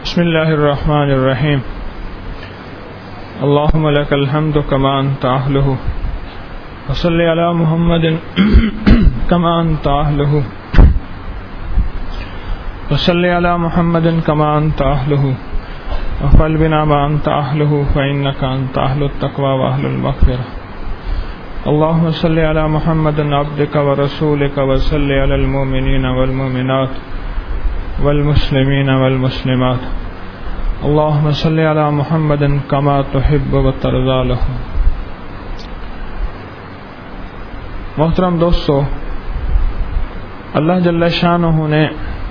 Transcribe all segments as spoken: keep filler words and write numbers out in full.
بسم اللہ الرحمن الرحیم اللہم لک الحمد کما انت اہلہ وصلی علی محمد کما انت اہلہ وصلی علی محمد کما انت اہلہ وفعل بنا ما انت اہلہ فانک انت اہل التقوی واہل المغفرہ اللہم صلی علی محمد عبدک ورسولک وصلی علی المؤمنین والمؤمنات والمسلمین والمسلمات اللہم صلی علی محمد کما تحب وترضی لہ۔ محترم دوستو، اللہ جل شانہ نے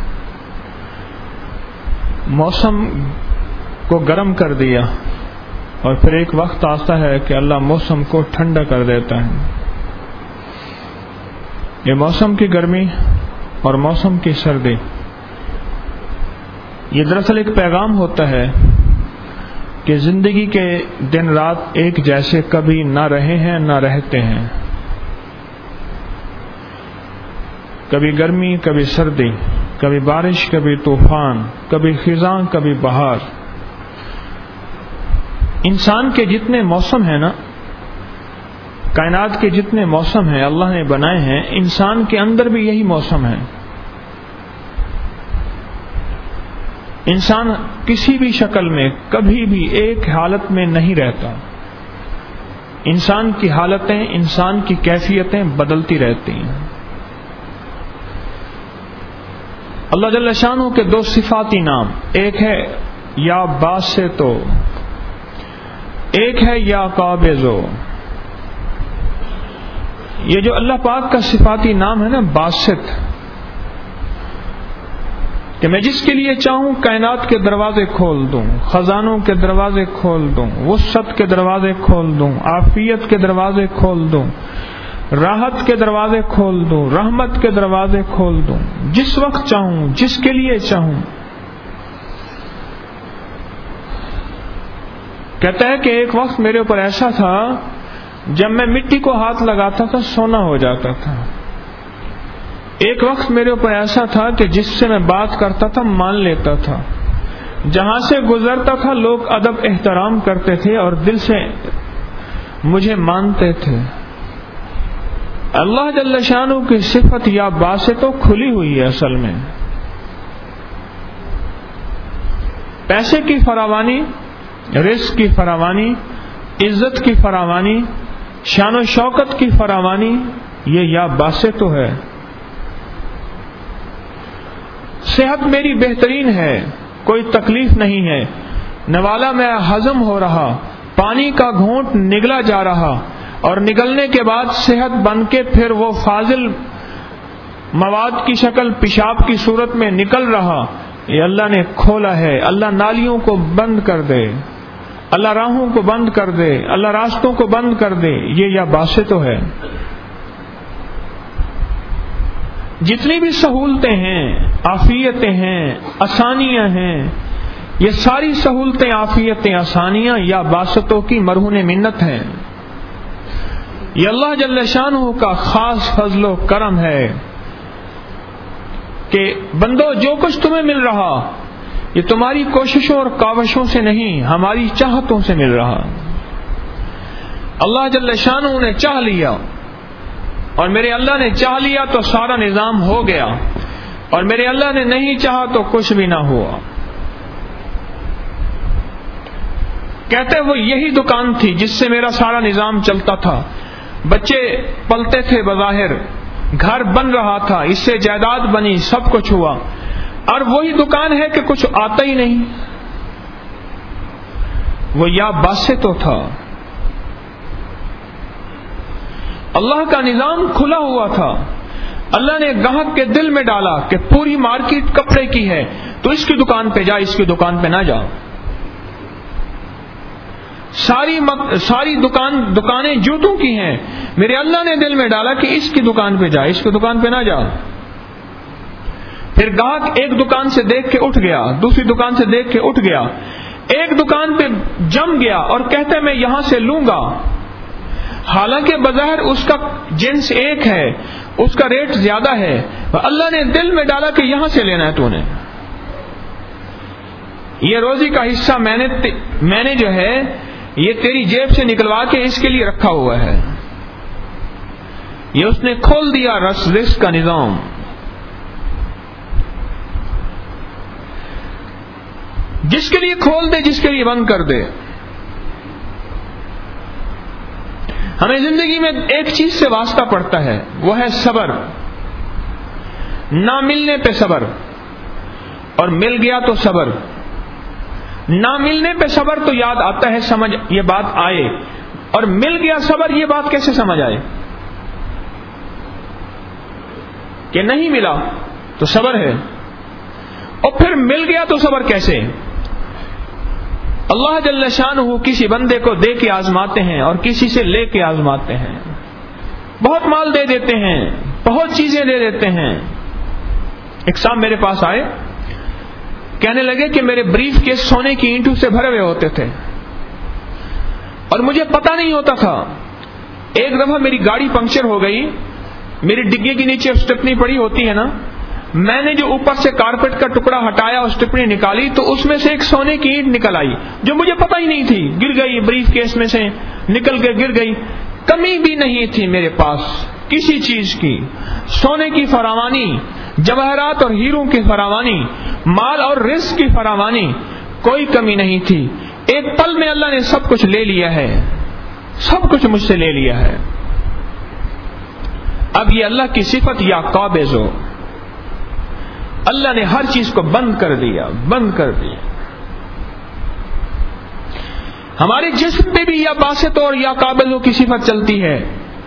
موسم کو گرم کر دیا اور پھر ایک وقت آتا ہے کہ اللہ موسم کو ٹھنڈا کر دیتا ہے۔ یہ موسم کی گرمی اور موسم کی سردی، یہ دراصل ایک پیغام ہوتا ہے کہ زندگی کے دن رات ایک جیسے کبھی نہ رہے ہیں نہ رہتے ہیں۔ کبھی گرمی، کبھی سردی، کبھی بارش، کبھی طوفان، کبھی خزاں، کبھی بہار۔ انسان کے جتنے موسم ہیں نا، کائنات کے جتنے موسم ہیں اللہ نے بنائے ہیں، انسان کے اندر بھی یہی موسم ہے۔ انسان کسی بھی شکل میں کبھی بھی ایک حالت میں نہیں رہتا۔ انسان کی حالتیں، انسان کی کیفیتیں بدلتی رہتی ہیں۔ اللہ جل شانہ کے دو صفاتی نام، ایک ہے یا باسطو، ایک ہے یا قابضو۔ یہ جو اللہ پاک کا صفاتی نام ہے نا باسط، کہ میں جس کے لیے چاہوں کائنات کے دروازے کھول دوں، خزانوں کے دروازے کھول دوں، وسعت کے دروازے کھول دوں، عافیت کے دروازے کھول دوں، راحت کے دروازے کھول دوں، رحمت کے دروازے کھول دوں، جس وقت چاہوں، جس کے لیے چاہوں۔ کہتا ہے کہ ایک وقت میرے اوپر ایسا تھا جب میں مٹی کو ہاتھ لگاتا تھا سونا ہو جاتا تھا۔ ایک وقت میرے اوپر ایسا تھا کہ جس سے میں بات کرتا تھا مان لیتا تھا، جہاں سے گزرتا تھا لوگ ادب احترام کرتے تھے اور دل سے مجھے مانتے تھے۔ اللہ جل شانہ کی صفت یا باسطو کھلی ہوئی ہے اصل میں۔ پیسے کی فراوانی، رزق کی فراوانی، عزت کی فراوانی، شان و شوکت کی فراوانی، یہ یا باسطو ہے۔ صحت میری بہترین ہے، کوئی تکلیف نہیں ہے، نوالا میں ہضم ہو رہا، پانی کا گھونٹ نگلا جا رہا اور نگلنے کے بعد صحت بن کے پھر وہ فاضل مواد کی شکل پیشاب کی صورت میں نکل رہا، یہ اللہ نے کھولا ہے۔ اللہ نالیوں کو بند کر دے، اللہ راہوں کو بند کر دے، اللہ راستوں کو بند کر دے، یہ یا باسطو ہے۔ جتنی بھی سہولتیں ہیں، عافیتیں ہیں، آسانیاں ہیں، یہ ساری سہولتیں، عافیتیں، آسانیاں یا باسطوں کی مرہون منت ہیں۔ یہ اللہ جل شانہ کا خاص فضل و کرم ہے کہ بندو جو کچھ تمہیں مل رہا یہ تمہاری کوششوں اور کاوشوں سے نہیں، ہماری چاہتوں سے مل رہا۔ اللہ جل شانہ نے چاہ لیا اور میرے اللہ نے چاہ لیا تو سارا نظام ہو گیا، اور میرے اللہ نے نہیں چاہا تو کچھ بھی نہ ہوا۔ کہتے وہ یہی دکان تھی جس سے میرا سارا نظام چلتا تھا، بچے پلتے تھے، بظاہر گھر بن رہا تھا، اس سے جائیداد بنی، سب کچھ ہوا، اور وہی دکان ہے کہ کچھ آتا ہی نہیں۔ وہ یا باسطو تھا، اللہ کا نظام کھلا ہوا تھا۔ اللہ نے گاہک کے دل میں ڈالا کہ پوری مارکیٹ کپڑے کی ہے تو اس کی دکان پہ جا، اس کی دکان پہ نہ جا۔ ساری مک... ساری دکان دکانیں جوتوں کی ہیں، میرے اللہ نے دل میں ڈالا کہ اس کی دکان پہ جا، اس کی دکان پہ نہ جا۔ پھر گاہک ایک دکان سے دیکھ کے اٹھ گیا، دوسری دکان سے دیکھ کے اٹھ گیا، ایک دکان پہ جم گیا اور کہتا ہے میں یہاں سے لوں گا، حالانکہ بظاہر اس کا جنس ایک ہے، اس کا ریٹ زیادہ ہے، اللہ نے دل میں ڈالا کہ یہاں سے لینا ہے تو نے۔ یہ روزی کا حصہ میں نے میں نے جو ہے یہ تیری جیب سے نکلوا کے اس کے لیے رکھا ہوا ہے. یہ اس نے کھول دیا رزق کا نظام. جس کے لیے کھول دے, جس کے لیے بند کر دے. ہمیں زندگی میں ایک چیز سے واسطہ پڑتا ہے, وہ ہے صبر. نہ ملنے پہ صبر, اور مل گیا تو صبر. نہ ملنے پہ صبر تو یاد آتا ہے سمجھ یہ بات آئے, اور مل گیا صبر یہ بات کیسے سمجھ آئے کہ نہیں ملا تو صبر ہے, اور پھر مل گیا تو صبر کیسے. اللہ جل شانہ کسی بندے کو دے کے آزماتے ہیں اور کسی سے لے کے آزماتے ہیں. بہت مال دے دیتے ہیں, بہت چیزیں دے دیتے ہیں. ایک صاحب میرے پاس آئے, کہنے لگے کہ میرے بریف کیس سونے کی اینٹوں سے بھرے ہوئے ہوتے تھے اور مجھے پتہ نہیں ہوتا تھا. ایک دفعہ میری گاڑی پنکچر ہو گئی, میری ڈگی کے نیچے اسٹپنی پڑی ہوتی ہے نا, میں نے جو اوپر سے کارپیٹ کا ٹکڑا ہٹایا اور اسٹپنی نکالی تو اس میں سے ایک سونے کی اینٹ نکل آئی جو مجھے پتہ ہی نہیں تھی. گر گئی بریف کیس میں سے, نکل کے گر گئی. کمی بھی نہیں تھی میرے پاس کسی چیز کی. سونے کی فراوانی, جواہرات اور ہیروں کی فراوانی, مال اور رزق کی فراوانی, کوئی کمی نہیں تھی. ایک پل میں اللہ نے سب کچھ لے لیا ہے, سب کچھ مجھ سے لے لیا ہے. اب یہ اللہ کی صفت یا قابض ہو, اللہ نے ہر چیز کو بند کر دیا, بند کر دیا. ہمارے جسم پہ بھی یا باسط اور یا قابض کی صفت چلتی ہے.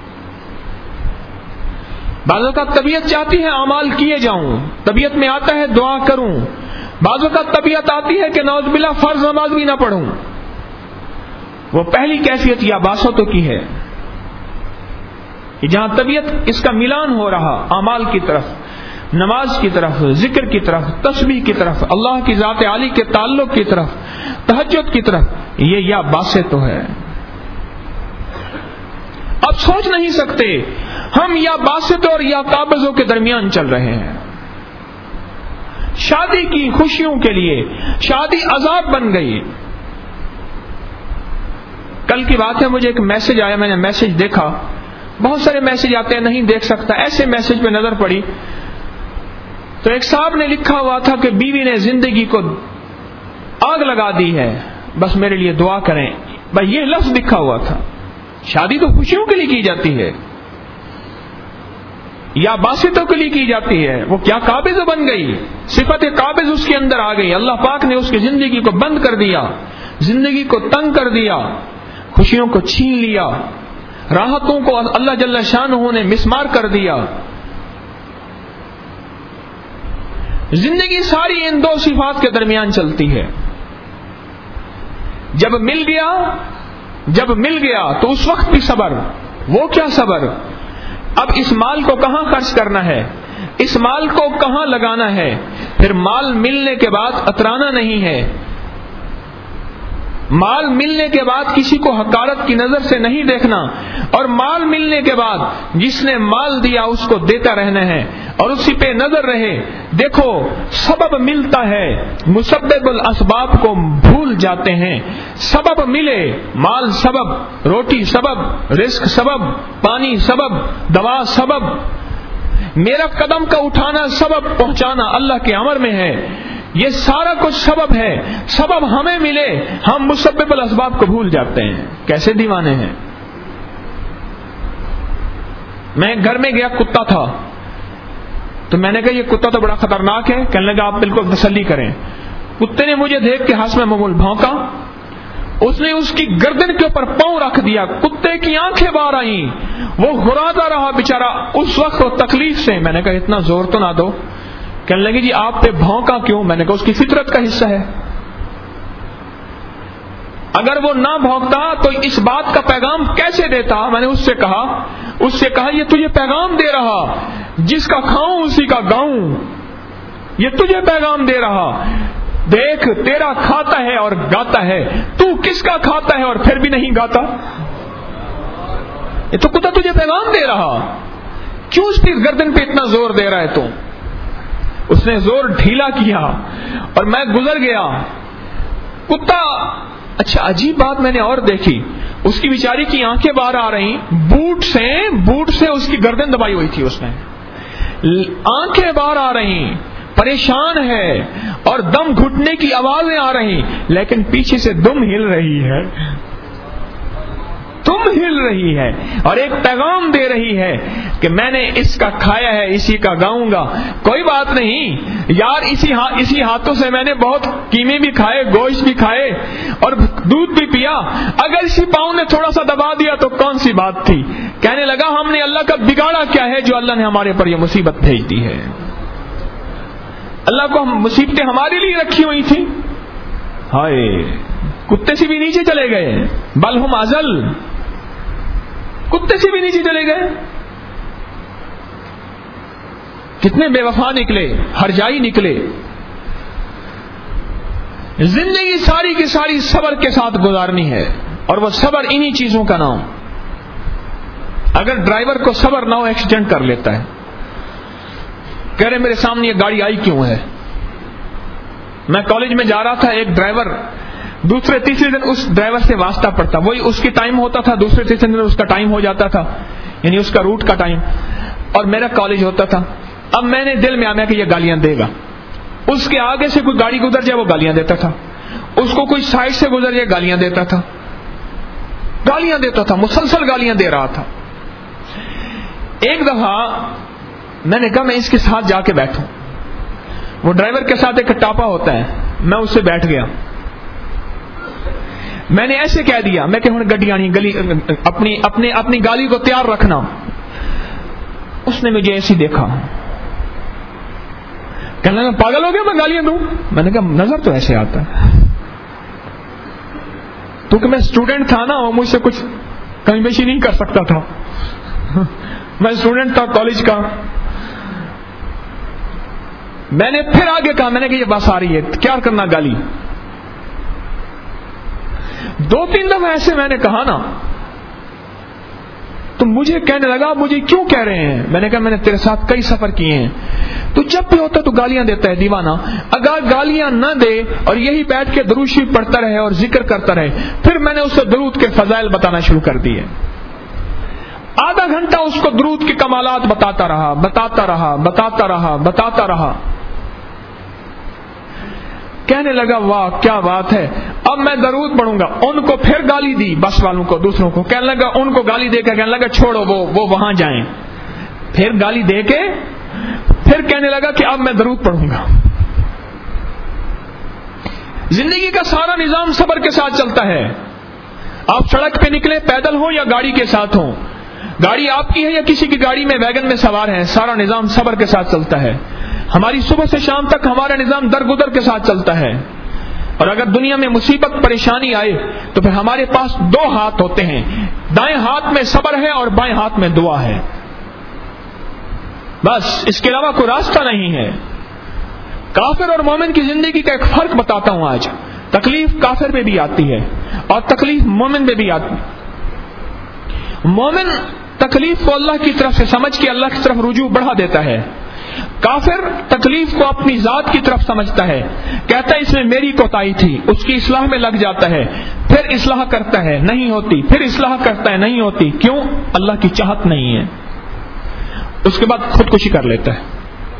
بعض اوقات طبیعت چاہتی ہے اعمال کیے جاؤں, طبیعت میں آتا ہے دعا کروں. بعض اوقات طبیعت آتی ہے کہ نعوذ باللہ فرض نماز بھی نہ پڑھوں. وہ پہلی کیفیت یا باسطوں کی ہے, جہاں طبیعت اس کا ملان ہو رہا اعمال کی طرف, نماز کی طرف, ذکر کی طرف, تسبیح کی طرف, اللہ کی ذات عالی کے تعلق کی طرف, تہجد کی طرف. یہ یا باسط ہے. اب سوچ نہیں سکتے ہم یا باسط اور یا قابضوں کے درمیان چل رہے ہیں. شادی کی خوشیوں کے لیے شادی عذاب بن گئی. کل کی بات ہے, مجھے ایک میسج آیا, میں نے میسج دیکھا. بہت سارے میسج آتے ہیں نہیں دیکھ سکتا, ایسے میسج پہ نظر پڑی تو ایک صاحب نے لکھا ہوا تھا کہ بیوی نے زندگی کو آگ لگا دی ہے, بس میرے لیے دعا کریں. بھائی یہ لفظ لکھا ہوا تھا. شادی تو خوشیوں کے لیے کی جاتی ہے یا باسطوں کے لیے کی جاتی ہے. وہ کیا قابض بن گئی, صفت قابض اس کے اندر آ گئی. اللہ پاک نے اس کی زندگی کو بند کر دیا, زندگی کو تنگ کر دیا, خوشیوں کو چھین لیا, راحتوں کو اللہ جل شانہ نے مسمار کر دیا. زندگی ساری ان دو صفات کے درمیان چلتی ہے. جب مل گیا جب مل گیا تو اس وقت بھی صبر. وہ کیا صبر, اب اس مال کو کہاں خرچ کرنا ہے, اس مال کو کہاں لگانا ہے. پھر مال ملنے کے بعد اترانا نہیں ہے, مال ملنے کے بعد کسی کو حقارت کی نظر سے نہیں دیکھنا, اور مال ملنے کے بعد جس نے مال دیا اس کو دیتا رہنا ہے اور اسی پہ نظر رہے. دیکھو سبب ملتا ہے, مسبب الاسباب کو بھول جاتے ہیں. سبب ملے, مال سبب, روٹی سبب, رزق سبب, پانی سبب, دوا سبب, میرا قدم کا اٹھانا سبب, پہنچانا اللہ کے امر میں ہے. یہ سارا کچھ سبب ہے. سبب ہمیں ملے, ہم مسبب الاسباب کو بھول جاتے ہیں. کیسے دیوانے ہیں. میں گھر میں گیا, کتا تھا, تو میں نے کہا یہ کتا تو بڑا خطرناک ہے. کہنے لگا آپ بالکل تسلی کریں. کتے نے مجھے دیکھ کے ہاتھ میں معمول بھونکا, اس نے اس کی گردن کے اوپر پاؤں رکھ دیا. کتے کی آنکھیں باہر آئیں, وہ گھراتا رہا بیچارہ اس وقت تکلیف سے. میں نے کہا اتنا زور تو نہ دو. کہنے لگی جی آپ پہ بھونکا کیوں؟ میں نے کہا اس کی فطرت کا حصہ ہے. اگر وہ نہ بھونکتا تو اس بات کا پیغام کیسے دیتا؟ میں نے اس سے کہا اس سے کہا یہ تجھے پیغام دے رہا, جس کا کھاؤں اسی کا گاؤں. یہ تجھے پیغام دے رہا, دیکھ تیرا کھاتا ہے اور گاتا ہے, تو کس کا کھاتا ہے اور پھر بھی نہیں گاتا. یہ تو کتا تجھے پیغام دے رہا, کیوں اس کی گردن پہ اتنا زور دے رہا ہے تو؟ اس نے زور ڈھیلا کیا اور میں گزر گیا. کتا. اچھا عجیب بات میں نے اور دیکھی, اس کی بیچاری کی آنکھیں باہر آ رہی, بوٹ سے بوٹ سے اس کی گردن دبائی ہوئی تھی, اس نے آنکھیں باہر آ رہی, پریشان ہے اور دم گھٹنے کی آوازیں آ رہی, لیکن پیچھے سے دم ہل رہی ہے, تم ہل رہی ہے اور ایک پیغام دے رہی ہے کہ میں نے اس کا کھایا ہے, اسی کا گاؤں گا. کوئی بات نہیں یار, اسی ہا, اسی ہاتھوں سے میں نے بہت قیمے بھی کھائے, گوشت بھی کھائے اور دودھ بھی پیا, اگر اسی پاؤں نے تھوڑا سا دبا دیا تو کون سی بات تھی. کہنے لگا ہم نے اللہ کا بگاڑا کیا ہے جو اللہ نے ہمارے پر یہ مصیبت بھیج دی ہے. اللہ کو مصیبتیں ہمارے لیے رکھی ہوئی تھی. ہائے, کتے سے بھی نیچے چلے گئے, بل ہم ازل, کتے سے بھی نیچے چلے گئے. کتنے بے وفا نکلے, ہرجائی نکلے. زندگی ساری کی ساری صبر کے ساتھ گزارنی ہے, اور وہ صبر انہی چیزوں کا نام. اگر ڈرائیور کو صبر نہ ہو ایکسیڈنٹ کر لیتا ہے. کہہ رہے میرے سامنے یہ گاڑی آئی کیوں ہے. میں کالج میں جا رہا تھا, ایک ڈرائیور دوسرے تیسرے دن اس ڈرائیور سے واسطہ پڑتا, وہی اس کی ٹائم ہوتا تھا, دوسرے تیسرے دن اس کا ٹائم ہو جاتا تھا, یعنی اس کا روٹ کا ٹائم, اور میرا کالج ہوتا تھا. اب میں نے دل میں آیا کہ یہ گالیاں دے گا. اس کے آگے سے کوئی گاڑی گزر جائے وہ گالیاں دیتا تھا, اس کو کوئی سائڈ سے گزر جائے گالیاں دیتا تھا, گالیاں دیتا تھا, مسلسل گالیاں دے رہا تھا. ایک دفعہ میں نے کہا میں اس کے ساتھ جا کے بیٹھوں. وہ ڈرائیور کے ساتھ ایک ٹاپا ہوتا ہے, میں اس سے بیٹھ گیا. میں نے ایسے کہہ دیا, میں کہ ہن گڈی آنی, گلی اپنی اپنے اپنی گالی کو تیار رکھنا. اس نے مجھے ایسے دیکھا, کہنے لگا پاگل ہو گیا میں گالیاں دوں. میں نے کہا نظر تو ایسے آتا ہے, کیونکہ میں اسٹوڈنٹ تھا نا, وہ مجھ سے کچھ کمی بیشی نہیں کر سکتا تھا. میں اسٹوڈنٹ تھا کالج کا. میں نے پھر آگے کہا, میں نے کہا یہ بس آ رہی ہے, کیا کرنا گالی. دو تین دفعہ ایسے میں نے کہا نا, تو مجھے کہنے لگا مجھے کیوں کہہ رہے ہیں. میں نے کہا میں نے تیرے ساتھ کئی سفر کیے ہیں, تو جب بھی ہوتا تو گالیاں دیتا ہے دیوانہ. اگر گالیاں نہ دے اور یہی بیٹھ کے درود شریف پڑھتا رہے اور ذکر کرتا رہے, پھر میں نے اسے درود کے فضائل بتانا شروع کر دیے. آدھا گھنٹہ اس کو درود کے کمالات بتاتا رہا بتاتا رہا بتاتا رہا بتاتا رہا. کہنے لگا واہ کیا بات ہے, اب میں درود پڑھوں گا. ان کو پھر گالی دی, بس والوں کو, دوسروں کو. کہنے لگا ان کو گالی دے کے کہنے لگا چھوڑو وہ وہ وہاں جائیں. پھر گالی دے کے پھر کہنے لگا کہ اب میں درود پڑھوں گا. زندگی کا سارا نظام صبر کے ساتھ چلتا ہے. آپ سڑک پہ نکلے, پیدل ہو یا گاڑی کے ساتھ ہو, گاڑی آپ کی ہے یا کسی کی گاڑی میں ویگن میں سوار ہے, سارا نظام صبر کے ساتھ چلتا ہے. ہماری صبح سے شام تک ہمارا نظام درگزر کے ساتھ چلتا ہے. اور اگر دنیا میں مصیبت پریشانی آئے تو پھر ہمارے پاس دو ہاتھ ہوتے ہیں, دائیں ہاتھ میں صبر ہے اور بائیں ہاتھ میں دعا ہے. بس اس کے علاوہ کوئی راستہ نہیں ہے. کافر اور مومن کی زندگی کا ایک فرق بتاتا ہوں آج. تکلیف کافر میں بھی آتی ہے اور تکلیف مومن میں بھی آتی ہے. مومن تکلیف کو اللہ کی طرف سے سمجھ کے اللہ کی طرف رجوع بڑھا دیتا ہے. کافر تکلیف کو اپنی ذات کی طرف سمجھتا ہے, کہتا ہے اس میں میری کوتاہی تھی, اس کی اصلاح میں لگ جاتا ہے, پھر اصلاح کرتا ہے نہیں ہوتی, پھر اصلاح کرتا ہے نہیں ہوتی. کیوں؟ اللہ کی چاہت نہیں ہے. اس کے بعد خودکشی کر لیتا ہے.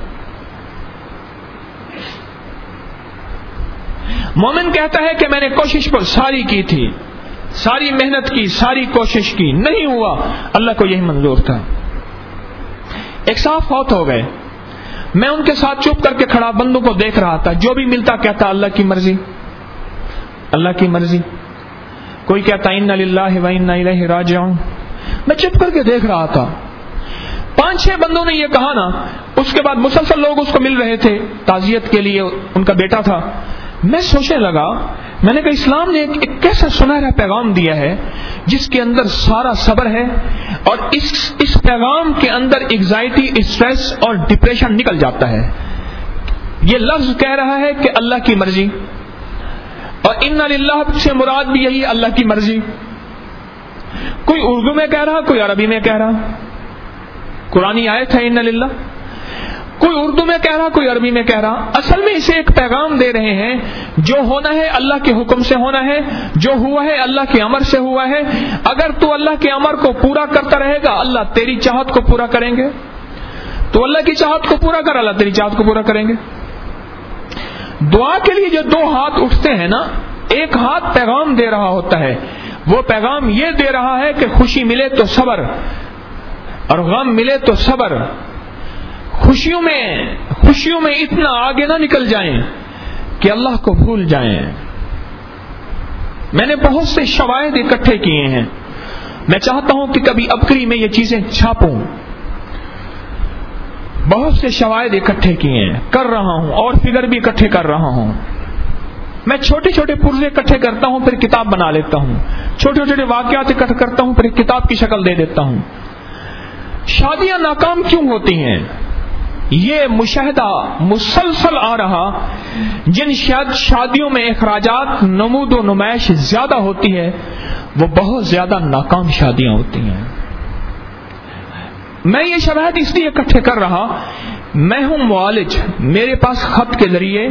مومن کہتا ہے کہ میں نے کوشش ساری کی تھی, ساری محنت کی, ساری کوشش کی, نہیں ہوا, اللہ کو یہی منظور تھا. ایک صاحب فوت ہو گئے, میں ان کے ساتھ چپ کر کے کھڑا بندوں کو دیکھ رہا تھا. جو بھی ملتا کہتا اللہ کی مرضی, اللہ کی مرضی. کوئی کہتا انا للہ و انا الیہ راجعون. میں چپ کر کے دیکھ رہا تھا. پانچ چھ بندوں نے یہ کہا نا, اس کے بعد مسلسل لوگ اس کو مل رہے تھے تعزیت کے لیے, ان کا بیٹا تھا. میں سوچنے لگا, میں نے کہا اسلام نے ایک, ایک کیسا سنہرا پیغام دیا ہے جس کے اندر سارا صبر ہے, اور اس اس پیغام کے اندر انگزائٹی, اسٹریس اور ڈپریشن نکل جاتا ہے. یہ لفظ کہہ رہا ہے کہ اللہ کی مرضی, اور انا للہ سے مراد بھی یہی اللہ کی مرضی. کوئی اردو میں کہہ رہا, کوئی عربی میں کہہ رہا. قرآنی آیت ہے انا للہ. کوئی اردو میں کہہ رہا، کوئی عربی میں کہہ رہا. اصل میں اسے ایک پیغام دے رہے ہیں، جو ہونا ہے اللہ کے حکم سے ہونا ہے، جو ہوا ہے اللہ کے امر سے ہوا ہے. اگر تو اللہ کے امر کو پورا کرتا رہے گا اللہ تیری چاہت کو پورا کریں گے. تو اللہ کی چاہت کو پورا کر، اللہ تیری چاہت کو پورا کریں گے. دعا کے لیے جو دو ہاتھ اٹھتے ہیں نا، ایک ہاتھ پیغام دے رہا ہوتا ہے، وہ پیغام یہ دے رہا ہے کہ خوشی ملے تو صبر اور غم ملے تو صبر. خوشیوں میں خوشیوں میں اتنا آگے نہ نکل جائیں کہ اللہ کو بھول جائیں. میں نے بہت سے شواہد اکٹھے کیے ہیں. میں چاہتا ہوں کہ کبھی ابکری میں یہ چیزیں چھاپوں. بہت سے شواہد اکٹھے کیے ہیں، کر رہا ہوں، اور فگر بھی اکٹھے کر رہا ہوں. میں چھوٹے چھوٹے پرزے اکٹھے کرتا ہوں، پھر کتاب بنا لیتا ہوں. چھوٹے چھوٹے واقعات اکٹھے کرتا ہوں، پھر ایک کتاب کی شکل دے دیتا ہوں. شادیاں ناکام کیوں ہوتی ہیں؟ یہ مشاہدہ مسلسل آ رہا. جن شادیوں میں اخراجات، نمود و نمائش زیادہ ہوتی ہے، وہ بہت زیادہ ناکام شادیاں ہوتی ہیں. میں یہ شواہد اس لیے اکٹھے کر رہا، میں ہوں معالج. میرے پاس خط کے ذریعے،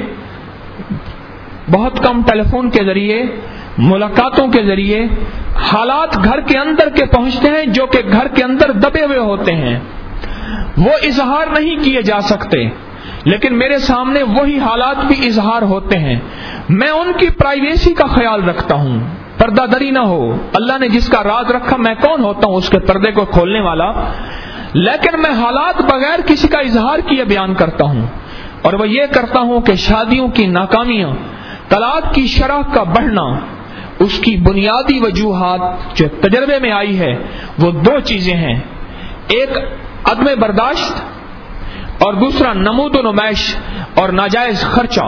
بہت کم ٹیلی فون کے ذریعے، ملاقاتوں کے ذریعے حالات گھر کے اندر کے پہنچتے ہیں جو کہ گھر کے اندر دبے ہوئے ہوتے ہیں. وہ اظہار نہیں کیے جا سکتے، لیکن میرے سامنے وہی حالات بھی اظہار ہوتے ہیں. میں ان کی پرائیویسی کا خیال رکھتا ہوں، پردہ دری نہ ہو. اللہ نے جس کا راز رکھا، میں کون ہوتا ہوں اس کے پردے کو کھولنے والا. لیکن میں حالات بغیر کسی کا اظہار کیے بیان کرتا ہوں، اور وہ یہ کرتا ہوں کہ شادیوں کی ناکامیاں، طلاق کی شرح کا بڑھنا، اس کی بنیادی وجوہات جو تجربے میں آئی ہے وہ دو چیزیں ہیں. ایک عدم برداشت، اور دوسرا نمود و نمائش اور ناجائز خرچہ.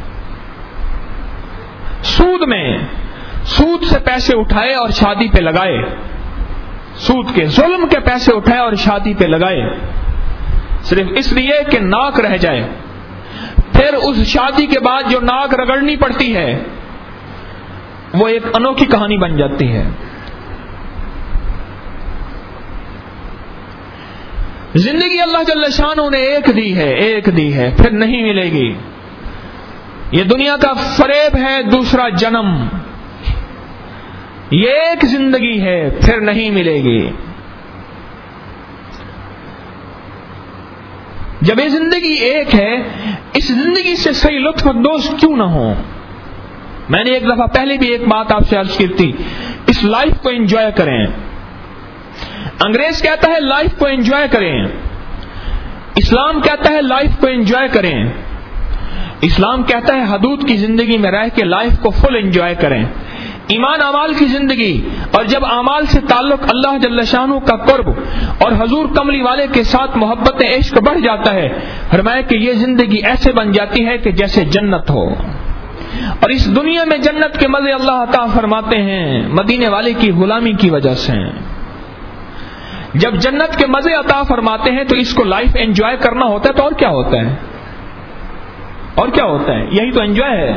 سود میں سود سے پیسے اٹھائے اور شادی پہ لگائے، سود کے ظلم کے پیسے اٹھائے اور شادی پہ لگائے، صرف اس لیے کہ ناک رہ جائے. پھر اس شادی کے بعد جو ناک رگڑنی پڑتی ہے وہ ایک انوکھی کہانی بن جاتی ہے. زندگی اللہ جل شانہ نے ایک دی ہے، ایک دی ہے، پھر نہیں ملے گی. یہ دنیا کا فریب ہے، دوسرا جنم. یہ ایک زندگی ہے، پھر نہیں ملے گی. جب یہ زندگی ایک ہے، اس زندگی سے صحیح لطف اندوز کیوں نہ ہو؟ میں نے ایک دفعہ پہلے بھی ایک بات آپ سے عرض کی تھی، اس لائف کو انجوائے کریں. انگریز کہتا ہے لائف کو انجوائے کریں، اسلام کہتا ہے لائف کو انجوائے کریں. اسلام کہتا ہے حدود کی زندگی میں رہ کے لائف کو فل انجوائے کریں. ایمان اعمال کی زندگی، اور جب اعمال سے تعلق اللہ جل شانہ کا قرب اور حضور کملی والے کے ساتھ محبت عشق بڑھ جاتا ہے، فرمایا کہ یہ زندگی ایسے بن جاتی ہے کہ جیسے جنت ہو. اور اس دنیا میں جنت کے مزے اللہ عطا فرماتے ہیں مدینے والے کی غلامی کی وجہ سے. جب جنت کے مزے عطا فرماتے ہیں تو اس کو لائف انجوائے کرنا ہوتا ہے. تو اور کیا ہوتا ہے؟ اور کیا ہوتا ہے؟ یہی تو انجوائے ہے،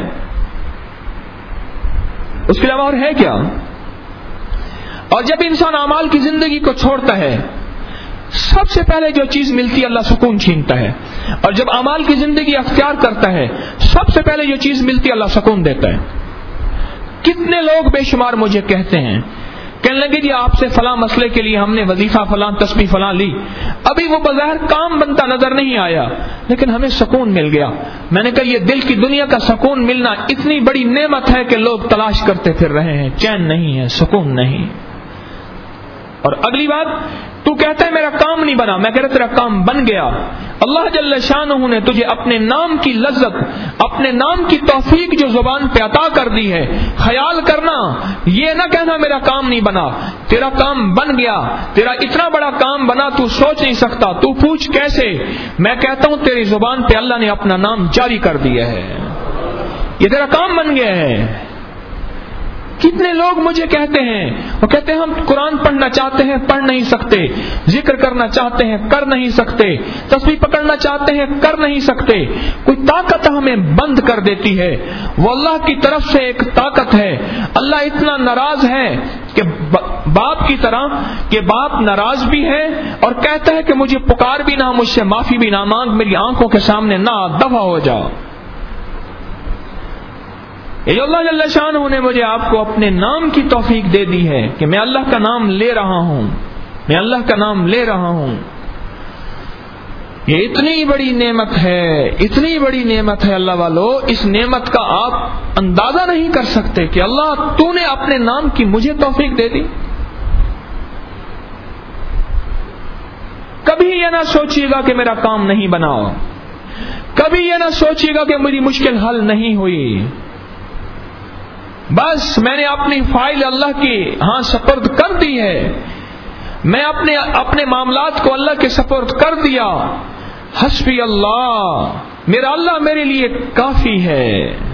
اس کے علاوہ اور ہے کیا؟ اور جب انسان اعمال کی زندگی کو چھوڑتا ہے، سب سے پہلے جو چیز ملتی ہے اللہ سکون چھینتا ہے. اور جب اعمال کی زندگی اختیار کرتا ہے، سب سے پہلے جو چیز ملتی ہے اللہ سکون دیتا ہے. کتنے لوگ بے شمار مجھے کہتے ہیں، کہنے لگے جی آپ سے فلاں مسئلے کے لیے ہم نے وظیفہ فلاں تسبیح فلاں لی، ابھی وہ بظاہر کام بنتا نظر نہیں آیا لیکن ہمیں سکون مل گیا. میں نے کہا یہ دل کی دنیا کا سکون ملنا اتنی بڑی نعمت ہے کہ لوگ تلاش کرتے پھر رہے ہیں، چین نہیں ہے، سکون نہیں. اور اگلی بات، تو کہتا ہے میرا کام نہیں بنا، میں کہتا تیرا کام بن گیا. اللہ جل شانہ نے تجھے اپنے نام کی لذت، اپنے نام کی توفیق جو زبان پہ عطا کر دی ہے، خیال کرنا، یہ نہ کہنا میرا کام نہیں بنا. تیرا کام بن گیا، تیرا اتنا بڑا کام بنا تو سوچ نہیں سکتا. تو پوچھ کیسے؟ میں کہتا ہوں تیری زبان پہ اللہ نے اپنا نام جاری کر دیا ہے، یہ تیرا کام بن گیا ہے. کتنے لوگ مجھے کہتے ہیں، وہ کہتے ہیں ہم قرآن پڑھنا چاہتے ہیں پڑھ نہیں سکتے، ذکر کرنا چاہتے ہیں کر نہیں سکتے، تسبیح پکڑنا چاہتے ہیں کر نہیں سکتے. کوئی طاقت ہمیں بند کر دیتی ہے، وہ اللہ کی طرف سے ایک طاقت ہے. اللہ اتنا ناراض ہے کہ باپ کی طرح کہ باپ ناراض بھی ہے اور کہتا ہے کہ مجھے پکار بھی نہ، مجھ سے معافی بھی نہ مانگ، میری آنکھوں کے سامنے نہ، دفع ہو جا۔ یہ اللہ جل شانہ نے مجھے آپ کو اپنے نام کی توفیق دے دی ہے کہ میں اللہ کا نام لے رہا ہوں، میں اللہ کا نام لے رہا ہوں۔ یہ اتنی بڑی نعمت ہے، اتنی بڑی نعمت ہے اللہ والو، اس نعمت کا آپ اندازہ نہیں کر سکتے کہ اللہ تو نے اپنے نام کی مجھے توفیق دے دی۔ کبھی یہ نہ سوچیے گا کہ میرا کام نہیں بنا، کبھی یہ نہ سوچیے گا کہ میری مشکل حل نہیں ہوئی۔ بس میں نے اپنی فائل اللہ کی ہاں سپرد کر دی ہے، میں اپنے اپنے معاملات کو اللہ کے سپرد کر دیا۔ حسبی اللہ، میرا اللہ میرے لیے کافی ہے۔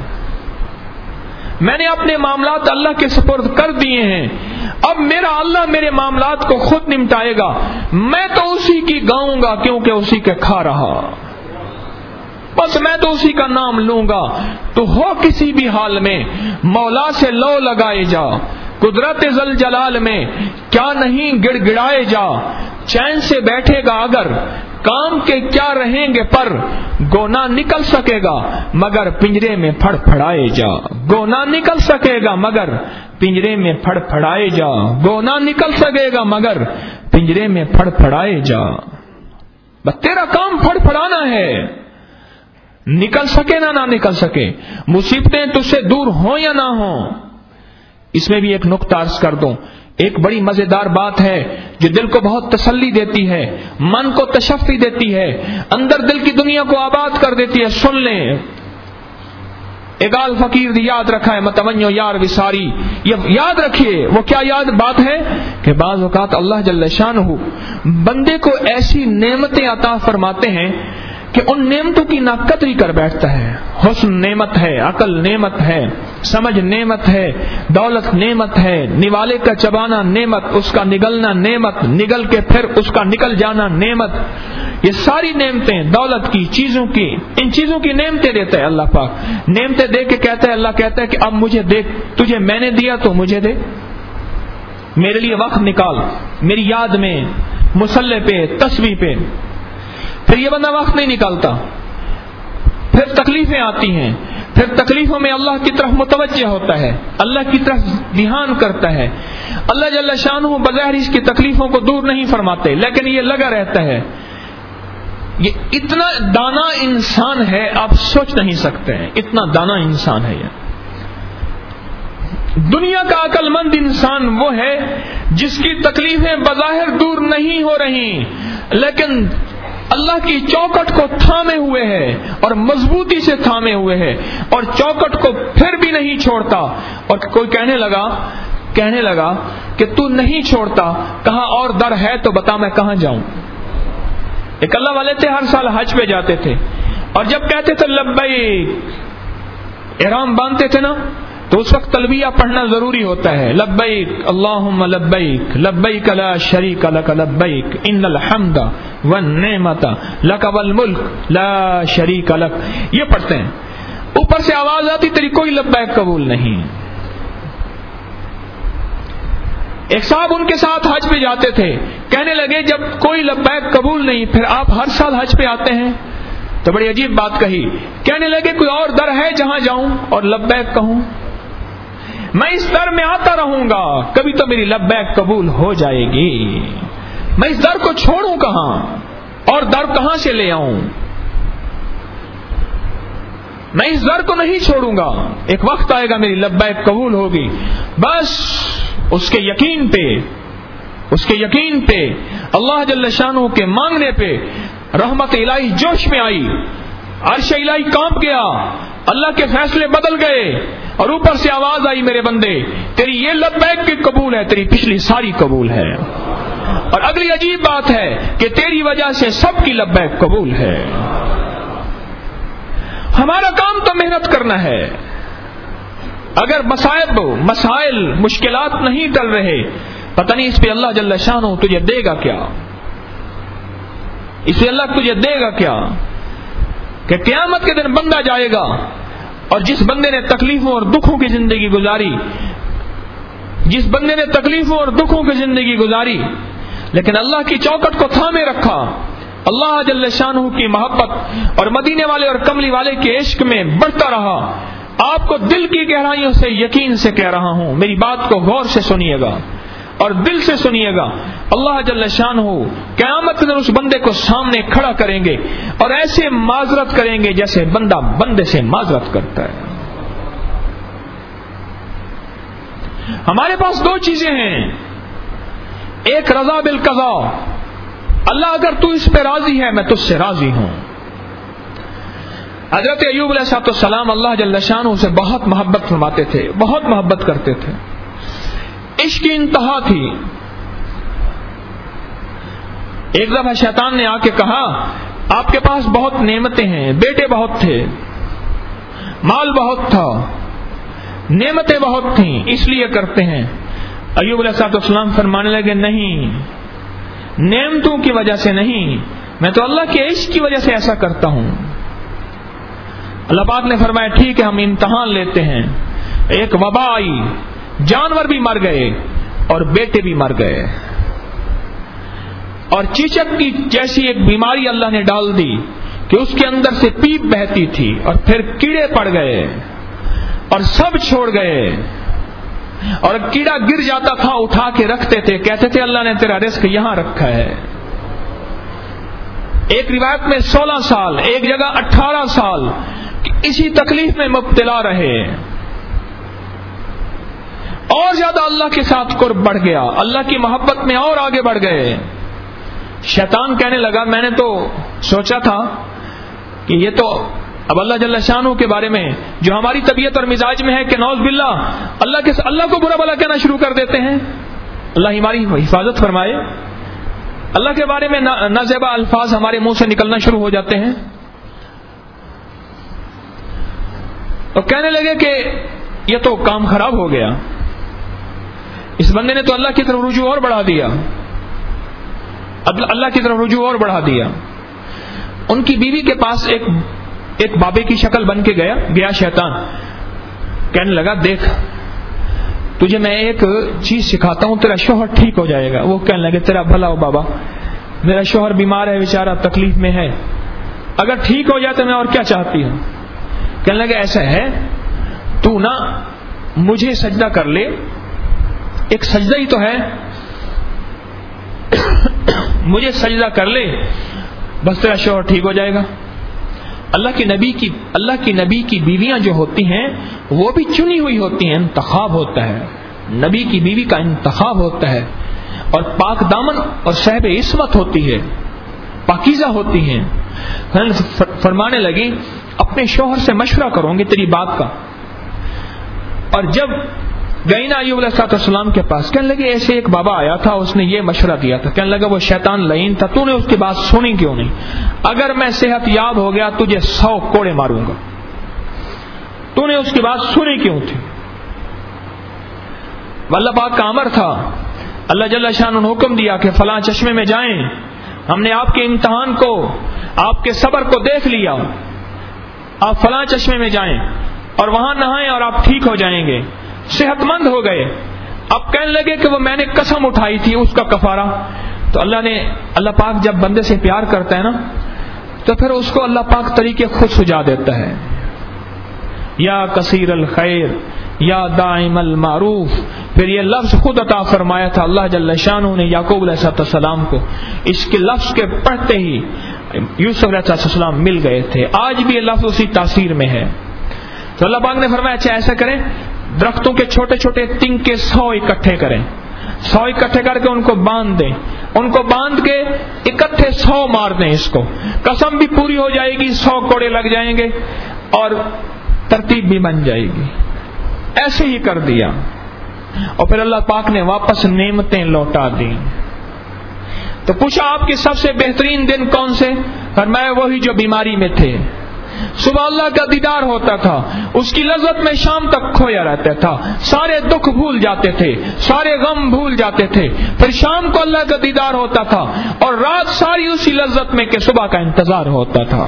میں نے اپنے معاملات اللہ کے سپرد کر دیے ہیں، اب میرا اللہ میرے معاملات کو خود نمٹائے گا، میں تو اسی کی گاؤں گا کیونکہ اسی کے کھا رہا، بس میں تو اسی کا نام لوں گا۔ تو ہو کسی بھی حال میں مولا سے لو لگائے جا، قدرت ذل جلال میں کیا نہیں گڑ گڑائے جا، چین سے بیٹھے گا اگر کام کے کیا رہیں گے پر، گونا نکل سکے گا مگر پنجرے میں پھڑ پھڑائے جا، گونا نکل سکے گا مگر پنجرے میں پھڑ پھڑائے جا، گونا نکل سکے گا مگر پنجرے میں پھڑ پھڑائے جا۔ بس تیرا کام پھڑ پھڑانا ہے، نکل سکے نہ نہ نکل سکے، مصیبتیں تجھ سے دور ہوں یا نہ ہوں۔ اس میں بھی ایک نقطہ عرض کر دوں، ایک بڑی مزیدار بات ہے جو دل کو بہت تسلی دیتی ہے، من کو تشفی دیتی ہے، اندر دل کی دنیا کو آباد کر دیتی ہے۔ سن لیں، اقال فقیر دی یاد رکھا ہے متمنیو یار وساری، یہ یاد رکھیے وہ کیا یاد بات ہے کہ بعض اوقات اللہ جل شانہ بندے کو ایسی نعمتیں عطا فرماتے ہیں کہ ان نعمتوں کی ناقدری کر بیٹھتا ہے۔ حسن نعمت ہے، عقل نعمت ہے، سمجھ نعمت ہے، دولت نعمت ہے، نوالے کا چبانا نعمت، اس کا نگلنا نعمت، نگل کے پھر اس کا نکل جانا نعمت، یہ ساری نعمتیں دولت کی، چیزوں کی، ان چیزوں کی نعمتیں دیتا ہے اللہ پاک۔ نعمتیں دے کے کہتا ہے، اللہ کہتا ہے کہ اب مجھے دیکھ، تجھے میں نے دیا تو مجھے دے، میرے لیے وقت نکال، میری یاد میں، مصلی پہ، تسبیح پہ۔ پھر یہ بندہ وقت نہیں نکالتا، پھر تکلیفیں آتی ہیں، پھر تکلیفوں میں اللہ کی طرف متوجہ ہوتا ہے، اللہ کی طرف دھیان کرتا ہے۔ اللہ جل شانہ بظاہر اس کی تکلیفوں کو دور نہیں فرماتے، لیکن یہ لگا رہتا ہے۔ یہ اتنا دانا انسان ہے آپ سوچ نہیں سکتے ہیں، اتنا دانا انسان ہے یہ۔ دنیا کا عقل مند انسان وہ ہے جس کی تکلیفیں بظاہر دور نہیں ہو رہی، لیکن اللہ کی چوکٹ کو تھامے ہوئے ہے اور مضبوطی سے تھامے ہوئے ہے، اور چوکٹ کو پھر بھی نہیں چھوڑتا۔ اور کوئی کہنے لگا کہنے لگا کہ تو نہیں چھوڑتا، کہاں اور در ہے تو بتا میں کہاں جاؤں۔ ایک اللہ والے تھے، ہر سال حج پہ جاتے تھے، اور جب کہتے تھے لبیک، احرام باندھتے تھے نا، تو اس وقت تلبیہ پڑھنا ضروری ہوتا ہے۔ لبیک اللہم لبیک، لبیک لا شریک لک لبیک، ان الحمد والنعمت لک والملک لا شریک لک، یہ پڑھتے ہیں۔ اوپر سے آواز آتی تیری کوئی لبیک قبول نہیں۔ ایک صاحب ان کے ساتھ حج پہ جاتے تھے، کہنے لگے جب کوئی لبیک قبول نہیں، پھر آپ ہر سال حج پہ آتے ہیں؟ تو بڑی عجیب بات کہی، کہنے لگے کوئی اور در ہے جہاں جاؤں اور لبیک کہوں؟ میں اس در میں آتا رہوں گا، کبھی تو میری لبیک قبول ہو جائے گی۔ میں اس در کو چھوڑوں کہاں اور در کہاں سے لے آؤں؟ میں اس در کو نہیں چھوڑوں گا، ایک وقت آئے گا میری لبیک قبول ہوگی۔ بس اس کے یقین پہ اس کے یقین پہ اللہ جل شانہ کے مانگنے پہ رحمت الہی جوش میں آئی، عرش الہی کانپ گیا، اللہ کے فیصلے بدل گئے، اور اوپر سے آواز آئی میرے بندے تیری یہ لبیک کی قبول ہے، تیری پچھلی ساری قبول ہے۔ اور اگلی عجیب بات ہے کہ تیری وجہ سے سب کی لبیک قبول ہے۔ ہمارا کام تو محنت کرنا ہے۔ اگر مصائب مسائل مشکلات نہیں ٹل رہے، پتہ نہیں اس پہ اللہ جل شانہ تجھے دے گا کیا، اس پہ اللہ تجھے دے گا کیا، کہ قیامت کے دن بندہ جائے گا، اور جس بندے نے تکلیفوں اور دکھوں کی زندگی گزاری، جس بندے نے تکلیفوں اور دکھوں کی زندگی گزاری لیکن اللہ کی چوکٹ کو تھامے رکھا، اللہ جل شانہ کی محبت اور مدینے والے اور کملی والے کے عشق میں بڑھتا رہا، آپ کو دل کی گہرائیوں سے یقین سے کہہ رہا ہوں، میری بات کو غور سے سنیے گا اور دل سے سنیے گا، اللہ جل شانہ قیامت کے دن اس بندے کو سامنے کھڑا کریں گے اور ایسے معذرت کریں گے جیسے بندہ بندے سے معذرت کرتا ہے۔ ہمارے پاس دو چیزیں ہیں، ایک رضا بالقضاء، اللہ اگر تو اس پہ راضی ہے میں تجھ سے راضی ہوں۔ حضرت ایوب علیہ السلام اللہ جل شانہ سے بہت محبت فرماتے تھے، بہت محبت کرتے تھے، عشق کی انتہا تھی۔ ایک دفعہ شیطان نے آ کے کہا آپ کے پاس بہت نعمتیں ہیں، بیٹے بہت تھے، مال بہت تھا، نعمتیں بہت تھیں، اس لیے کرتے ہیں۔ ایوب علیہ السلام فرمانے لگے نہیں، نعمتوں کی وجہ سے نہیں، میں تو اللہ کے عشق کی وجہ سے ایسا کرتا ہوں۔ اللہ پاک نے فرمایا ٹھیک ہے ہم امتحان لیتے ہیں۔ ایک وبا آئی، جانور بھی مر گئے اور بیٹے بھی مر گئے، اور چیچک کی جیسی ایک بیماری اللہ نے ڈال دی کہ اس کے اندر سے پیپ بہتی تھی، اور پھر کیڑے پڑ گئے اور سب چھوڑ گئے، اور کیڑا گر جاتا تھا اٹھا کے رکھتے تھے، کہتے تھے اللہ نے تیرا رزق یہاں رکھا ہے۔ ایک روایت میں سولہ سال، ایک جگہ اٹھارہ سال اسی تکلیف میں مبتلا رہے، اور زیادہ اللہ کے ساتھ قرب بڑھ گیا، اللہ کی محبت میں اور آگے بڑھ گئے۔ شیطان کہنے لگا میں نے تو سوچا تھا کہ یہ تو اب اللہ جل شانہ کے بارے میں جو ہماری طبیعت اور مزاج میں ہے کہ نعوذ باللہ اللہ کے اللہ کو برا بھلا کہنا شروع کر دیتے ہیں، اللہ ہماری حفاظت فرمائے، اللہ کے بارے میں نازیبا الفاظ ہمارے منہ سے نکلنا شروع ہو جاتے ہیں۔ تو کہنے لگے کہ یہ تو کام خراب ہو گیا، اس بندے نے تو اللہ کی طرف رجوع اور بڑھا دیا، اللہ کی طرف رجوع اور بڑھا دیا۔ ان کی بیوی کے پاس ایک ایک بابے کی شکل بن کے گیا گیا شیطان، کہنے لگا دیکھ تجھے میں ایک چیز سکھاتا ہوں، تیرا شوہر ٹھیک ہو جائے گا۔ وہ کہنے لگے تیرا بھلا ہو بابا، میرا شوہر بیمار ہے بیچارہ، تکلیف میں ہے، اگر ٹھیک ہو جائے تو میں اور کیا چاہتی ہوں۔ کہنے لگے ایسا ہے تو نا مجھے سجدہ کر لے، ایک سجدہ ہی تو ہے، مجھے سجدہ کر لے بس تیرا شوہر ٹھیک ہو جائے گا۔ اللہ کی نبی کی اللہ کی نبی کی بیویاں جو ہوتی ہیں وہ بھی چنی ہوئی ہوتی ہیں، انتخاب ہوتا ہے، نبی کی بیوی کا انتخاب ہوتا ہے، اور پاک دامن اور صاحب عصمت ہوتی ہے، پاکیزہ ہوتی ہیں۔ فرمانے لگی اپنے شوہر سے مشورہ کروں گی تیری بات کا۔ اور جب گئی نا ایوب علیہ السلام کے پاس، کہنے لگے ایسے ایک بابا آیا تھا، اس نے یہ مشورہ دیا تھا، کہنے لگا وہ شیطان لعین تھا، تو نے اس کی بات سنی کیوں نہیں؟ اگر میں صحت یاب ہو گیا تجھے سو کوڑے ماروں گا، تو نے اس کی بات سنی کیوں تھی؟ اللہ پاک کا امر تھا، اللہ جل شانہ نے حکم دیا کہ فلاں چشمے میں جائیں، ہم نے آپ کے امتحان کو، آپ کے صبر کو دیکھ لیا، آپ فلاں چشمے میں جائیں اور وہاں نہائیں اور آپ ٹھیک ہو جائیں گے، صحت مند ہو گئے۔ اب کہنے لگے کہ وہ میں نے قسم اٹھائی تھی اس کا کفارہ۔ تو اللہ نے اللہ پاک جب بندے سے پیار کرتا ہے نا تو پھر اس کو اللہ پاک طریقے خود سجا دیتا ہے۔ یا کثیر الخیر یا دائم المعروف، پھر یہ لفظ خود عطا فرمایا تھا اللہ جل شانہ نے یعقوب علیہ السلام کو، اس کے لفظ کے پڑھتے ہی یوسف علیہ السلام مل گئے تھے، آج بھی یہ لفظ اسی تاثیر میں ہے۔ تو اللہ پاک نے فرمایا اچھا ایسا کریں، درختوں کے چھوٹے چھوٹے تنگ کے سو اکٹھے کریں، سو اکٹھے کر کے ان کو باندھ دیں، ان کو باندھ کے اکٹھے سو مار دیں، اس کو قسم بھی پوری ہو جائے گی، سو کوڑے لگ جائیں گے اور ترتیب بھی بن جائے گی۔ ایسے ہی کر دیا، اور پھر اللہ پاک نے واپس نعمتیں لوٹا دیں۔ تو پوچھا آپ کے سب سے بہترین دن کون سے؟ فرمایا وہی جو بیماری میں تھے، صبح اللہ کا دیدار ہوتا تھا، اس کی لذت میں شام تک کھویا رہتا تھا، سارے دکھ بھول جاتے تھے، سارے غم بھول جاتے تھے، پھر شام کو اللہ کا دیدار ہوتا تھا، اور رات ساری اسی لذت میں کہ صبح کا انتظار ہوتا تھا۔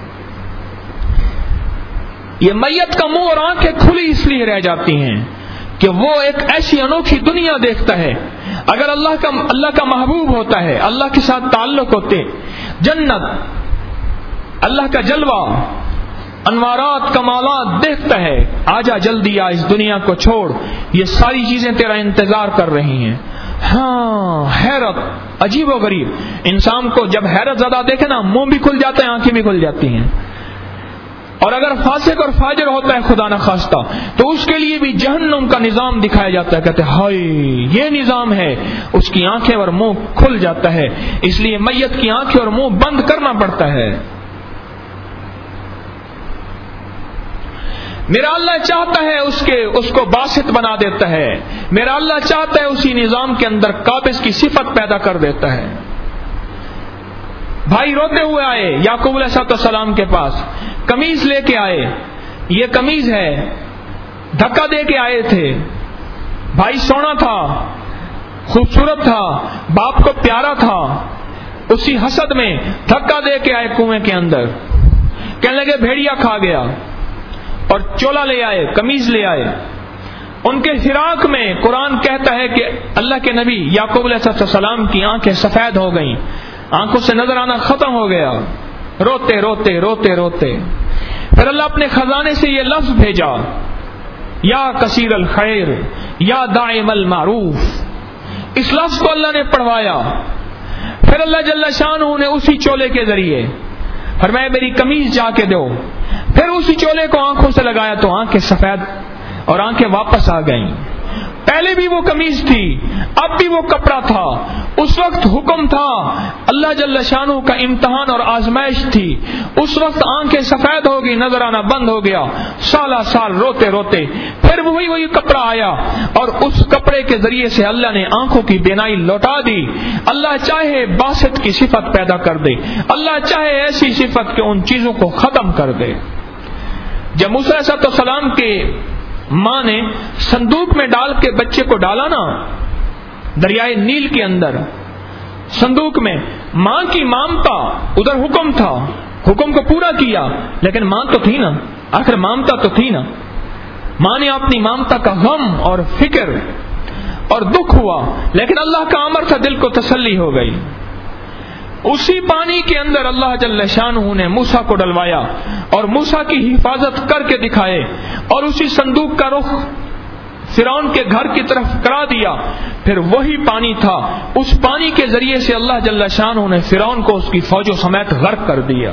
یہ میت کا منہ اور آنکھیں کھلی اس لیے رہ جاتی ہیں کہ وہ ایک ایسی انوکھی دنیا دیکھتا ہے. اگر اللہ کا اللہ کا محبوب ہوتا ہے, اللہ کے ساتھ تعلق ہوتے, جنت, اللہ کا جلوہ, انوارات, کمالات دیکھتا ہے, آجا جلدی آ, اس دنیا کو چھوڑ, یہ ساری چیزیں تیرا انتظار کر رہی ہیں. ہاں, حیرت, عجیب و غریب. انسان کو جب حیرت زدہ دیکھے نا, منہ بھی کھل جاتا ہے, آنکھیں بھی کھل جاتی ہیں. اور اگر فاسق اور فاجر ہوتا ہے خدا نخواستہ, تو اس کے لیے بھی جہنم کا نظام دکھایا جاتا ہے. کہتے ہیں ہائے یہ نظام ہے, اس کی آنکھیں اور منہ کھل جاتا ہے. اس لیے میت کی آنکھیں اور منہ بند کرنا پڑتا ہے. میرا اللہ چاہتا ہے اس کے اس کو باسط بنا دیتا ہے. میرا اللہ چاہتا ہے اسی نظام کے اندر قابض کی صفت پیدا کر دیتا ہے. بھائی روتے ہوئے آئے یعقوب علیہ السلام کے پاس, قمیض لے کے آئے, یہ قمیض ہے, دھکا دے کے آئے تھے. بھائی سونا تھا, خوبصورت تھا, باپ کو پیارا تھا, اسی حسد میں دھکا دے کے آئے کنویں کے اندر. کہنے لگے بھیڑیا کھا گیا, اور چولا لے آئے, قمیض لے آئے. ان کے فراق میں قرآن کہتا ہے کہ اللہ کے نبی یعقوب علیہ السلام کی آنکھیں سفید ہو گئیں, آنکھوں سے نظر آنا ختم ہو گیا. روتے روتے روتے روتے پھر اللہ اپنے خزانے سے یہ لفظ بھیجا, یا کثیر الخیر یا دائم المعروف. اس لفظ کو اللہ نے پڑھوایا. پھر اللہ جل شانہ نے اسی چولے کے ذریعے فرمایا میری قمیض جا کے دو. پھر اسی چولے کو آنکھوں سے لگایا تو آنکھیں سفید اور آنکھیں واپس آ گئیں. پہلے بھی وہ قمیض تھی, اب بھی وہ کپڑا تھا. اس وقت حکم تھا, اللہ جل شانہ کا امتحان اور آزمائش تھی. اس وقت آنکھیں سفید ہو گئی, نظر آنا بند ہو گیا. سالہ سال روتے روتے پھر وہی وہی کپڑا آیا, اور اس کپڑے کے ذریعے سے اللہ نے آنکھوں کی بینائی لوٹا دی. اللہ چاہے باسط کی صفت پیدا کر دے, اللہ چاہے ایسی صفت کہ ان چیزوں کو ختم کر دے. جب موسیٰ علیہ السلام کے ماں نے صندوق میں ڈال کے بچے کو ڈالا نا دریائے نیل کے اندر, صندوق میں, ماں کی مامتا, ادھر حکم تھا, حکم کو پورا کیا, لیکن ماں تو تھی نا, آخر مامتا تو تھی نا. ماں نے اپنی مامتا کا غم اور فکر اور دکھ ہوا, لیکن اللہ کا امر تھا, دل کو تسلی ہو گئی. اسی پانی کے اندر اللہ جل شانہ نے موسیٰ کو ڈلوایا اور موسیٰ کی حفاظت کر کے دکھائے, اور اسی صندوق کا رخ فرعون کے گھر کی طرف کرا دیا. پھر وہی پانی تھا, اس پانی کے ذریعے سے اللہ جل شانہ نے فرعون کو اس کی فوجوں سمیت غرق کر دیا.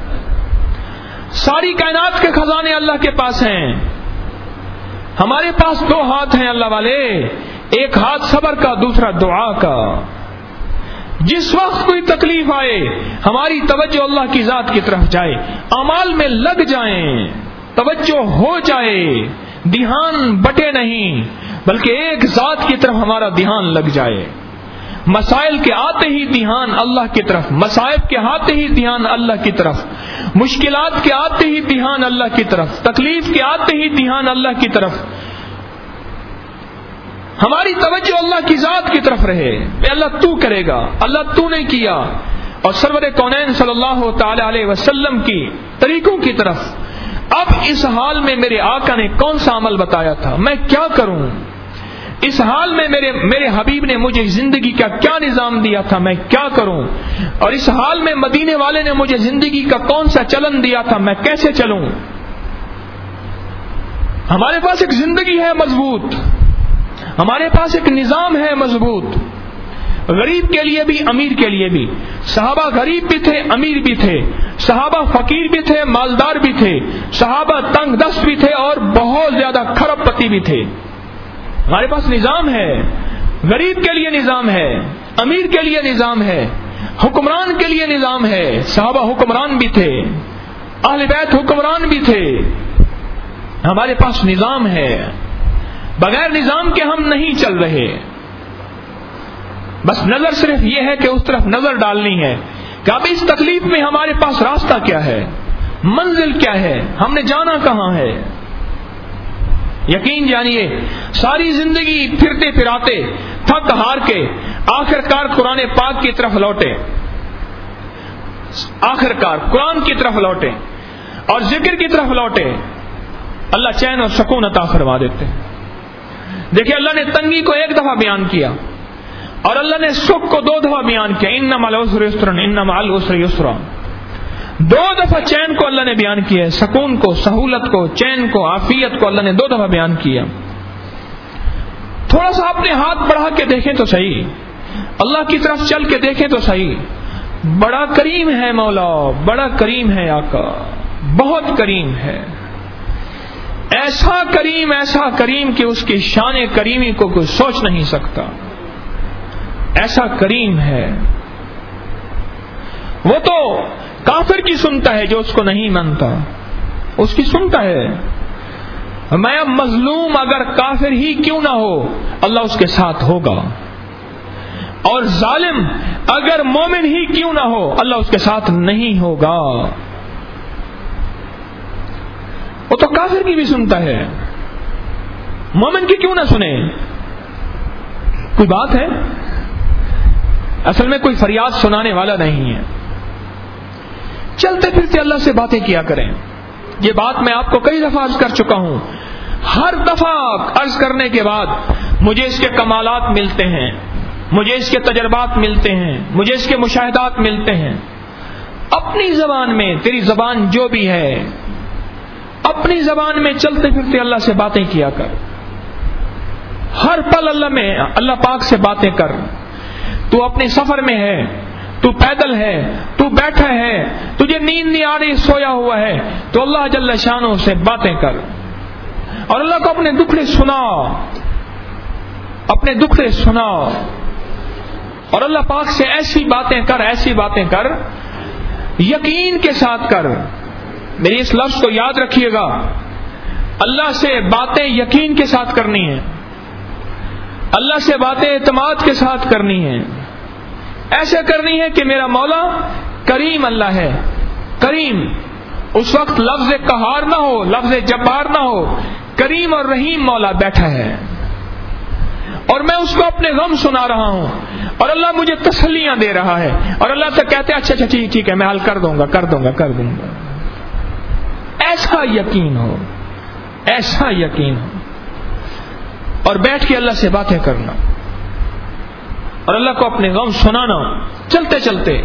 ساری کائنات کے خزانے اللہ کے پاس ہیں. ہمارے پاس دو ہاتھ ہیں اللہ والے, ایک ہاتھ صبر کا, دوسرا دعا کا. جس وقت کوئی تکلیف آئے ہماری توجہ اللہ کی ذات کی طرف جائے, اعمال میں لگ جائیں, توجہ ہو جائے, دھیان بٹے نہیں, بلکہ ایک ذات کی طرف ہمارا دھیان لگ جائے. مسائل کے آتے ہی دھیان اللہ کی طرف, مصائب کے آتے ہی دھیان اللہ کی طرف, مشکلات کے آتے ہی دھیان اللہ کی طرف, تکلیف کے آتے ہی دھیان اللہ کی طرف. ہماری توجہ اللہ کی ذات کی طرف رہے, اللہ تو کرے گا, اللہ تو نے کیا. اور سرور کونین صلی اللہ تعالی علیہ وسلم کی طریقوں کی طرف. اب اس حال میں میرے آقا نے کون سا عمل بتایا تھا, میں کیا کروں. اس حال میں میرے میرے حبیب نے مجھے زندگی کا کیا نظام دیا تھا, میں کیا کروں. اور اس حال میں مدینے والے نے مجھے زندگی کا کون سا چلن دیا تھا, میں کیسے چلوں. ہمارے پاس ایک زندگی ہے مضبوط, ہمارے پاس ایک نظام ہے مضبوط, غریب کے لیے بھی امیر کے لیے بھی. صحابہ غریب بھی تھے, امیر بھی تھے, صحابہ فقیر بھی تھے, مالدار بھی تھے, صحابہ تنگ دست بھی تھے, اور بہت زیادہ کھرب پتی بھی تھے. ہمارے پاس نظام ہے, غریب کے لیے نظام ہے, امیر کے لیے نظام ہے, حکمران کے لیے نظام ہے. صحابہ حکمران بھی تھے, اہل بیت حکمران بھی تھے. ہمارے پاس نظام ہے, بغیر نظام کے ہم نہیں چل رہے. بس نظر صرف یہ ہے کہ اس طرف نظر ڈالنی ہے کہ اب اس تکلیف میں ہمارے پاس راستہ کیا ہے, منزل کیا ہے, ہم نے جانا کہاں ہے. یقین جانیے ساری زندگی پھرتے پھراتے تھک ہار کے آخر کار قرآن پاک کی طرف لوٹے, آخر کار قرآن کی طرف لوٹے اور ذکر کی طرف لوٹے, اللہ چین اور سکون عطا فرما دیتے. دیکھیں اللہ نے تنگی کو ایک دفعہ بیان کیا اور اللہ نے سکھ کو دو دفعہ بیان کیا، ان مع العسر یسرا ان مع العسر یسرا. دو دفعہ چین کو اللہ نے بیان کیا ہے، سکون کو، سہولت کو، چین کو، عافیت کو اللہ نے دو دفعہ بیان کیا. تھوڑا سا اپنے ہاتھ بڑھا کے دیکھیں تو صحیح، اللہ کی طرف چل کے دیکھیں تو صحیح. بڑا کریم ہے مولا، بڑا کریم ہے آقا، بہت کریم ہے. ایسا کریم ایسا کریم کہ اس کی شان کریمی کو کوئی سوچ نہیں سکتا. ایسا کریم ہے. وہ تو کافر کی سنتا ہے جو اس کو نہیں مانتا، اس کی سنتا ہے. میں اب مظلوم اگر کافر ہی کیوں نہ ہو اللہ اس کے ساتھ ہوگا، اور ظالم اگر مومن ہی کیوں نہ ہو اللہ اس کے ساتھ نہیں ہوگا. وہ تو کافر کی بھی سنتا ہے، مومن کی کیوں نہ سنے؟ کوئی بات ہے؟ اصل میں کوئی فریاد سنانے والا نہیں ہے. چلتے پھرتے اللہ سے باتیں کیا کریں. یہ بات میں آپ کو کئی دفعہ عرض کر چکا ہوں. ہر دفعہ عرض کرنے کے بعد مجھے اس کے کمالات ملتے ہیں، مجھے اس کے تجربات ملتے ہیں، مجھے اس کے مشاہدات ملتے ہیں. اپنی زبان میں، تیری زبان جو بھی ہے، اپنی زبان میں چلتے پھرتے اللہ سے باتیں کیا کر. ہر پل اللہ میں اللہ پاک سے باتیں کر. تو اپنے سفر میں ہے، تو پیدل ہے، تو بیٹھا ہے، تجھے نیند نہیں آ رہی، سویا ہوا ہے، تو اللہ جل شانہ سے باتیں کر اور اللہ کو اپنے دکھڑے سنا، اپنے دکھڑے سنا اور اللہ پاک سے ایسی باتیں کر، ایسی باتیں کر، یقین کے ساتھ کر. میری اس لفظ کو یاد رکھیے گا، اللہ سے باتیں یقین کے ساتھ کرنی ہیں، اللہ سے باتیں اعتماد کے ساتھ کرنی ہیں. ایسے کرنی ہے کہ میرا مولا کریم اللہ ہے. کریم اس وقت لفظ قہار نہ ہو، لفظ جبار نہ ہو، کریم اور رحیم مولا بیٹھا ہے اور میں اس کو اپنے غم سنا رہا ہوں اور اللہ مجھے تسلیاں دے رہا ہے اور اللہ سے کہتے ہیں اچھا اچھا ٹھیک ٹھیک ہے میں حل کر دوں گا کر دوں گا کر دوں گا. ایسا یقین ہو، ایسا یقین ہو اور بیٹھ کے اللہ سے باتیں کرنا اور اللہ کو اپنے غم سنانا. چلتے چلتے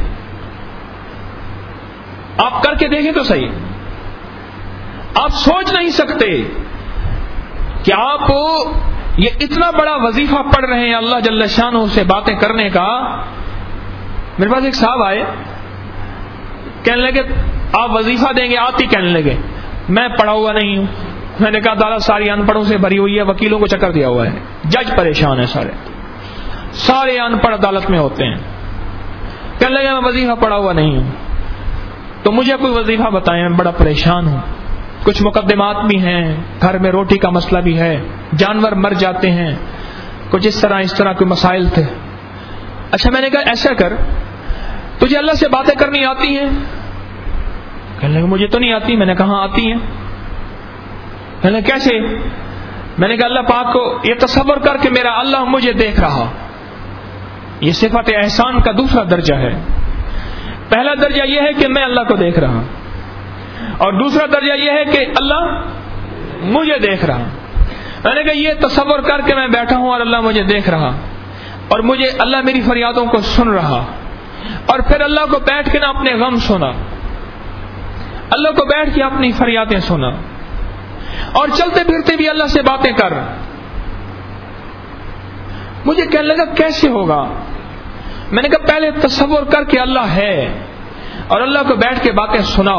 آپ کر کے دیکھیں تو صحیح. آپ سوچ نہیں سکتے کہ آپ یہ اتنا بڑا وظیفہ پڑھ رہے ہیں اللہ جل شانہ سے باتیں کرنے کا. میرے پاس ایک صاحب آئے، کہنے لگے آپ وظیفہ دیں گے، آتی کہنے لگے میں پڑھا ہوا نہیں ہوں. میں نے کہا عدالت ساری ان پڑھوں سے بھری ہوئی ہے، وکیلوں کو چکر دیا ہوا ہے، جج پریشان ہے، سارے سارے ان پڑھ عدالت میں ہوتے ہیں. کہنے لگے میں وظیفہ پڑھا ہوا نہیں ہوں، تو مجھے کوئی وظیفہ بتائیں، میں بڑا پریشان ہوں. کچھ مقدمات بھی ہیں، گھر میں روٹی کا مسئلہ بھی ہے، جانور مر جاتے ہیں، کچھ اس طرح اس طرح کے مسائل تھے. اچھا میں نے کہا ایسا کر، تجھے اللہ سے باتیں کرنی آتی ہیں؟ کہنے لگے مجھے تو نہیں آتی. میں نے کہا ہاں آتی ہیں. کہنے لگے کیسے؟ میں نے کہا اللہ پاک کو یہ تصور کر کے میرا اللہ مجھے دیکھ رہا. یہ صفت احسان کا دوسرا درجہ ہے. پہلا درجہ یہ ہے کہ میں اللہ کو دیکھ رہا، اور دوسرا درجہ یہ ہے کہ اللہ مجھے دیکھ رہا. میں نے کہا یہ تصور کر کے میں بیٹھا ہوں اور اللہ مجھے دیکھ رہا اور مجھے اللہ میری فریادوں کو سن رہا، اور پھر اللہ کو بیٹھ کے نہ اپنے غم سنا، اللہ کو بیٹھ کے اپنی فریادیں سنا اور چلتے پھرتے بھی اللہ سے باتیں کر. مجھے کہنے لگا کیسے ہوگا؟ میں نے کہا پہلے تصور کر کے اللہ ہے اور اللہ کو بیٹھ کے باتیں سنا.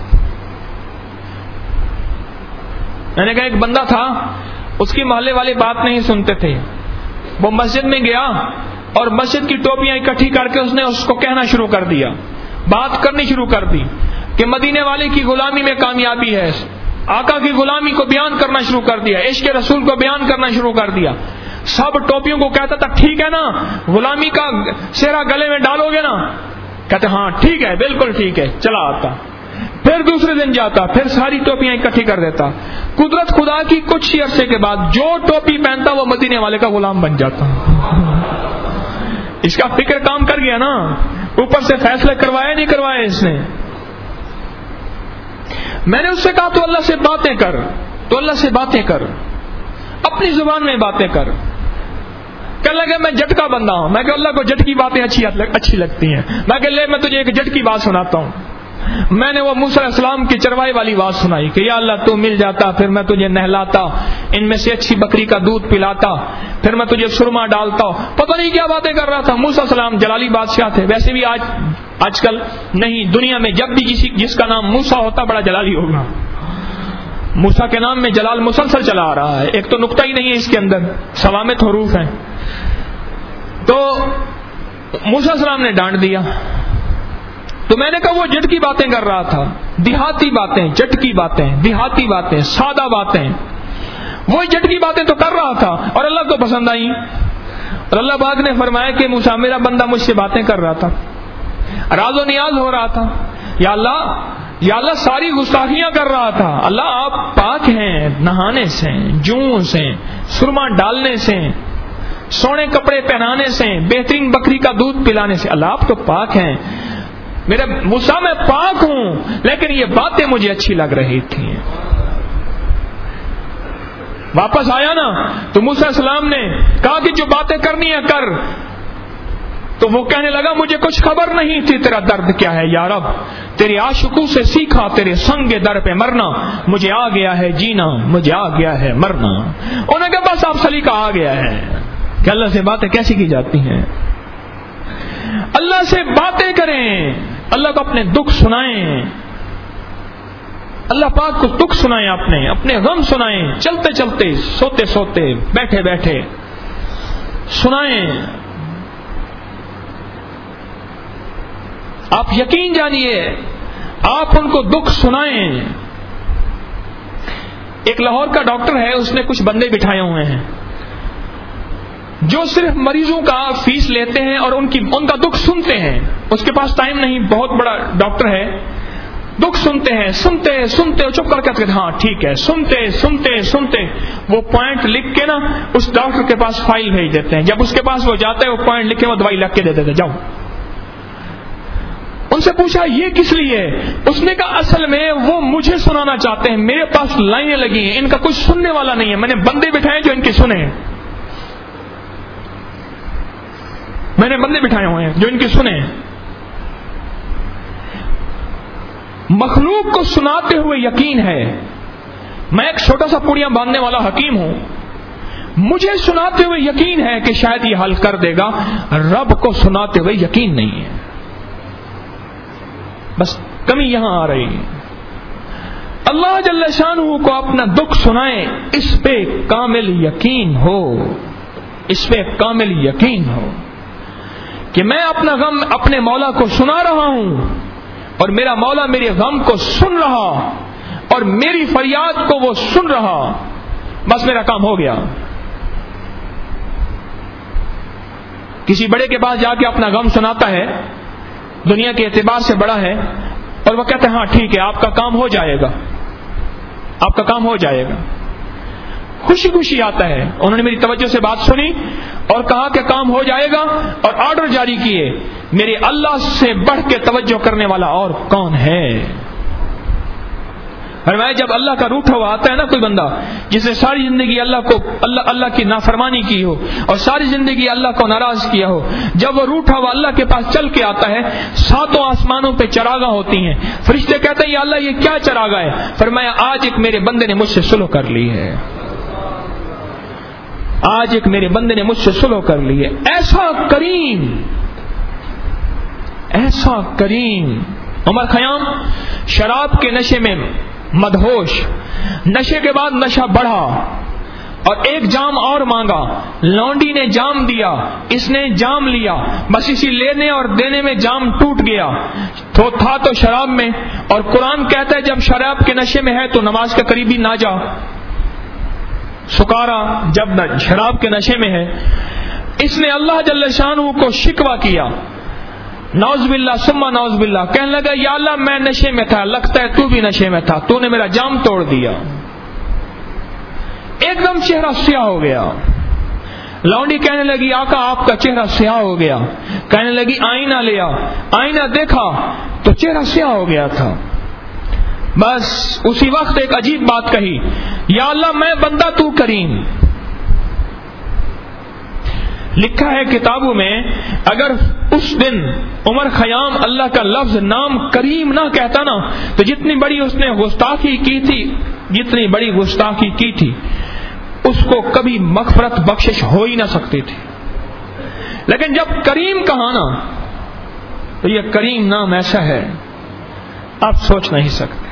میں نے کہا ایک بندہ تھا، اس کی محلے والے بات نہیں سنتے تھے. وہ مسجد میں گیا اور مسجد کی ٹوپیاں اکٹھی کر کے اس نے اس کو کہنا شروع کر دیا، بات کرنی شروع کر دی کہ مدینے والے کی غلامی میں کامیابی ہے. آقا کی غلامی کو بیان کرنا شروع کر دیا، عشق رسول کو بیان کرنا شروع کر دیا. سب ٹوپیوں کو کہتا تھا ٹھیک ہے نا، غلامی کا سہرا گلے میں ڈالو گے نا؟ کہتے ہاں ٹھیک ہے، بالکل ٹھیک ہے. چلا آتا، پھر دوسرے دن جاتا، پھر ساری ٹوپیاں اکٹھی کر دیتا. قدرت خدا کی کچھ ہی عرصے کے بعد جو ٹوپی پہنتا وہ مدینے والے کا غلام بن جاتا. اس کا فکر کام کر گیا نا، اوپر سے فیصلے کروائے نہیں کروائے اس نے. میں نے اس سے کہا تو اللہ سے باتیں کر، تو اللہ سے باتیں کر. اپنی زبان میں باتیں کر. کہنے لگا میں جٹکا بندہ ہوں. میں کہ اللہ کو جٹکی باتیں اچھی اچھی لگتی ہیں. میں کہ لے میں تجھے ایک جٹکی بات سناتا ہوں. میں نے وہ موسیٰ علیہ السلام کی چروائی والی بات سنائی کہ یا اللہ تو مل جاتا, پھر میں تجھے نہلاتا, ان میں سے اچھی بکری کا دودھ پلاتا, پھر میں تجھے سرما ڈالتا. پتہ نہیں کیا باتیں کر رہا تھا. موسیٰ علیہ السلام جلالی بادشاہ تھے. ویسے بھی آج آج کل نہیں, دنیا میں جب بھی کسی جس کا نام موسیٰ ہوتا بڑا جلالی ہوگا. موسیٰ کے نام میں جلال مسلسل چلا آ رہا ہے. ایک تو نقطہ ہی نہیں ہے اس کے اندر, سوامت حروف ہیں. تو موسیٰ علیہ السلام نے ڈانٹ دیا. تو میں نے کہا وہ جٹ کی باتیں کر رہا تھا, دیہاتی باتیں, جٹ کی باتیں, دیہاتی باتیں, سادہ باتیں. وہی جٹ کی باتیں تو کر رہا تھا اور اللہ کو پسند آئی. اور اللہ پاک نے فرمایا کہ موسیٰ میرا بندہ مجھ سے باتیں کر رہا تھا, راز و نیاز ہو رہا تھا. یا اللہ یا اللہ ساری گستاخیاں کر رہا تھا. اللہ آپ پاک ہیں نہانے سے, جوں سے, سرما ڈالنے سے, سونے کپڑے پہنانے سے, بہترین بکری کا دودھ پلانے سے. اللہ آپ تو پاک ہیں. میرے موسیٰ میں پاک ہوں, لیکن یہ باتیں مجھے اچھی لگ رہی تھیں. واپس آیا نا تو موسیٰ علیہ السلام نے کہا کہ جو باتیں کرنی ہے کر. تو وہ کہنے لگا مجھے کچھ خبر نہیں تھی تیرا درد کیا ہے یا رب, تیرے عاشقوں سے سیکھا تیرے سنگ در پہ مرنا, مجھے آ گیا ہے جینا, مجھے آ گیا ہے مرنا. انہوں نے کہا بس آپ سلیقہ آ گیا ہے کہ اللہ سے باتیں کیسی کی جاتی ہیں. اللہ سے باتیں کریں, اللہ کو اپنے دکھ سنائیں, اللہ پاک کو دکھ سنائیں, اپنے اپنے غم سنائیں, چلتے چلتے, سوتے سوتے, بیٹھے بیٹھے سنائیں. آپ یقین جانیے آپ ان کو دکھ سنائیں. ایک لاہور کا ڈاکٹر ہے, اس نے کچھ بندے بٹھائے ہوئے ہیں جو صرف مریضوں کا فیس لیتے ہیں اور ان کی ان کا دکھ سنتے ہیں. اس کے پاس ٹائم نہیں, بہت بڑا ڈاکٹر ہے. دکھ سنتے ہیں, سنتے سنتے چپ کر کے ہاں ٹھیک ہے, سنتے سنتے سنتے وہ پوائنٹ لکھ کے نا اس ڈاکٹر کے پاس فائل بھیج دیتے ہیں. جب اس کے پاس وہ جاتا ہے وہ پوائنٹ لکھ کے وہ دوائی لکھ کے دے دیتے, جاؤ. ان سے پوچھا یہ کس لیے؟ اس نے کہا اصل میں وہ مجھے سنانا چاہتے ہیں, میرے پاس لائنیں لگی ہیں, ان کا کچھ سننے والا نہیں ہے, میں نے بندے بٹھائے جو ان کی سنیں. میں نے بندے بٹھائے ہوئے ہیں جو ان کی سنیں. مخلوق کو سناتے ہوئے یقین ہے. میں ایک چھوٹا سا پوڑیاں باندھنے والا حکیم ہوں, مجھے سناتے ہوئے یقین ہے کہ شاید یہ حل کر دے گا. رب کو سناتے ہوئے یقین نہیں ہے. بس کمی یہاں آ رہی ہے. اللہ جل شانہ کو اپنا دکھ سنائیں, اس پہ کامل یقین ہو, اس پہ کامل یقین ہو کہ میں اپنا غم اپنے مولا کو سنا رہا ہوں اور میرا مولا میرے غم کو سن رہا اور میری فریاد کو وہ سن رہا. بس میرا کام ہو گیا. کسی بڑے کے پاس جا کے اپنا غم سناتا ہے, دنیا کے اعتبار سے بڑا ہے, اور وہ کہتے ہیں ہاں ٹھیک ہے آپ کا کام ہو جائے گا, آپ کا کام ہو جائے گا. خوشی خوشی آتا ہے. انہوں نے میری توجہ سے بات سنی اور کہا کہ کام ہو جائے گا, اور آرڈر جاری کیے, میرے اللہ سے بڑھ کے توجہ کرنے والا اور کون ہے. فرمایا جب اللہ کا روٹھا ہوا آتا ہے نا کوئی بندہ جس نے ساری زندگی اللہ کو اللہ اللہ کی نافرمانی کی ہو اور ساری زندگی اللہ کو ناراض کیا ہو, جب وہ روٹھا ہوا اللہ کے پاس چل کے آتا ہے, ساتوں آسمانوں پہ چراغاں ہوتی ہیں. فرشتے کہتے ہیں یا اللہ یہ کیا چراغا ہے؟ فرمایا آج ایک میرے بندے نے مجھ سے سلو کر لی ہے, آج ایک میرے بندے نے مجھ سے سلو کر لی ہے. ایسا کریم, ایسا کریم. عمر خیام شراب کے نشے میں مدہوش, نشے کے بعد نشہ بڑھا اور ایک جام اور مانگا. لونڈی نے جام دیا, اس نے جام لیا, بس اسی لینے اور دینے میں جام ٹوٹ گیا. تو تھا تو شراب میں, اور قرآن کہتا ہے جب شراب کے نشے میں ہے تو نماز کے قریبی نہ جا. سکارا جب شراب کے نشے میں ہے, اس نے اللہ جل شانہ کو شکوہ کیا, نعوذ باللہ ثم نعوذ باللہ, کہنے لگا یا اللہ میں نشے میں تھا, لگتا ہے تو بھی نشے میں تھا, تو نے میرا جام توڑ دیا. ایک دم چہرہ سیاہ ہو گیا. لونڈی کہنے لگی آقا آپ کا چہرہ سیاہ ہو گیا. کہنے لگی آئینہ لیا, آئینہ دیکھا تو چہرہ سیاہ ہو گیا تھا. بس اسی وقت ایک عجیب بات کہی, یا اللہ میں بندہ تو کریم, لکھا ہے کتابوں میں اگر اس دن عمر خیام اللہ کا لفظ نام کریم نہ کہتا نا تو جتنی بڑی اس نے گستاخی کی تھی جتنی بڑی گستاخی کی تھی اس کو کبھی مغفرت بخشش ہو ہی نہ سکتی تھی. لیکن جب کریم کہا نا تو یہ کریم نام ایسا ہے آپ سوچ نہیں سکتے.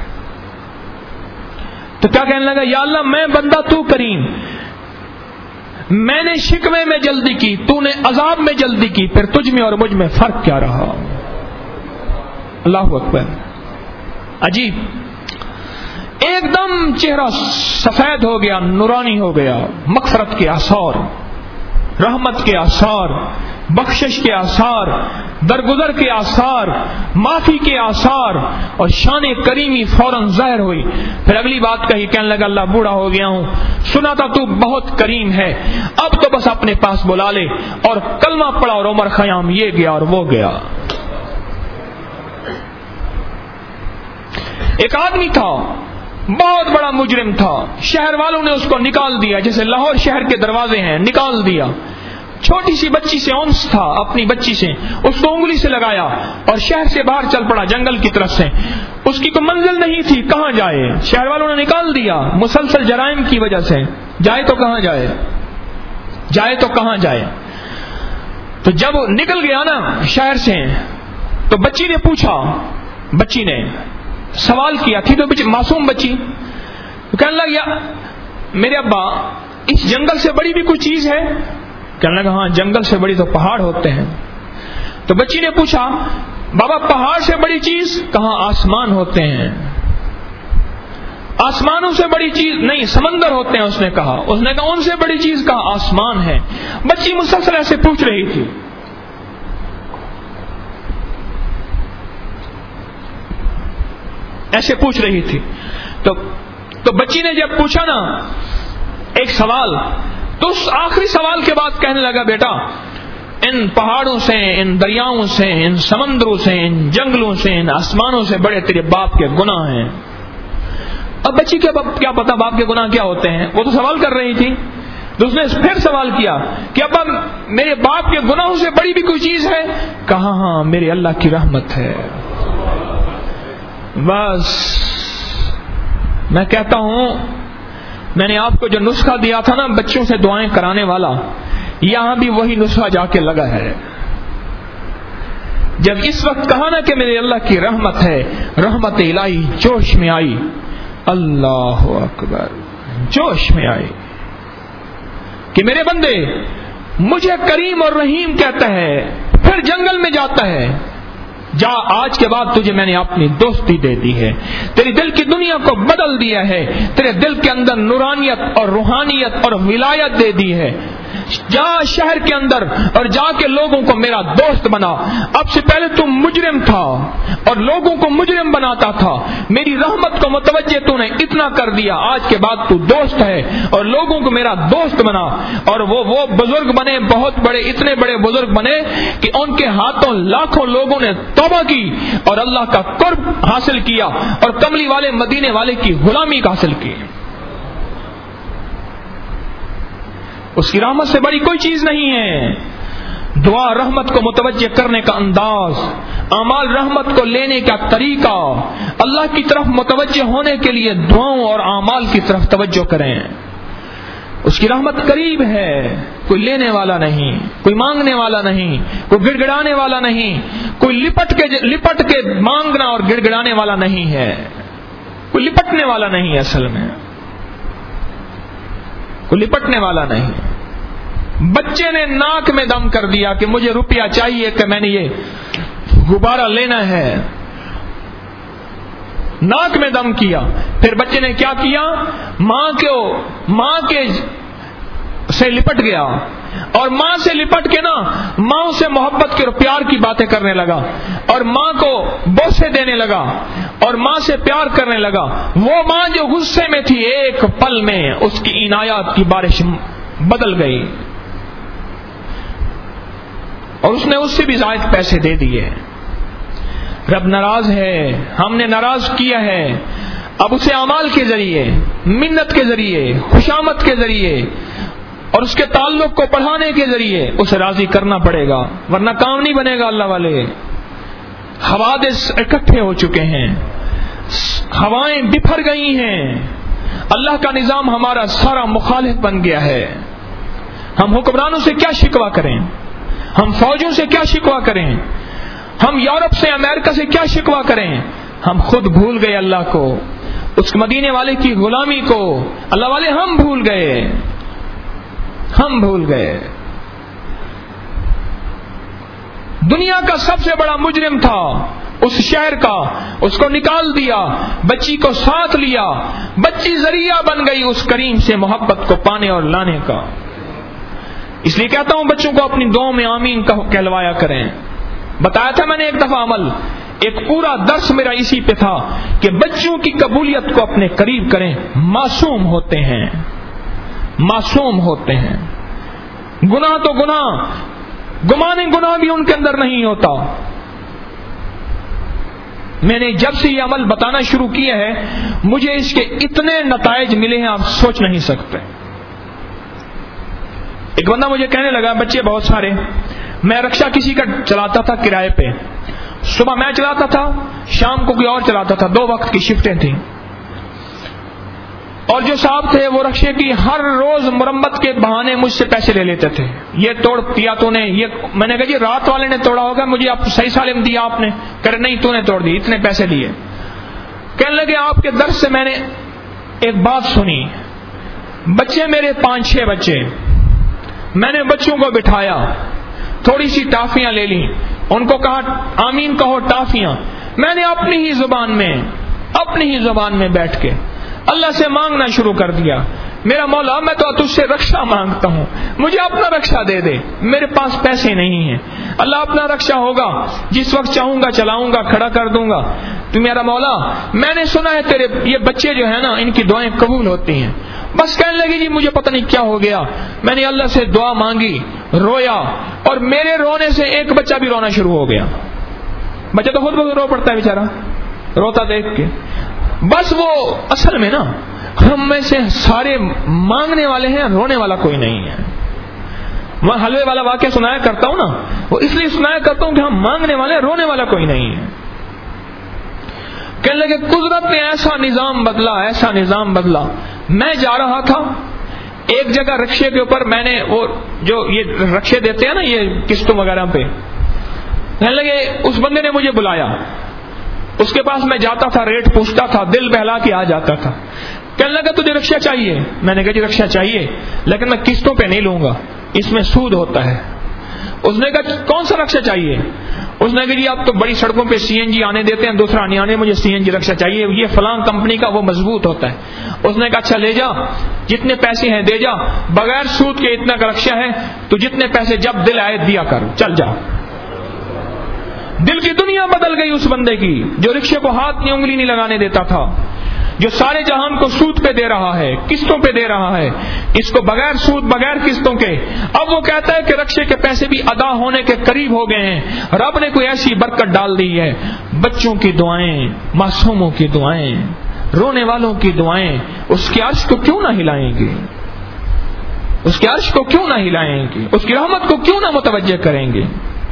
تو کیا کہنے لگا, یا اللہ میں بندہ تو کریم, میں نے شکوے میں جلدی کی, تو نے عذاب میں جلدی کی, پھر تجھ میں اور مجھ میں فرق کیا رہا. اللہ اکبر. عجیب, ایک دم چہرہ سفید ہو گیا, نورانی ہو گیا, مغفرت کے آثار, رحمت کے آثار, بخشش کے آثار, درگزر کے آثار, معافی کے آثار, اور شان کریمی فوراً ظاہر ہوئی. پھر اگلی بات کہی, کہنے لگا اللہ بوڑھا ہو گیا ہوں, سنا تھا تو بہت کریم ہے, اب تو بس اپنے پاس بلا لے. اور کلمہ پڑا اور عمر خیام یہ گیا اور وہ گیا. ایک آدمی تھا بہت بڑا مجرم تھا, شہر والوں نے اس کو نکال دیا, جیسے لاہور شہر کے دروازے ہیں نکال دیا. چھوٹی سی بچی سے انس تھا, اپنی بچی سے اس کو انگلی سے لگایا اور شہر سے باہر چل پڑا جنگل کی طرف سے. اس کی کوئی منزل نہیں تھی, کہاں جائے, شہر والوں نے نکال دیا مسلسل جرائم کی وجہ سے. جائے تو کہاں جائے, جائے تو کہاں جائے. تو جب نکل گیا نا شہر سے تو بچی نے پوچھا, بچی نے سوال کیا, تھی تو معصوم بچی, تو کہنے لگا یا میرے ابا اس جنگل سے بڑی بھی کوئی چیز ہے. کہنے لگا ہاں جنگل سے بڑی تو پہاڑ ہوتے ہیں. تو بچی نے پوچھا بابا پہاڑ سے بڑی چیز کہاں, آسمان ہوتے ہیں. آسمانوں سے بڑی چیز نہیں سمندر ہوتے ہیں اس نے کہا. اس نے کہا ان سے بڑی چیز کہاں, آسمان ہے. بچی مسلسل ایسے پوچھ رہی تھی. ایسے پوچھ رہی تھی تو تو بچی نے جب پوچھا نا ایک سوال, تو اس آخری سوال کے بعد کہنے لگا بیٹا ان پہاڑوں سے, ان دریاؤں سے, ان سمندروں سے, ان جنگلوں سے, ان آسمانوں سے بڑے تیرے باپ کے گناہ ہیں. اب بچی کے کیا پتا باپ کے گناہ کیا ہوتے ہیں, وہ تو سوال کر رہی تھی. تو اس نے پھر سوال کیا کہ ابا میرے باپ کے گناہوں سے بڑی بھی کوئی چیز ہے. کہا ہاں میرے اللہ کی رحمت ہے. بس میں کہتا ہوں میں نے آپ کو جو نسخہ دیا تھا نا بچوں سے دعائیں کرانے والا, یہاں بھی وہی نسخہ جا کے لگا ہے. جب اس وقت کہا نا کہ میرے اللہ کی رحمت ہے, رحمت الہی جوش میں آئی. اللہ اکبر, جوش میں آئی کہ میرے بندے مجھے کریم اور رحیم کہتا ہے, پھر جنگل میں جاتا ہے. جا آج کے بعد تجھے میں نے اپنی دوستی دے دی ہے, تیری دل کی دنیا کو بدل دیا ہے, تیرے دل کے اندر نورانیت اور روحانیت اور ولایت دے دی ہے. جا شہر کے اندر اور جا کے لوگوں کو میرا دوست بنا. اب سے پہلے تم مجرم تھا اور لوگوں کو مجرم بناتا تھا, میری رحمت کو متوجہ تو نے اتنا کر دیا, آج کے بعد تو دوست ہے اور لوگوں کو میرا دوست بنا. اور وہ وہ بزرگ بنے, بہت بڑے, اتنے بڑے بزرگ بنے کہ ان کے ہاتھوں لاکھوں لوگوں نے توبہ کی اور اللہ کا قرب حاصل کیا اور کملی والے مدینے والے کی غلامی حاصل کی. اس کی رحمت سے بڑی کوئی چیز نہیں ہے. دعا رحمت کو متوجہ کرنے کا انداز, اعمال رحمت کو لینے کا طریقہ, اللہ کی طرف متوجہ ہونے کے لیے دعاؤں اور اعمال کی طرف توجہ کریں. اس کی رحمت قریب ہے, کوئی لینے والا نہیں, کوئی مانگنے والا نہیں, کوئی گڑ گڑانے والا نہیں, کوئی لپٹ کے لپٹ کے مانگنا اور گڑ گڑانے والا نہیں ہے, کوئی لپٹنے والا نہیں ہے. اصل میں کوئی لپٹنے والا نہیں. بچے نے ناک میں دم کر دیا کہ مجھے روپیہ چاہیے کہ میں نے یہ غبارہ لینا ہے, ناک میں دم کیا. پھر بچے نے کیا کیا, ماں کو ماں کے سے لپٹ گیا اور ماں سے لپٹ کے نا ماں سے محبت کے اور پیار کی باتیں کرنے لگا اور ماں کو بوسے دینے لگا اور ماں سے پیار کرنے لگا. وہ ماں جو غصے میں تھی ایک پل میں اس کی عنایات کی بارش بدل گئی اور اس نے اس سے بھی زائد پیسے دے دیے. رب ناراض ہے, ہم نے ناراض کیا ہے. اب اسے اعمال کے ذریعے, منت کے ذریعے, خوشامد کے ذریعے اور اس کے تعلق کو بڑھانے کے ذریعے اسے راضی کرنا پڑے گا، ورنہ کام نہیں بنے گا اللہ والے۔ حوادث اکٹھے ہو چکے ہیں، ہوائیں بکھر گئی ہیں، اللہ کا نظام ہمارا سارا مخالف بن گیا ہے۔ ہم حکمرانوں سے کیا شکوہ کریں، ہم فوجوں سے کیا شکوہ کریں، ہم یورپ سے امریکہ سے کیا شکوہ کریں، ہم خود بھول گئے اللہ کو، اس مدینے والے کی غلامی کو اللہ والے ہم بھول گئے، ہم بھول گئے۔ دنیا کا سب سے بڑا مجرم تھا اس شہر کا، اس کو نکال دیا، بچی کو ساتھ لیا، بچی ذریعہ بن گئی اس کریم سے محبت کو پانے اور لانے کا۔ اس لیے کہتا ہوں بچوں کو اپنی دعاؤں میں آمین کہلوایا کریں۔ بتایا تھا میں نے ایک دفعہ عمل، ایک پورا درس میرا اسی پہ تھا کہ بچوں کی قبولیت کو اپنے قریب کریں، معصوم ہوتے ہیں، معصوم ہوتے ہیں، گناہ تو گناہ، گمانے گناہ بھی ان کے اندر نہیں ہوتا۔ میں نے جب سے یہ عمل بتانا شروع کیا ہے مجھے اس کے اتنے نتائج ملے ہیں آپ سوچ نہیں سکتے۔ ایک بندہ مجھے کہنے لگا بچے بہت سارے، میں رکشہ کسی کا چلاتا تھا کرائے پہ، صبح میں چلاتا تھا، شام کو کوئی اور چلاتا تھا، دو وقت کی شفٹیں تھیں، اور جو صاحب تھے وہ رکشے کی ہر روز مرمت کے بہانے مجھ سے پیسے لے لیتے تھے۔ یہ توڑ دیا تو نے، یہ میں نے کہا جی رات والے نے توڑا ہوگا، مجھے آپ صحیح سالم دیا آپ نے، کہ نہیں تو نے توڑ دی، اتنے پیسے لیے۔ کہنے لگے آپ کے درس سے میں نے ایک بات سنی، بچے میرے پانچ چھ بچے، میں نے بچوں کو بٹھایا، تھوڑی سی ٹافیاں لے لی، ان کو کہا آمین کہو ٹافیاں، میں نے اپنی ہی زبان میں اپنی ہی زبان میں بیٹھ کے اللہ سے مانگنا شروع کر دیا، میرا مولا میں تو تجھ سے رکشہ مانگتا ہوں، مجھے اپنا رکشہ دے دے، میرے پاس پیسے نہیں ہیں، اللہ اپنا رکشہ ہوگا، جس وقت چاہوں گا چلاؤں گا، کھڑا کر دوں گا، تو میرا مولا میں نے سنا ہے تیرے یہ بچے جو ہیں نا ان کی دعائیں قبول ہوتی ہیں۔ بس کہنے لگی جی مجھے پتہ نہیں کیا ہو گیا، میں نے اللہ سے دعا مانگی، رویا، اور میرے رونے سے ایک بچہ بھی رونا شروع ہو گیا۔ بچہ تو خود بخود رو پڑتا ہے بیچارہ روتا دیکھ کے۔ بس وہ اصل میں نا ہم میں سے سارے مانگنے والے ہیں، رونے والا کوئی نہیں ہے۔ میں حلوے والا واقعہ سنایا کرتا ہوں نا، وہ اس لیے سنایا کرتا ہوں کہ ہم مانگنے والے ہیں، رونے والا کوئی نہیں ہے۔ کہنے لگے قدرت نے ایسا نظام بدلا، ایسا نظام بدلا، میں جا رہا تھا ایک جگہ رکشے کے اوپر، میں نے وہ جو یہ رکشے دیتے ہیں نا یہ قسطوں وغیرہ پہ، کہنے لگے اس بندے نے مجھے بلایا، اس کے پاس میں جاتا تھا، ریٹ پوچھتا تھا، دل بہلا کے آ جاتا تھا۔ کہنے لگا تجھے رکشہ چاہیے؟ میں نے کہا جی رکشہ چاہیے لیکن میں قسطوں پہ نہیں لوں گا، اس میں سود ہوتا ہے۔ اس نے کہا کون سا رکشہ چاہیے؟ اس نے کہا جی آپ تو بڑی سڑکوں پہ سی این جی آنے دیتے ہیں، دوسرا نہیں آنے، مجھے سی این جی رکشہ چاہیے، یہ فلاں کمپنی کا، وہ مضبوط ہوتا ہے۔ اس نے کہا اچھا لے جا، جتنے پیسے ہیں دے جا، بغیر سود کے اتنا کا رکشہ ہے، تو جتنے پیسے جب دل آئے دیا کر، چل جا۔ دل کی دنیا بدل گئی اس بندے کی جو رکشے کو ہاتھ نہیں انگلی نہیں لگانے دیتا تھا، جو سارے جہان کو سود پہ دے رہا ہے، قسطوں پہ دے رہا ہے، اس کو بغیر سود بغیر قسطوں کے۔ اب وہ کہتا ہے کہ رکشے کے پیسے بھی ادا ہونے کے قریب ہو گئے ہیں، رب نے کوئی ایسی برکت ڈال دی ہے۔ بچوں کی دعائیں، معصوموں کی دعائیں، رونے والوں کی دعائیں اس کے عرش کو کیوں نہ ہلائیں گے؟ اس کے عرش کو کیوں نہ ہلائیں گے؟ اس کی رحمت کو کیوں نہ متوجہ کریں گے؟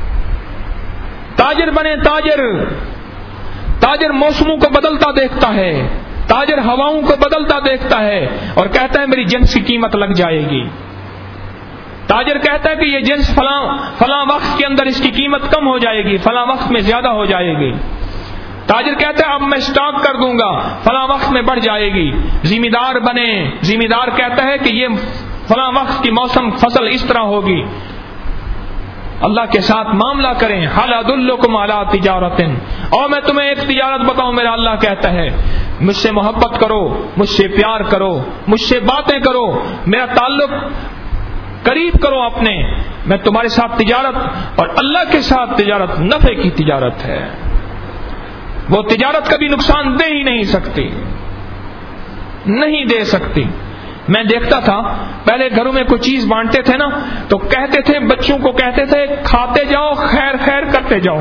تاجر بنے تاجر، تاجر موسموں کو بدلتا دیکھتا ہے، تاجر ہواؤں کو بدلتا دیکھتا ہے اور کہتا ہے میری جنس کی قیمت لگ جائے گی۔ تاجر کہتا ہے کہ یہ جنس فلاں فلاں وقت کے اندر اس کی قیمت کم ہو جائے گی، فلاں وقت میں زیادہ ہو جائے گی۔ تاجر کہتا ہے اب میں سٹاک کر دوں گا، فلاں وقت میں بڑھ جائے گی۔ ذمہ دار بنے، ذمہ دار کہتا ہے کہ یہ فلاں وقت کی موسم فصل اس طرح ہوگی۔ اللہ کے ساتھ معاملہ کریں۔ حل ادلکم علی تجارت، اور میں تمہیں ایک تجارت بتاؤں، میرا اللہ کہتا ہے مجھ سے محبت کرو، مجھ سے پیار کرو، مجھ سے باتیں کرو، میرا تعلق قریب کرو اپنے، میں تمہارے ساتھ تجارت، اور اللہ کے ساتھ تجارت نفع کی تجارت ہے، وہ تجارت کبھی نقصان دے ہی نہیں سکتی، نہیں دے سکتی۔ میں دیکھتا تھا پہلے گھروں میں کوئی چیز بانٹتے تھے نا تو کہتے تھے، بچوں کو کہتے تھے کھاتے جاؤ خیر خیر کرتے جاؤ،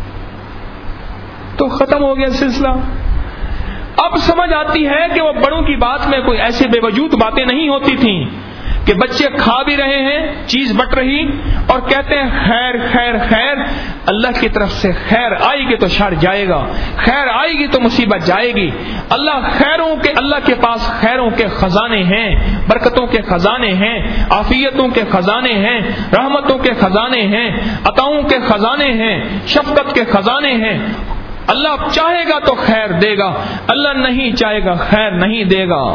تو ختم ہو گیا سلسلہ۔ اب سمجھ آتی ہے کہ وہ بڑوں کی بات میں کوئی ایسے بے وجود باتیں نہیں ہوتی تھیں کہ بچے کھا بھی رہے ہیں، چیز بٹ رہی، اور کہتے ہیں خیر خیر خیر، اللہ کی طرف سے خیر آئے گی تو شر جائے گا، خیر آئے گی تو مصیبت جائے گی۔ اللہ خیروں کے اللہ کے پاس خیروں کے خزانے ہیں، برکتوں کے خزانے ہیں، عافیتوں کے خزانے ہیں، رحمتوں کے خزانے ہیں، عطاؤں کے خزانے ہیں، شفقت کے خزانے ہیں۔ اللہ چاہے گا تو خیر دے گا، اللہ نہیں چاہے گا خیر نہیں دے گا۔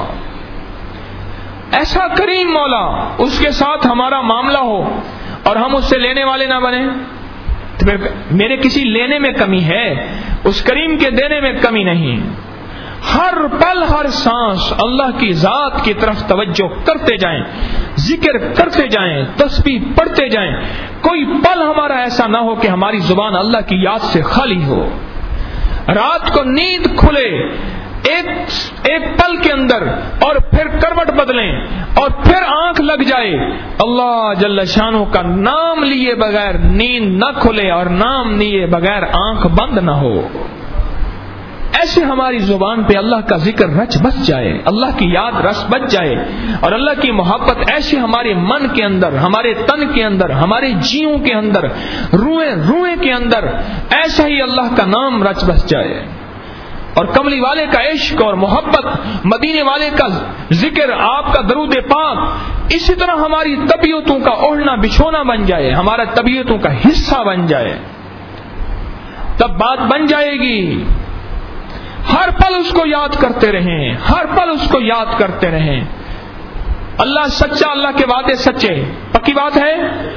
ایسا کریم مولا، اس کے ساتھ ہمارا معاملہ ہو اور ہم اس سے لینے والے نہ بنیں تو پھر میرے کسی لینے میں کمی ہے، اس کریم کے دینے میں کمی نہیں۔ ہر پل ہر سانس اللہ کی ذات کی طرف توجہ کرتے جائیں، ذکر کرتے جائیں، تسبیح پڑھتے جائیں۔ کوئی پل ہمارا ایسا نہ ہو کہ ہماری زبان اللہ کی یاد سے خالی ہو۔ رات کو نیند کھلے ایک ایک پل کے اندر اور پھر کروٹ بدلیں اور پھر آنکھ لگ جائے، اللہ جل شانہ کا نام لیے بغیر نیند نہ کھلے اور نام لیے بغیر آنکھ بند نہ ہو۔ ایسے ہماری زبان پہ اللہ کا ذکر رچ بس جائے، اللہ کی یاد رس بچ جائے، اور اللہ کی محبت ایسے ہمارے من کے اندر، ہمارے تن کے اندر، ہمارے جیوں کے اندر، روئیں روئیں کے اندر ایسا ہی اللہ کا نام رچ بس جائے، اور کملی والے کا عشق اور محبت، مدینے والے کا ذکر، آپ کا درود پاک اسی طرح ہماری طبیعتوں کا اوڑھنا بچھونا بن جائے، ہمارا طبیعتوں کا حصہ بن جائے، تب بات بن جائے گی۔ ہر پل اس کو یاد کرتے رہیں، ہر پل اس کو یاد کرتے رہیں۔ اللہ سچا، اللہ کے وعدے سچے، پکی بات ہے؟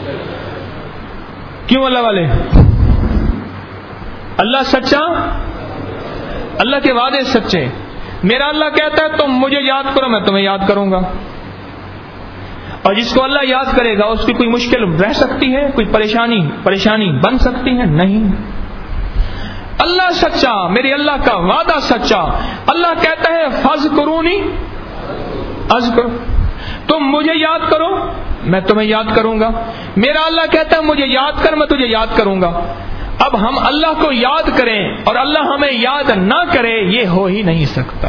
کیوں اللہ والے؟ اللہ سچا، اللہ کے وعدے سچے۔ میرا اللہ کہتا ہے تم مجھے یاد کرو، میں تمہیں یاد کروں گا، اور جس کو اللہ یاد کرے گا اس کی کوئی مشکل رہ سکتی ہے، کوئی پریشانی پریشانی بن سکتی ہے؟ نہیں۔ اللہ سچا، میرے اللہ کا وعدہ سچا۔ اللہ کہتا ہے فاذکرونی اذکر، تم مجھے یاد کرو میں تمہیں یاد کروں گا۔ میرا اللہ کہتا ہے مجھے یاد کر، میں تجھے یاد کروں گا۔ اب ہم اللہ کو یاد کریں اور اللہ ہمیں یاد نہ کرے، یہ ہو ہی نہیں سکتا،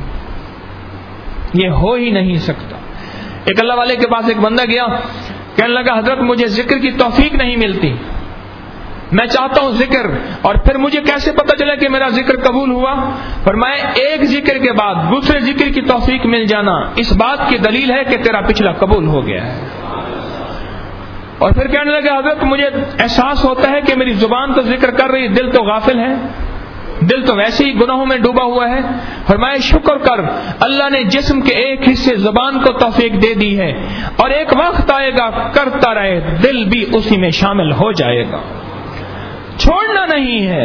یہ ہو ہی نہیں سکتا۔ ایک اللہ والے کے پاس ایک بندہ گیا، کہنے لگا حضرت مجھے ذکر کی توفیق نہیں ملتی، میں چاہتا ہوں ذکر، اور پھر مجھے کیسے پتہ چلے کہ میرا ذکر قبول ہوا؟ فرمایا ایک ذکر کے بعد دوسرے ذکر کی توفیق مل جانا اس بات کی دلیل ہے کہ تیرا پچھلا قبول ہو گیا ہے۔ اور پھر کہنے لگا حضرت مجھے احساس ہوتا ہے کہ میری زبان تو ذکر کر رہی، دل تو غافل ہے، دل تو ویسے ہی گناہوں میں ڈوبا ہوا ہے۔ فرمایا شکر کر، اللہ نے جسم کے ایک حصے زبان کو توفیق دے دی ہے، اور ایک وقت آئے گا کرتا رہے دل بھی اسی میں شامل ہو جائے گا۔ چھوڑنا نہیں ہے،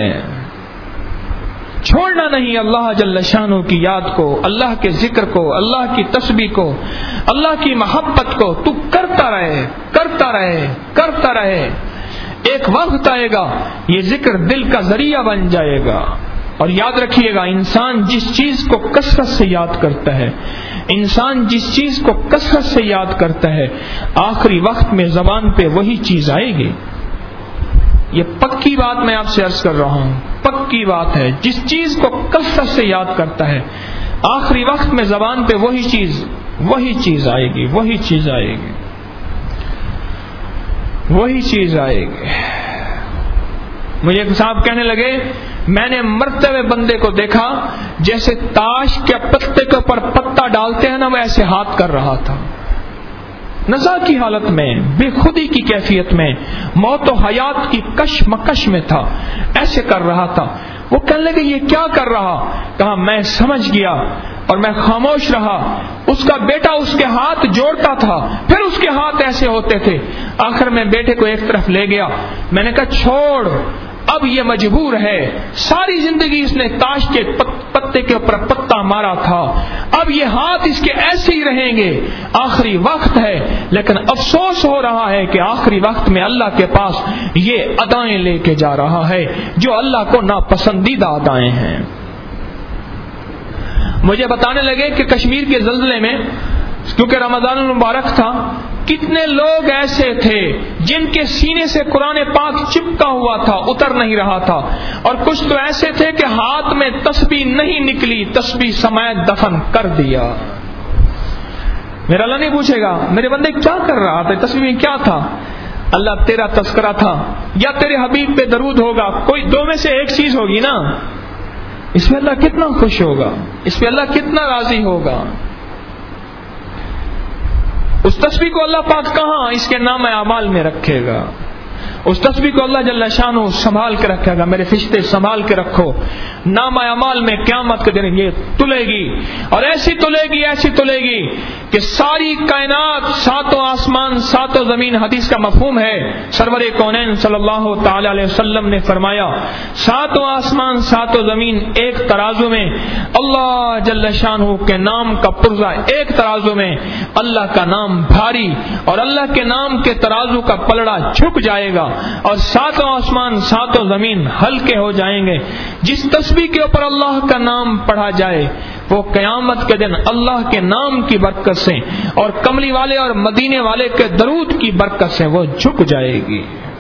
چھوڑنا نہیں اللہ جل شانہ کی یاد کو، اللہ کے ذکر کو، اللہ کی تسبیح کو، اللہ کی محبت کو تو کرتا رہے کرتا رہے کرتا رہے۔ ایک وقت آئے گا یہ ذکر دل کا ذریعہ بن جائے گا۔ اور یاد رکھیے گا، انسان جس چیز کو کثرت سے یاد کرتا ہے، انسان جس چیز کو کثرت سے یاد کرتا ہے، آخری وقت میں زبان پہ وہی چیز آئے گی۔ یہ پکی بات میں آپ سے عرض کر رہا ہوں، پکی بات ہے۔ جس چیز کو کثرت سے یاد کرتا ہے، آخری وقت میں زبان پہ وہی چیز وہی چیز آئے گی، وہی چیز آئے گی، وہی چیز آئے گی۔ مجھے ایک صاحب کہنے لگے میں نے مرتے ہوئے بندے کو دیکھا جیسے تاش کے پتے کے اوپر پتا ڈالتے ہیں نا، وہ ایسے ہاتھ کر رہا تھا، نزا کی حالت میں، بے خودی کی کیفیت میں، موت و حیات کی کش مکش میں تھا، ایسے کر رہا تھا۔ وہ کہنے لگے یہ کیا کر رہا؟ کہا میں سمجھ گیا اور میں خاموش رہا۔ اس کا بیٹا اس کے ہاتھ جوڑتا تھا، پھر اس کے ہاتھ ایسے ہوتے تھے۔ آخر میں بیٹے کو ایک طرف لے گیا، میں نے کہا چھوڑ، اب یہ مجبور ہے، ساری زندگی اس نے تاش کے پتے کے اوپر پتا مارا تھا، اب یہ ہاتھ اس کے ایسے ہی رہیں گے، آخری وقت ہے۔ لیکن افسوس ہو رہا ہے کہ آخری وقت میں اللہ کے پاس یہ ادائیں لے کے جا رہا ہے جو اللہ کو ناپسندیدہ ادائیں ہیں۔ مجھے بتانے لگے کہ کشمیر کے زلزلے میں، کیونکہ رمضان المبارک تھا، کتنے لوگ ایسے تھے جن کے سینے سے قرآن پاک چپکا ہوا تھا، اتر نہیں رہا تھا، اور کچھ تو ایسے تھے کہ ہاتھ میں تسبیح نہیں نکلی، تسبیح سمیت دفن کر دیا۔ میرا اللہ نہیں پوچھے گا میرے بندے کیا کر رہا تھا، تسبیح میں کیا تھا؟ اللہ تیرا تذکرہ تھا یا تیرے حبیب پہ درود ہوگا، کوئی دو میں سے ایک چیز ہوگی نا. اس پہ اللہ کتنا خوش ہوگا، اس پہ اللہ کتنا راضی ہوگا. اس تسبیح کو اللہ پاک کہاں اس کے نام اعمال میں رکھے گا، اس تسبیح کو اللہ جل شانہ سنبھال کے رکھے گا. میرے فرشتے سنبھال کے رکھو، نام اعمال میں قیامت کے دن یہ تلے گی، اور ایسی تلے گی ایسی تلے گی کہ ساری کائنات، ساتوں آسمان ساتوں زمین. حدیث کا مفہوم ہے، سرور کونین صلی اللہ تعالی علیہ وسلم نے فرمایا ساتوں آسمان ساتوں زمین ایک ترازو میں، اللہ جل شانہ کے نام کا پرزہ ایک ترازو میں، اللہ کا نام بھاری اور اللہ کے نام کے ترازو کا پلڑا جھک جائے گا، اور ساتوں آسمان ساتوں زمین ہلکے ہو جائیں گے. جس تسبیح کے اوپر اللہ کا نام پڑھا جائے وہ قیامت کے دن اللہ کے نام کی برکت سے اور کملی والے اور مدینے والے کے درود کی برکت سے وہ جھک جائے گی.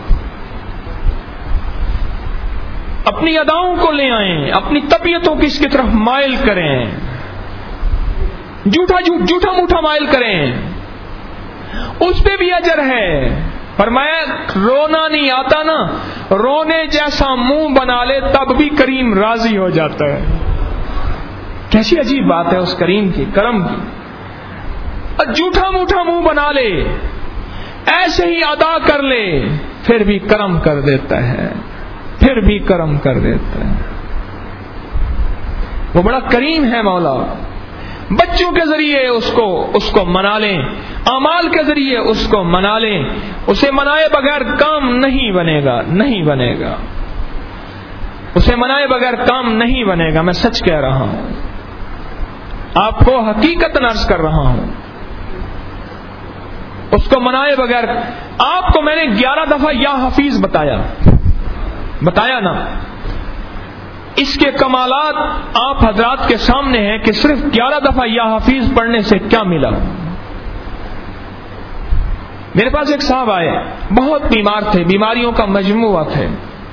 اپنی اداؤں کو لے آئیں، اپنی طبیعتوں کی اس کی طرف مائل کریں، جھوٹا جھوٹا موٹا مائل کریں، اس پہ بھی اجر ہے. فرمایا رونا نہیں آتا نا، رونے جیسا منہ بنا لے تب بھی کریم راضی ہو جاتا ہے. کیسی عجیب بات ہے اس کریم کی، کرم کی. اور جھوٹا موٹا منہ بنا لے، ایسے ہی ادا کر لے، پھر بھی کرم کر دیتا ہے، پھر بھی کرم کر دیتا ہے. وہ بڑا کریم ہے مولا. بچوں کے ذریعے اس کو اس کو منا لیں، اعمال کے ذریعے اس کو منا لیں. اسے منائے بغیر کام نہیں بنے گا، نہیں بنے گا. اسے منائے بغیر کام نہیں بنے گا. میں سچ کہہ رہا ہوں، آپ کو حقیقت عرض کر رہا ہوں. اس کو منائے بغیر، آپ کو میں نے گیارہ دفعہ یا حفیظ بتایا بتایا نا. اس کے کمالات آپ حضرات کے سامنے ہیں کہ صرف گیارہ دفعہ یا حفیظ پڑھنے سے کیا ملا. میرے پاس ایک صاحب آئے، بہت بیمار تھے، بیماریوں کا مجموعہ تھے.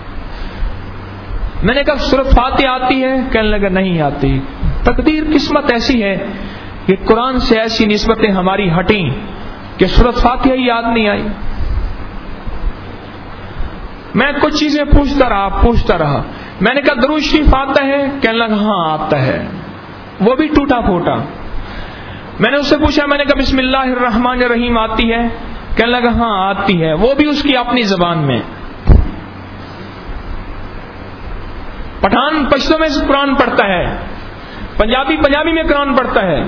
میں نے کہا سورۃ فاتحہ آتی ہے؟ کہنے لگا نہیں آتی. تقدیر قسمت ایسی ہے کہ قرآن سے ایسی نسبتیں ہماری ہٹیں کہ سورۃ فاتحہ ہی یاد نہیں آئی. میں کچھ چیزیں پوچھتا رہا پوچھتا رہا میں نے کہا درود شریف آتا ہے؟ کہنے لگا ہاں آتا ہے، وہ بھی ٹوٹا پھوٹا. میں نے اس سے پوچھا، میں نے کہا بسم اللہ الرحمن الرحیم آتی ہے؟ کہنے لگا ہاں آتی ہے، وہ بھی اس کی اپنی زبان میں. پٹھان پشتو میں قرآن پڑھتا ہے، پنجابی پنجابی میں قرآن پڑھتا ہے.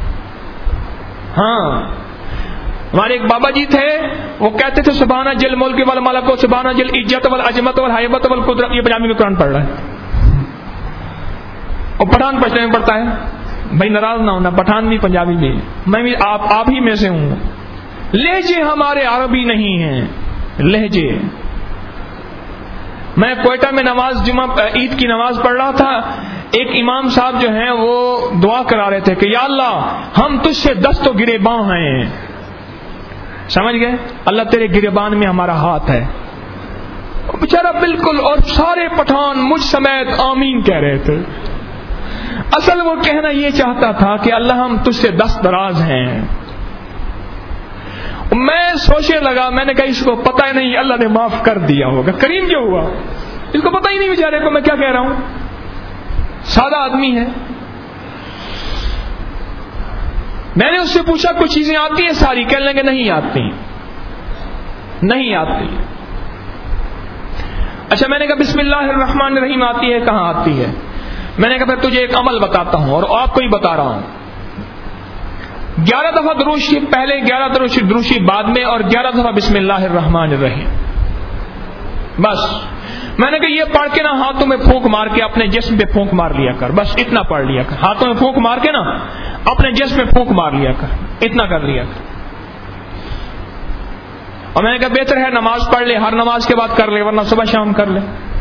ہاں ہمارے ایک بابا جی تھے، وہ کہتے تھے سبحانہ جل ملک والملک سبحانہ جل عزت والعظمت والحیبت والقدرت. یہ پنجابی میں قرآن پڑھ رہا ہے اور پٹھان پشتو میں پڑھتا ہے. بھائی ناراض نہ ہونا، پٹھان بھی پنجابی بھی، میں بھی آپ آپ ہی میں سے ہوں. لہجے ہمارے عربی نہیں ہیں، لہجے. میں کوئٹہ میں نماز جمعہ عید کی نماز پڑھ رہا تھا. ایک امام صاحب جو ہیں وہ دعا کرا رہے تھے کہ یا اللہ ہم تجھ سے دست و گریباں ہیں. سمجھ گئے؟ اللہ تیرے گریبان میں ہمارا ہاتھ ہے. بیچارہ بالکل، اور سارے پٹھان مجھ سمیت آمین کہہ رہے تھے. اصل وہ کہنا یہ چاہتا تھا کہ اللہ ہم تجھ سے دست دراز ہیں. میں سوچنے لگا، میں نے کہا اس کو پتہ ہی نہیں اللہ نے معاف کر دیا ہوگا. کریم جو ہوا اس کو پتہ ہی نہیں بیچارے کو میں کیا کہہ رہا ہوں. سادہ آدمی ہے. میں نے اس سے پوچھا کچھ چیزیں آتی ہیں ساری؟ کہنے لگے نہیں آتی نہیں آتی. اچھا میں نے کہا بسم اللہ الرحمن الرحیم آتی ہے؟ کہاں آتی ہے؟ میں نے کہا پھر تجھے ایک عمل بتاتا ہوں اور آپ کو ہی بتا رہا ہوں. گیارہ دفعہ درود شریف پہلے، گیارہ درود شریف بعد میں، اور گیارہ دفعہ بسم اللہ الرحمن الرحیم. بس میں نے کہا یہ پڑھ کے نا ہاتھوں میں پھونک مار کے اپنے جسم پہ پھونک مار لیا کر. بس اتنا پڑھ لیا کر، ہاتھوں میں پھونک مار کے نا اپنے جسم پہ پھونک مار لیا کر، اتنا کر لیا کر. اور میں نے کہا بہتر ہے نماز پڑھ لے، ہر نماز کے بعد کر لے، ورنہ صبح شام کر لے.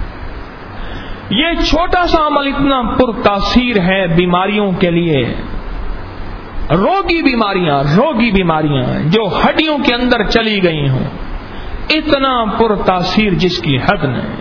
یہ چھوٹا سا عمل اتنا پر تاثیر ہے بیماریوں کے لیے. روگی بیماریاں روگی بیماریاں جو ہڈیوں کے اندر چلی گئی ہوں، اتنا پر تاثیر جس کی حد نہیں.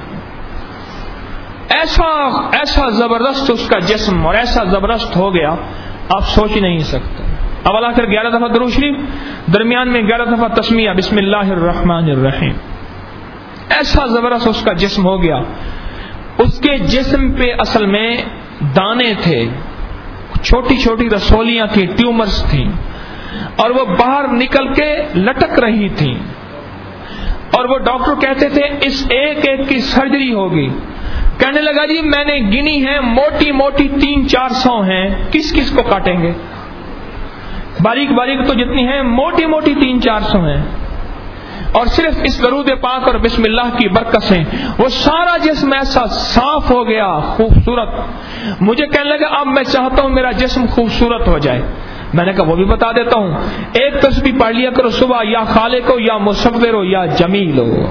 ایسا ایسا زبردست اس کا جسم اور ایسا زبردست ہو گیا آپ سوچ نہیں سکتے. اول آخر گیارہ دفعہ درود شریف، درمیان میں گیارہ دفعہ تسمیہ بسم اللہ الرحمن الرحیم. ایسا زبردست اس کا جسم ہو گیا. اس کے جسم پہ اصل میں دانے تھے، چھوٹی چھوٹی رسولیاں تھیں، ٹیومرز تھیں، اور وہ باہر نکل کے لٹک رہی تھیں. اور وہ ڈاکٹر کہتے تھے اس ایک ایک کی سرجری ہوگی. کہنے لگا جی میں نے گنی ہے، موٹی موٹی تین چار سو ہیں، کس کس کو کاٹیں گے؟ باریک باریک تو جتنی ہیں، موٹی موٹی تین چار سو ہیں. اور صرف اس درود پاک اور بسم اللہ کی برکت سے وہ سارا جسم ایسا صاف ہو گیا، خوبصورت. مجھے کہنے لگا اب میں چاہتا ہوں میرا جسم خوبصورت ہو جائے. میں نے کہا وہ بھی بتا دیتا ہوں، ایک تسبیح پڑھ لیا کرو صبح، یا خالق ہو یا مصور ہو یا جمیل ہو،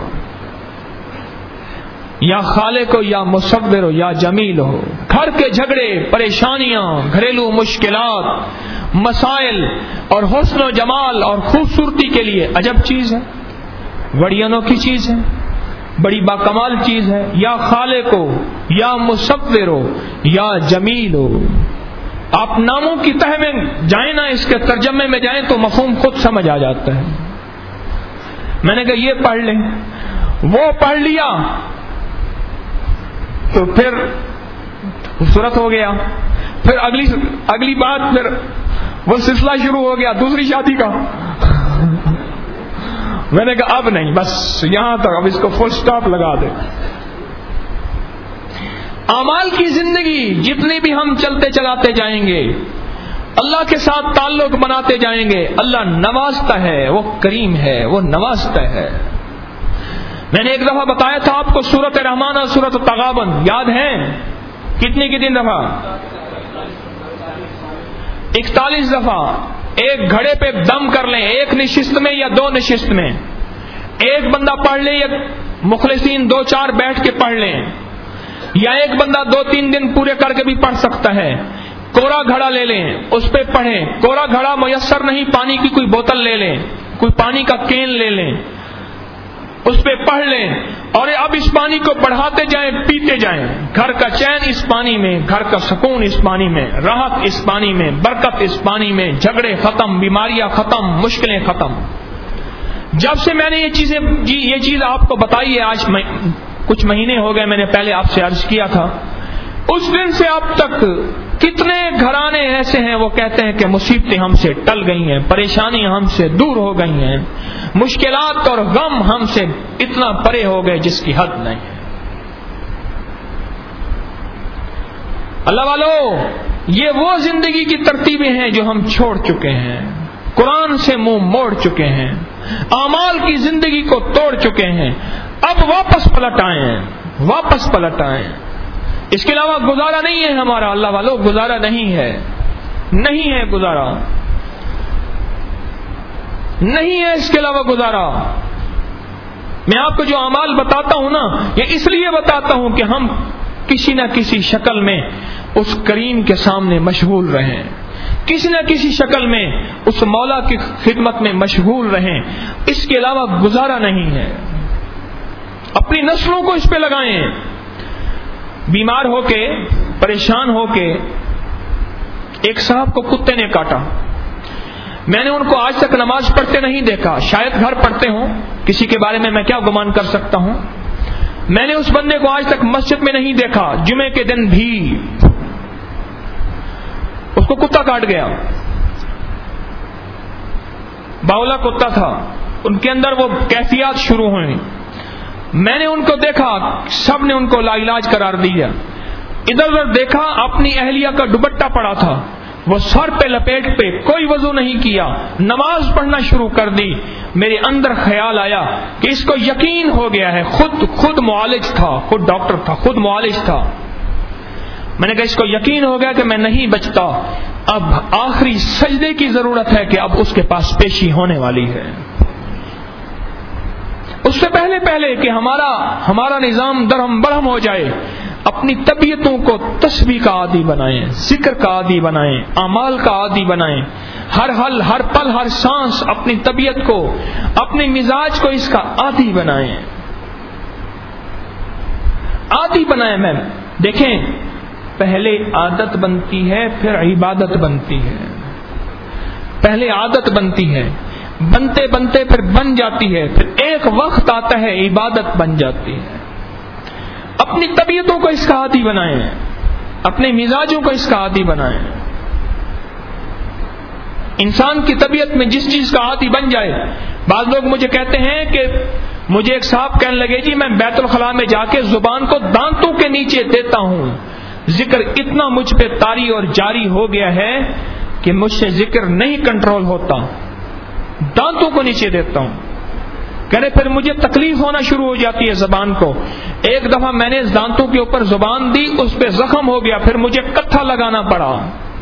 یا خالق ہو یا مصور ہو یا جمیل ہو. گھر کے جھگڑے، پریشانیاں، گھریلو مشکلات، مسائل اور حسن و جمال اور خوبصورتی کے لیے عجب چیز ہے، بڑی انوکھی چیز ہے، بڑی باکمال چیز ہے. یا خالق ہو یا مصور ہو یا جمیل ہو. آپ ناموں کی تہ میں جائیں نا، اس کے ترجمے میں جائیں تو مفہوم خود سمجھ آ جاتا ہے. میں نے کہا یہ پڑھ لیں، وہ پڑھ لیا تو پھر خوبصورت ہو گیا. پھر اگلی اگلی بات، پھر وہ سلسلہ شروع ہو گیا دوسری شادی کا. میں نے کہا اب نہیں، بس یہاں تک، اب اس کو فل سٹاپ لگا دے. اعمال کی زندگی جتنی بھی ہم چلتے چلاتے جائیں گے، اللہ کے ساتھ تعلق بناتے جائیں گے، اللہ نوازتا ہے، وہ کریم ہے، وہ نوازتا ہے. میں نے ایک دفعہ بتایا تھا آپ کو سورۃ رحمان اور سورۃ تغابن یاد ہے؟ کتنی کتنی دفعہ؟ اکتالیس دفعہ. ایک گھڑے پہ دم کر لیں، ایک نشست میں یا دو نشست میں. ایک بندہ پڑھ لے یا مخلصین دو چار بیٹھ کے پڑھ لیں، یا ایک بندہ دو تین دن پورے کر کے بھی پڑھ سکتا ہے. کورا گھڑا لے لیں، اس پہ پڑھیں. کورا گھڑا میسر نہیں، پانی کی کوئی بوتل لے لیں، کوئی پانی کا کین لے لیں، اس پہ پڑھ لیں. اور اب اس پانی کو بڑھاتے جائیں، پیتے جائیں. گھر کا چین اس پانی میں، گھر کا سکون اس پانی میں، راحت اس پانی میں، برکت اس پانی میں، جھگڑے ختم، بیماریاں ختم، مشکلیں ختم. جب سے میں نے یہ چیزیں جی یہ چیز آپ کو بتائی ہے، آج میں کچھ مہینے ہو گئے، میں نے پہلے آپ سے عرض کیا تھا، اس دن سے اب تک کتنے گھرانے ایسے ہیں وہ کہتے ہیں کہ مصیبتیں ہم سے ٹل گئی ہیں، پریشانیاں ہم سے دور ہو گئی ہیں، مشکلات اور غم ہم سے اتنا پرے ہو گئے جس کی حد نہیں ہے. اللہ والو، یہ وہ زندگی کی ترتیبیں ہیں جو ہم چھوڑ چکے ہیں، قرآن سے منہ موڑ چکے ہیں، اعمال کی زندگی کو توڑ چکے ہیں. اب واپس پلٹ آئیں، واپس پلٹ آئیں. اس کے علاوہ گزارا نہیں ہے ہمارا. اللہ والو، گزارا نہیں ہے، نہیں ہے گزارا، نہیں ہے اس کے علاوہ گزارا. میں آپ کو جو اعمال بتاتا ہوں نا، یہ اس لیے بتاتا ہوں کہ ہم کسی نہ کسی شکل میں اس کریم کے سامنے مشغول رہیں، کسی نہ کسی شکل میں اس مولا کی خدمت میں مشغول رہیں. اس کے علاوہ گزارا نہیں ہے. اپنی نسلوں کو اس پہ لگائیں. بیمار ہو کے، پریشان ہو کے، ایک صاحب کو کتے نے کاٹا. میں نے ان کو آج تک نماز پڑھتے نہیں دیکھا، شاید گھر پڑھتے ہوں، کسی کے بارے میں میں کیا گمان کر سکتا ہوں. میں نے اس بندے کو آج تک مسجد میں نہیں دیکھا. جمعے کے دن بھی اس کو کتا کاٹ گیا. باولا کتا تھا، ان کے اندر وہ کیفیات شروع ہوئیں. میں نے ان کو دیکھا، سب نے ان کو لا علاج قرار دیا. ادھر ادھر دیکھا، اپنی اہلیہ کا دوپٹہ پڑا تھا، وہ سر پہ لپیٹ پہ، کوئی وضو نہیں کیا، نماز پڑھنا شروع کر دی. میرے اندر خیال آیا کہ اس کو یقین ہو گیا ہے، خود خود معالج تھا، خود ڈاکٹر تھا، خود معالج تھا. میں نے کہا اس کو یقین ہو گیا کہ میں نہیں بچتا، اب آخری سجدے کی ضرورت ہے کہ اب اس کے پاس پیشی ہونے والی ہے. اس سے پہلے پہلے کہ ہمارا ہمارا نظام درہم برہم ہو جائے، اپنی طبیعتوں کو تسبیح کا عادی بنائیں، ذکر کا عادی بنائیں، اعمال کا عادی بنائیں. ہر حل، ہر پل، ہر سانس اپنی طبیعت کو، اپنے مزاج کو اس کا عادی بنائیں، عادی بنائیں. میں دیکھیں، پہلے عادت بنتی ہے، پھر عبادت بنتی ہے. پہلے عادت بنتی ہے، بنتے بنتے پھر بن جاتی ہے، پھر ایک وقت آتا ہے عبادت بن جاتی ہے۔ اپنی طبیعتوں کو اس کا عادی بنائیں، اپنے مزاجوں کو اس کا عادی بنائیں۔ انسان کی طبیعت میں جس چیز کا عادی بن جائے، بعض لوگ مجھے کہتے ہیں کہ مجھے ایک صاحب کہنے لگے جی میں بیت الخلاء میں جا کے زبان کو دانتوں کے نیچے دیتا ہوں، ذکر اتنا مجھ پہ طاری اور جاری ہو گیا ہے کہ مجھ سے ذکر نہیں کنٹرول ہوتا، دانتوں کو نیچے دیتا ہوں۔ کہنے پھر مجھے تکلیف ہونا شروع ہو جاتی ہے زبان کو۔ ایک دفعہ میں نے دانتوں کے اوپر زبان دی، اس پہ زخم ہو گیا، پھر مجھے کٹھا لگانا پڑا،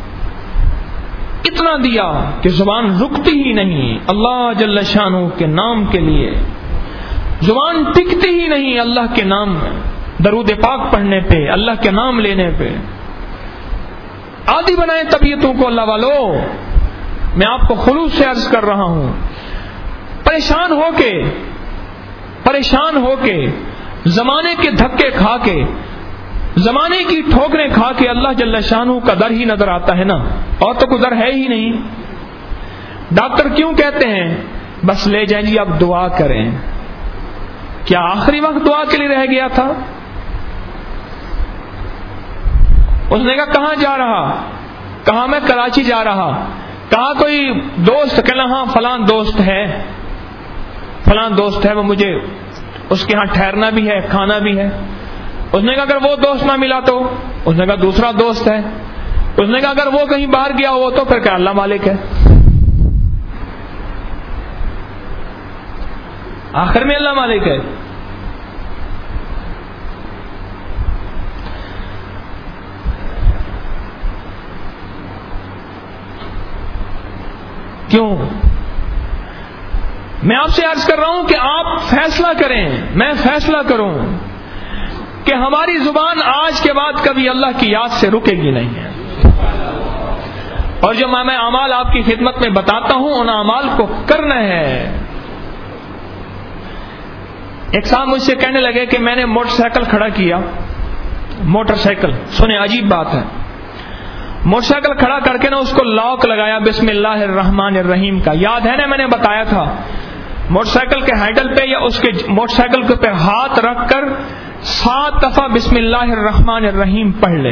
اتنا دیا کہ زبان رکتی ہی نہیں اللہ جل شانہ کے نام کے لیے، زبان ٹکتی ہی نہیں اللہ کے نام میں، درود پاک پڑھنے پہ، اللہ کے نام لینے پہ۔ عادی بنائیں طبیعتوں کو اللہ والو۔ میں آپ کو خلوص سے عرض کر رہا ہوں، پریشان ہو کے پریشان ہو کے زمانے کے دھکے کھا کے، زمانے کی ٹھوکریں کھا کے اللہ جل شانہ کا در ہی نظر آتا ہے نا، اور تو کوئی در ہے ہی نہیں۔ ڈاکٹر کیوں کہتے ہیں بس لے جائیں جی آپ دعا کریں؟ کیا آخری وقت دعا کے لیے رہ گیا تھا؟ اس نے کہا کہاں جا رہا؟ کہا میں کراچی جا رہا۔ کہا کوئی دوست؟ کہنا ہاں فلاں دوست ہے، فلاں دوست ہے، وہ مجھے اس کے ہاں ٹھہرنا بھی ہے، کھانا بھی ہے۔ اس نے کہا اگر وہ دوست نہ ملا تو؟ اس نے کہا دوسرا دوست ہے۔ اس نے کہا اگر وہ کہیں باہر گیا ہو تو؟ پھر کہا اللہ مالک ہے۔ آخر میں اللہ مالک ہے۔ کیوں؟ میں آپ سے عرض کر رہا ہوں کہ آپ فیصلہ کریں، میں فیصلہ کروں کہ ہماری زبان آج کے بعد کبھی اللہ کی یاد سے رکے گی نہیں ہے، اور جو میں اعمال آپ کی خدمت میں بتاتا ہوں ان اعمال کو کرنا ہے۔ ایک صاحب مجھ سے کہنے لگے کہ میں نے موٹر سائیکل کھڑا کیا، موٹر سائیکل سنیں عجیب بات ہے، موٹر سائیکل کھڑا کر کے نا اس کو لاک لگایا بسم اللہ الرحمن الرحیم کا، یاد ہے نا میں نے بتایا تھا، موٹر سائیکل کے ہینڈل پہ یا اس کے موٹر سائیکل کے پہ ہاتھ رکھ کر سات دفعہ بسم اللہ الرحمن الرحیم پڑھ لیں،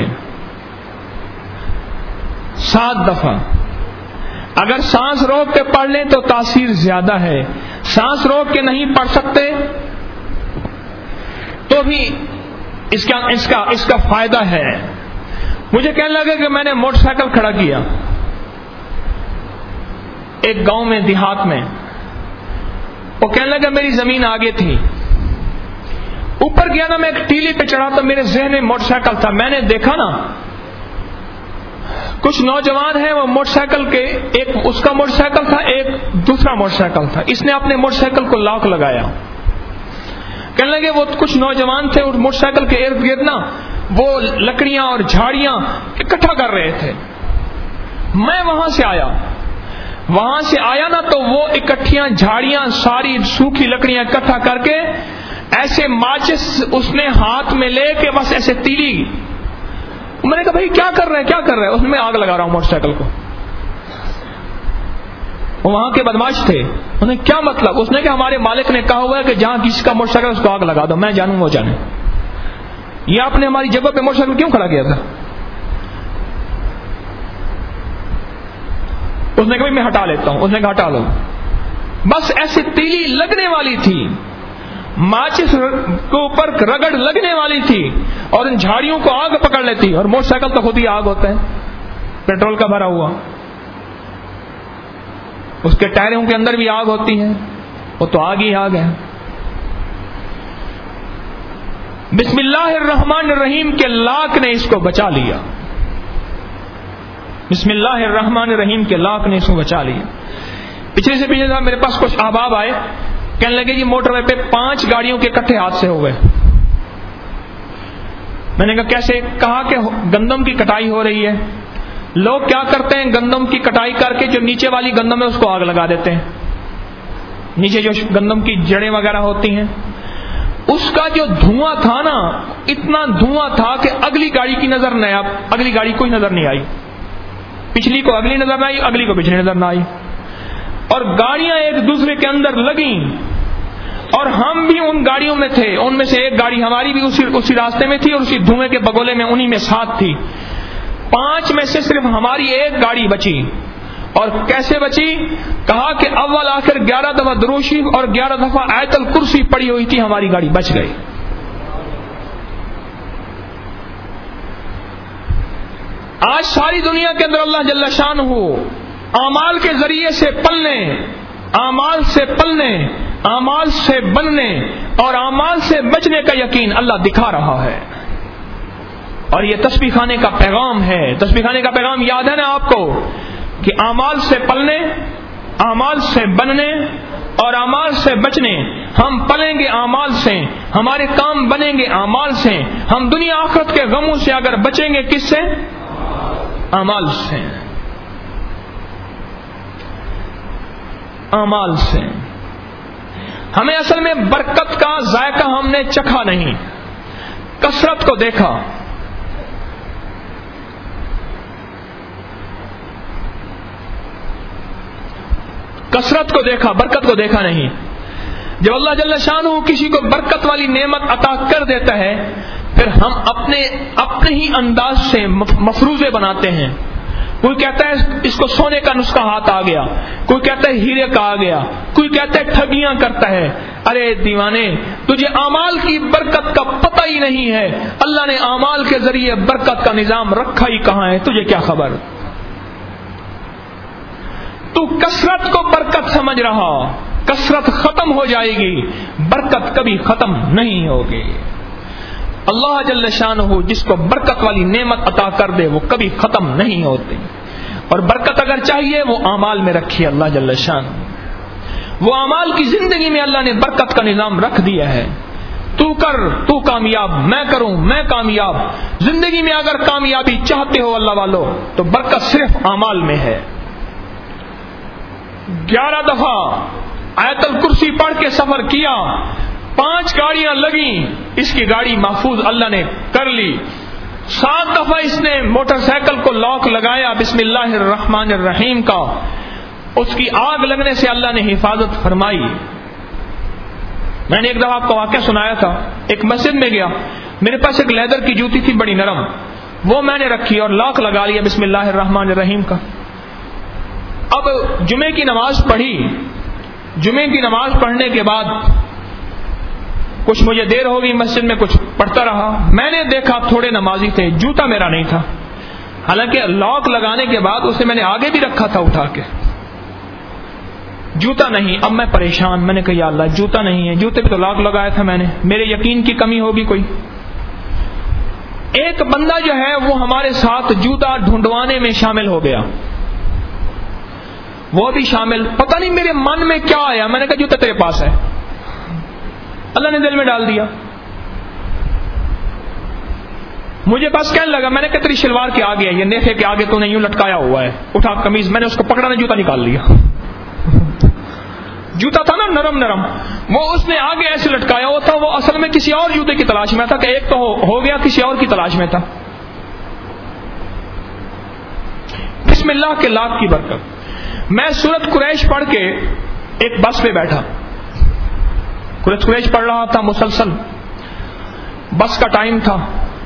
سات دفعہ۔ اگر سانس روک کے پڑھ لیں تو تاثیر زیادہ ہے، سانس روک کے نہیں پڑھ سکتے تو بھی اس کا اس کا اس کا فائدہ ہے۔ مجھے کہنے لگا کہ میں نے موٹر سائیکل کھڑا کیا ایک گاؤں میں، دیہات میں، وہ کہنے لگا میری زمین آگے تھی، اوپر گیا نا میں ایک ٹیلی پہ چڑھا تو میرے ذہن میں موٹر سائیکل تھا، میں نے دیکھا نا کچھ نوجوان ہیں وہ موٹر سائیکل کے، ایک اس کا موٹر سائیکل تھا ایک دوسرا موٹر سائیکل تھا، اس نے اپنے موٹر سائیکل کو لاک لگایا۔ کہنے لگے وہ کچھ نوجوان تھے اور موٹر سائیکل کے ارد گرد نا وہ لکڑیاں اور جھاڑیاں اکٹھا کر رہے تھے۔ میں وہاں سے آیا وہاں سے آیا نا تو وہ اکٹھیاں جھاڑیاں ساری سوکھی لکڑیاں اکٹھا کر کے ایسے ماچس اس نے ہاتھ میں لے کے بس ایسے تیلی، میں نے کہا بھائی کیا کر رہے ہیں کیا کر رہے ہیں؟ اس میں آگ لگا رہا ہوں موٹر سائیکل کو۔ وہاں کے بدماش تھے، انہوں نے کیا مطلب؟ اس نے کہ ہمارے مالک نے کہا ہوا ہے کہ جہاں کسی کا موٹر سائیکل اس کو آگ لگا دو، میں جانوں وہ جانے۔ یہ آپ نے ہماری جگہ پہ موٹر سائیکل کیوں کھڑا کیا تھا؟ اس نے کہا میں ہٹا لیتا ہوں، اس نے کہا ہٹا لو۔ بس ایسی تیلی لگنے والی تھی، ماچس کے اوپر رگڑ لگنے والی تھی اور ان جھاڑیوں کو آگ پکڑ لیتی، اور موٹر سائیکل تو خود ہی آگ ہوتا ہے، پیٹرول کا بھرا ہوا، اس کے ٹائروں کے اندر بھی آگ ہوتی ہے، وہ تو آگ ہی آگ ہے۔ بسم اللہ الرحمن الرحیم کے لاک نے اس کو بچا لیا، بسم اللہ الرحمن الرحیم کے لاک نے اس کو بچا لیا۔ پچھلے سے پچھلے سال میرے پاس کچھ احباب آئے، کہنے لگے جی موٹر وے پہ پانچ گاڑیوں کے اکٹھے حادثے ہو گئے۔ میں نے کہا کیسے؟ کہا کہ گندم کی کٹائی ہو رہی ہے، لوگ کیا کرتے ہیں گندم کی کٹائی کر کے جو نیچے والی گندم ہے اس کو آگ لگا دیتے ہیں، نیچے جو گندم کی جڑیں وغیرہ ہوتی ہیں، اس کا جو دھواں تھا نا اتنا دھواں تھا کہ اگلی گاڑی کی نظر نہیں، اگلی گاڑی کوئی نظر نہیں آئی، پچھلی کو اگلی نظر نہ آئی، اگلی کو پچھلی نظر نہ آئی۔ اور گاڑیاں ایک دوسرے کے اندر لگیں اور ہم بھی ان گاڑیوں میں تھے. ان میں سے ایک گاڑی ہماری بھی اسی اسی راستے میں تھی اور اسی دھوئیں کے بگولے میں انہی میں ساتھ تھی. پانچ میں سے صرف ہماری ایک گاڑی بچی. اور کیسے بچی؟ کہا کہ اول آخر گیارہ دفعہ درود شریف اور گیارہ دفعہ آیت الکرسی پڑی ہوئی تھی, ہماری گاڑی بچ گئی. آج ساری دنیا کے اندر اللہ جل شانہ اعمال کے ذریعے سے پلنے, اعمال سے پلنے, اعمال سے بننے اور اعمال سے بچنے کا یقین اللہ دکھا رہا ہے. اور یہ تسبیح خانے کا پیغام ہے. تسبیح خانے کا پیغام یاد ہے نا آپ کو کہ اعمال سے پلنے, اعمال سے بننے اور اعمال سے بچنے. ہم پلیں گے اعمال سے, ہمارے کام بنیں گے اعمال سے. ہم دنیا آخرت کے غموں سے اگر بچیں گے کس سے؟ اعمال سے. اعمال سے. ہمیں اصل میں برکت کا ذائقہ ہم نے چکھا نہیں, کثرت کو دیکھا. کثرت کو دیکھا, برکت کو دیکھا نہیں. جب اللہ جل شانہ کسی کو برکت والی نعمت عطا کر دیتا ہے پھر ہم اپنے اپنے ہی انداز سے مفروضے بناتے ہیں. کوئی کہتا ہے اس کو سونے کا نسخہ ہاتھ آ گیا, کوئی کہتا ہے ہیرے کا آ گیا, کوئی کہتا ہے ٹھگیاں کرتا ہے. ارے دیوانے, تجھے اعمال کی برکت کا پتہ ہی نہیں ہے. اللہ نے اعمال کے ذریعے برکت کا نظام رکھا ہی کہاں ہے, تجھے کیا خبر؟ تو کثرت کو برکت سمجھ رہا, کثرت ختم ہو جائے گی, برکت کبھی ختم نہیں ہوگی. اللہ جل شانہ جس کو برکت والی نعمت عطا کر دے وہ کبھی ختم نہیں ہوتی. اور برکت اگر چاہیے وہ اعمال میں رکھیے اللہ جل شانہ. وہ اعمال کی زندگی میں اللہ نے برکت کا نظام رکھ دیا ہے. تو کر, تو کامیاب, میں کروں, میں کامیاب. زندگی میں اگر کامیابی چاہتے ہو اللہ والو تو برکت صرف اعمال میں ہے. گیارہ دفعہ آیت الکرسی پڑھ کے سفر کیا, پانچ گاڑیاں لگیں, اس کی گاڑی محفوظ اللہ نے کر لی. سات دفعہ اس نے موٹر سائیکل کو لاک لگایا بسم اللہ الرحمن الرحیم کا, اس کی آگ لگنے سے اللہ نے حفاظت فرمائی. میں نے ایک دفعہ آپ کو واقعہ سنایا تھا, ایک مسجد میں گیا, میرے پاس ایک لیدر کی جوتی تھی بڑی نرم, وہ میں نے رکھی اور لاک لگا لیا بسم اللہ الرحمن الرحیم کا. اب جمعے کی نماز پڑھی, جمعے کی نماز پڑھنے کے بعد کچھ مجھے دیر ہو گئی مسجد میں, کچھ پڑھتا رہا. میں نے دیکھا تھوڑے نمازی تھے, جوتا میرا نہیں تھا, حالانکہ لاک لگانے کے بعد اسے میں نے آگے بھی رکھا تھا اٹھا کے, جوتا نہیں. اب میں پریشان, میں نے کہا یا اللہ جوتا نہیں ہے, جوتے پہ تو لاک لگایا تھا میں نے, میرے یقین کی کمی ہوگی کوئی. ایک بندہ جو ہے وہ ہمارے ساتھ جوتا ڈھونڈوانے میں شامل ہو گیا, وہ بھی شامل. پتہ نہیں میرے من میں کیا آیا, میں نے کہا جوتا تیرے پاس ہے, اللہ نے دل میں ڈال دیا. مجھے بس کہنے لگا, میں نے کہا تیری شلوار کے آگے ہے, یہ نیفے کے آگے تو نے یوں لٹکایا ہوا ہے, اٹھا قمیض. میں نے اس کو پکڑا, نے جوتا نکال لیا. جوتا تھا نا نرم نرم, وہ اس نے آگے ایسے لٹکایا ہوا تھا, وہ اصل میں کسی اور جوتے کی تلاش میں تھا کہ ایک تو ہو گیا, کسی اور کی تلاش میں تھا. بسم اللہ کے لاکھ کی برکت. میں سورۃ قریش پڑھ کے ایک بس پہ بیٹھا, سورۃ قریش پڑھ رہا تھا مسلسل, بس کا ٹائم تھا,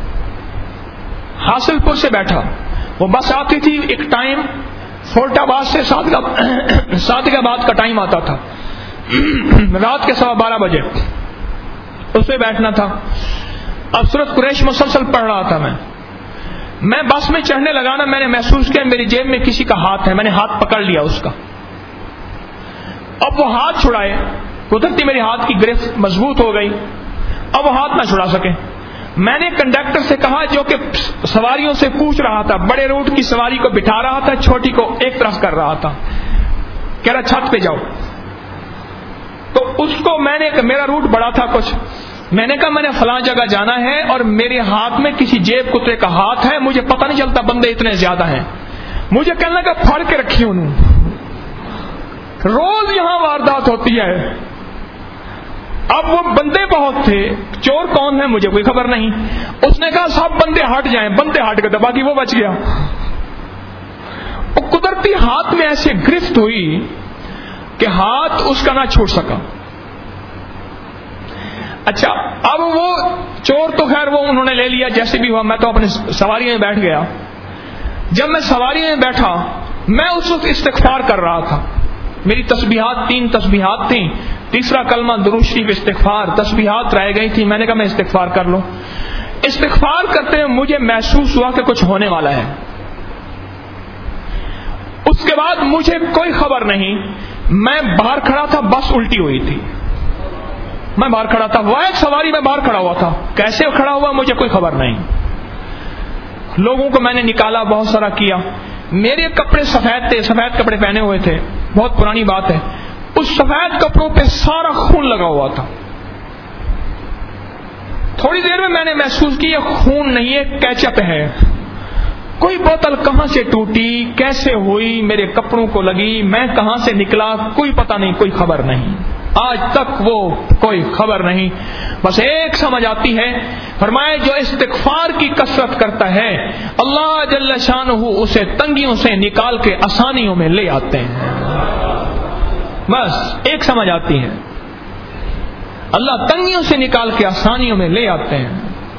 حاصل پور سے بیٹھا. وہ بس آتی تھی ایک ٹائم, فورٹ آباد سے سعدگہ کا ٹائم آتا تھا, رات کے سوا بارہ بجے, اس پہ بیٹھنا تھا. اب سورۃ قریش مسلسل پڑھ رہا تھا. میں میں بس میں چڑھنے لگا نا, میں نے محسوس کیا میری جیب میں کسی کا ہاتھ ہے, میں نے ہاتھ پکڑ لیا اس کا. اب وہ ہاتھ چھڑائے, قدرتی میری ہاتھ کی گرفت مضبوط ہو گئی, اب وہ ہاتھ نہ چھڑا سکے. میں نے کنڈکٹر سے کہا جو کہ سواریوں سے پوچھ رہا تھا, بڑے روٹ کی سواری کو بٹھا رہا تھا, چھوٹی کو ایک طرف کر رہا تھا, کہہ رہا چھت پہ جاؤ. تو اس کو میں نے, میرا روٹ بڑا تھا کچھ, میں نے کہا میں نے فلاں جگہ جانا ہے اور میرے ہاتھ میں کسی جیب کتے کا ہاتھ ہے, مجھے پتہ نہیں چلتا بندے اتنے زیادہ ہیں. مجھے کہنے لگا پھاڑ کے رکھی انہوں, روز یہاں واردات ہوتی ہے. اب وہ بندے بہت تھے, چور کون ہے مجھے کوئی خبر نہیں. اس نے کہا سب بندے ہٹ جائیں, بندے ہٹ گئے, باقی وہ بچ گیا. وہ قدرتی ہاتھ میں ایسے گرفت ہوئی, کہ ہاتھ اس کا نہ چھوٹ سکا. اچھا اب وہ چور تو خیر وہ انہوں نے لے لیا جیسے بھی ہوا. میں تو اپنی سواری میں بیٹھ گیا. جب میں سواری میں بیٹھا میں اس وقت استغفار کر رہا تھا. میری تسبیحات تین تسبیحات تھیں, تیسرا کلمہ درود شریف استغفار, تسبیحات رہ گئی تھی. میں نے کہا میں استغفار کر لوں. استغفار کرتے ہوئے مجھے محسوس ہوا کہ کچھ ہونے والا ہے. اس کے بعد مجھے کوئی خبر نہیں. میں باہر کھڑا تھا, بس الٹی ہوئی تھی. میں باہر کھڑا تھا, وہ ایک سواری میں باہر کھڑا ہوا تھا. کیسے کھڑا ہوا مجھے کوئی خبر نہیں. لوگوں کو میں نے نکالا, بہت سارا کیا. میرے کپڑے سفید تھے, سفید کپڑے پہنے ہوئے تھے. بہت پرانی بات ہے. اس سفید کپڑوں پہ سارا خون لگا ہوا تھا. تھوڑی دیر میں میں نے محسوس کیا یہ خون نہیں ہے, کیچپ ہے. کوئی بوتل کہاں سے ٹوٹی, کیسے ہوئی, میرے کپڑوں کو لگی, میں کہاں سے نکلا, کوئی پتہ نہیں, کوئی خبر نہیں. آج تک وہ کوئی خبر نہیں. بس ایک سمجھ آتی ہے, فرمایا جو استغفار کی کثرت کرتا ہے اللہ جل شانہ اسے تنگیوں سے نکال کے آسانیوں میں لے آتے ہیں. بس ایک سمجھ آتی ہے, اللہ تنگیوں سے نکال کے آسانیوں میں لے آتے ہیں.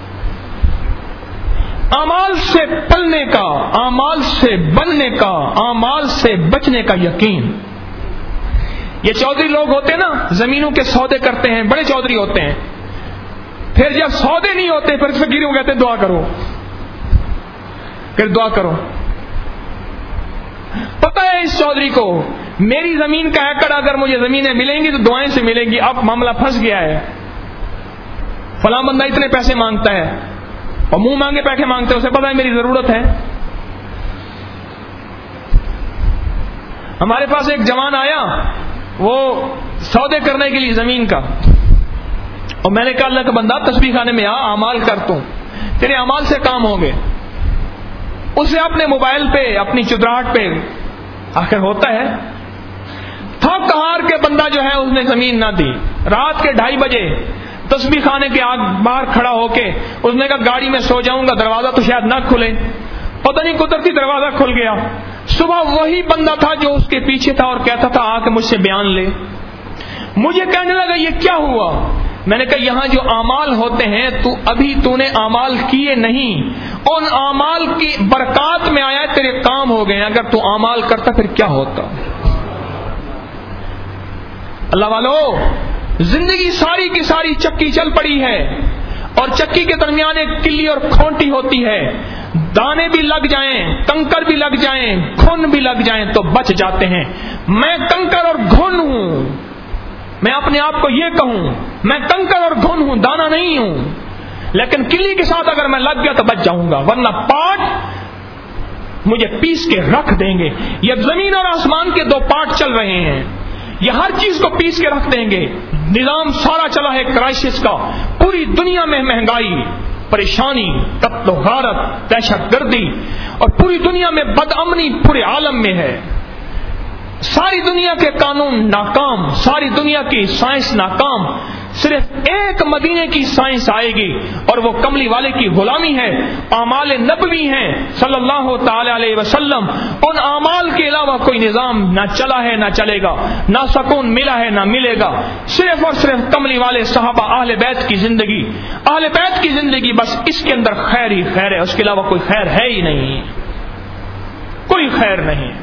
اعمال سے پلنے کا, اعمال سے بننے کا, اعمال سے بچنے کا یقین. یہ چودھری لوگ ہوتے ہیں نا, زمینوں کے سودے کرتے ہیں, بڑے چودھری ہوتے ہیں. پھر جب سودے نہیں ہوتے پھر فقیروں کو کہتے ہیں دعا کرو, پھر دعا کرو. پتہ ہے اس چودھری کو میری زمین کا ایکڑ اگر مجھے زمینیں ملیں گی تو دعائیں سے ملیں گی. اب معاملہ پھنس گیا ہے. فلاں بندہ اتنے پیسے مانگتا ہے اور منہ مانگے پیسے مانگتے ہیں, اسے پتہ ہے میری ضرورت ہے. ہمارے پاس ایک جوان آیا, وہ سودے کرنے کے لیے زمین کا, اور میں نے کہا اللہ کا بندہ تسبیح خانے میں آ, اعمال کر تو تیرے اعمال سے کام ہوں گے. اسے اپنے موبائل پہ اپنی چدراہٹ پہ آخر ہوتا ہے, تھک ہار کے بندہ جو ہے اس نے زمین نہ دی. رات کے ڈھائی بجے تسبیح خانے کے آگ باہر کھڑا ہو کے اس نے کہا گاڑی میں سو جاؤں گا, دروازہ تو شاید نہ کھلے. پتہ نہیں قدرتی دروازہ کھل گیا. صبح وہی بندہ تھا جو اس کے پیچھے تھا اور کہتا تھا آ کے مجھ سے بیان لے. مجھے کہنے لگا یہ کیا ہوا. میں نے کہا یہاں جو اعمال ہوتے ہیں تو ابھی تو نے اعمال کیے نہیں, ان اعمال کی برکات میں آیا تیرے کام ہو گئے. اگر تو اعمال کرتا پھر کیا ہوتا. اللہ والو, زندگی ساری کی ساری چکی چل پڑی ہے, اور چکی کے درمیان ایک کلی اور کھونٹی ہوتی ہے. دانے بھی لگ جائیں, کنکر بھی لگ جائیں, گھن بھی لگ جائیں تو بچ جاتے ہیں. میں کنکر اور گھن ہوں. میں اپنے آپ کو یہ کہوں میں کنکر اور گھن ہوں, دانا نہیں ہوں. لیکن کلی کے ساتھ اگر میں لگ گیا تو بچ جاؤں گا, ورنہ پارٹ مجھے پیس کے رکھ دیں گے. یہ زمین اور آسمان کے دو پارٹ چل رہے ہیں, یہ ہر چیز کو پیس کے رکھ دیں گے. نظام سارا چلا ہے کرائسس کا. پوری دنیا میں مہنگائی, پریشانی, قتل و غارت, دہشت گردی, اور پوری دنیا میں بد امنی پورے عالم میں ہے. ساری دنیا کے قانون ناکام, ساری دنیا کی سائنس ناکام. صرف ایک مدینے کی سائنس آئے گی اور وہ کملی والے کی غلامی ہے. اعمال نبوی ہیں صلی اللہ تعالی علیہ وسلم. ان اعمال کے علاوہ کوئی نظام نہ چلا ہے نہ چلے گا, نہ سکون ملا ہے نہ ملے گا. صرف اور صرف کملی والے صحابہ اہل بیت کی زندگی, اہل بیت کی زندگی, بس اس کے اندر خیر ہی خیر ہے, اس کے علاوہ کوئی خیر ہے ہی نہیں. کوئی خیر نہیں,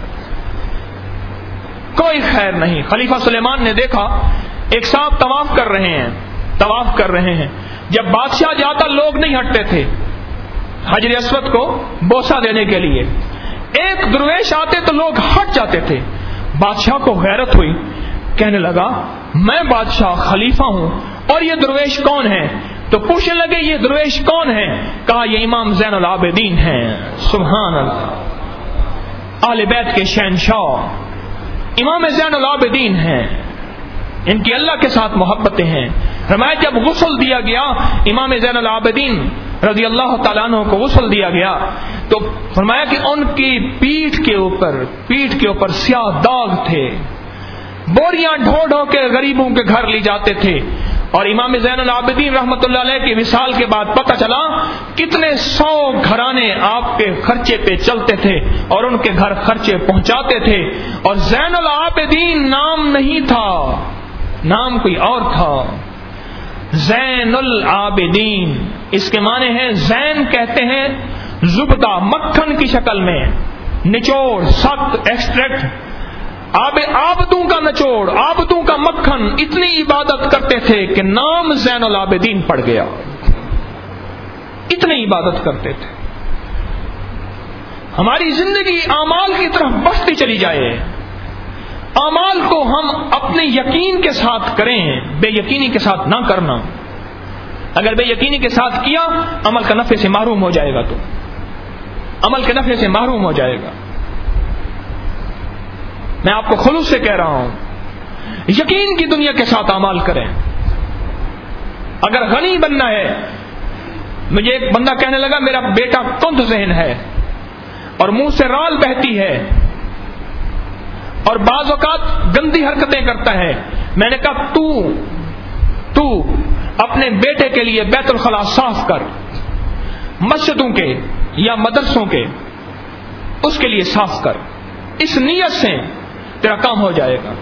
کوئی خیر نہیں. خلیفہ سلیمان نے دیکھا ایک صاحب طواف کر رہے ہیں, طواف کر رہے ہیں. جب بادشاہ جاتا لوگ نہیں ہٹتے تھے حجر اسود کو بوسہ دینے کے لیے. ایک درویش آتے تو لوگ ہٹ جاتے تھے. بادشاہ کو غیرت ہوئی, کہنے لگا میں بادشاہ خلیفہ ہوں اور یہ درویش کون ہے. تو پوچھنے لگے یہ درویش کون ہے. کہا یہ امام زین العابدین ہیں. سبحان اللہ, اہل بیت کے شہنشاہ امام زین العابدین ہیں. ان کی اللہ کے ساتھ محبتیں ہیں. فرمایا جب غسل دیا گیا امام زین العابدین رضی اللہ تعالیٰ عنہ کو غسل دیا گیا تو فرمایا کہ ان کی پیٹھ کے اوپر پیٹھ کے اوپر سیاہ داغ تھے. بوریاں ڈھو ڈھو کے غریبوں کے گھر لی جاتے تھے اور امام زین العابدین رحمۃ اللہ علیہ کی وصال کے بعد پتہ چلا کتنے سو گھرانے آپ کے خرچے پہ چلتے تھے اور ان کے گھر خرچے پہنچاتے تھے، اور زین العابدین نام نہیں تھا، نام کوئی اور تھا، زین العابدین۔ اس کے معنی ہیں زین کہتے ہیں زبدہ، مکھن کی شکل میں، نچوڑ، سخت، ایکسٹریکٹ، آب آبدوں کا نچوڑ، آبدوں کا مکھن۔ اتنی عبادت کرتے تھے کہ نام زین العابدین پڑ گیا، اتنی عبادت کرتے تھے۔ ہماری زندگی اعمال کی طرف بڑھتی چلی جائے، اعمال کو ہم اپنے یقین کے ساتھ کریں، بے یقینی کے ساتھ نہ کرنا۔ اگر بے یقینی کے ساتھ کیا، عمل کا نفع سے محروم ہو جائے گا، تو عمل کے نفع سے محروم ہو جائے گا۔ میں آپ کو خلوص سے کہہ رہا ہوں، یقین کی دنیا کے ساتھ اعمال کریں۔ اگر غنی بننا ہے، مجھے ایک بندہ کہنے لگا میرا بیٹا کند ذہن ہے اور منہ سے رال بہتی ہے اور بعض اوقات گندی حرکتیں کرتا ہے۔ میں نے کہا تو تو اپنے بیٹے کے لیے بیت الخلا صاف کر، مسجدوں کے یا مدرسوں کے، اس کے لیے صاف کر، اس نیت سے تیرا کام ہو جائے گا۔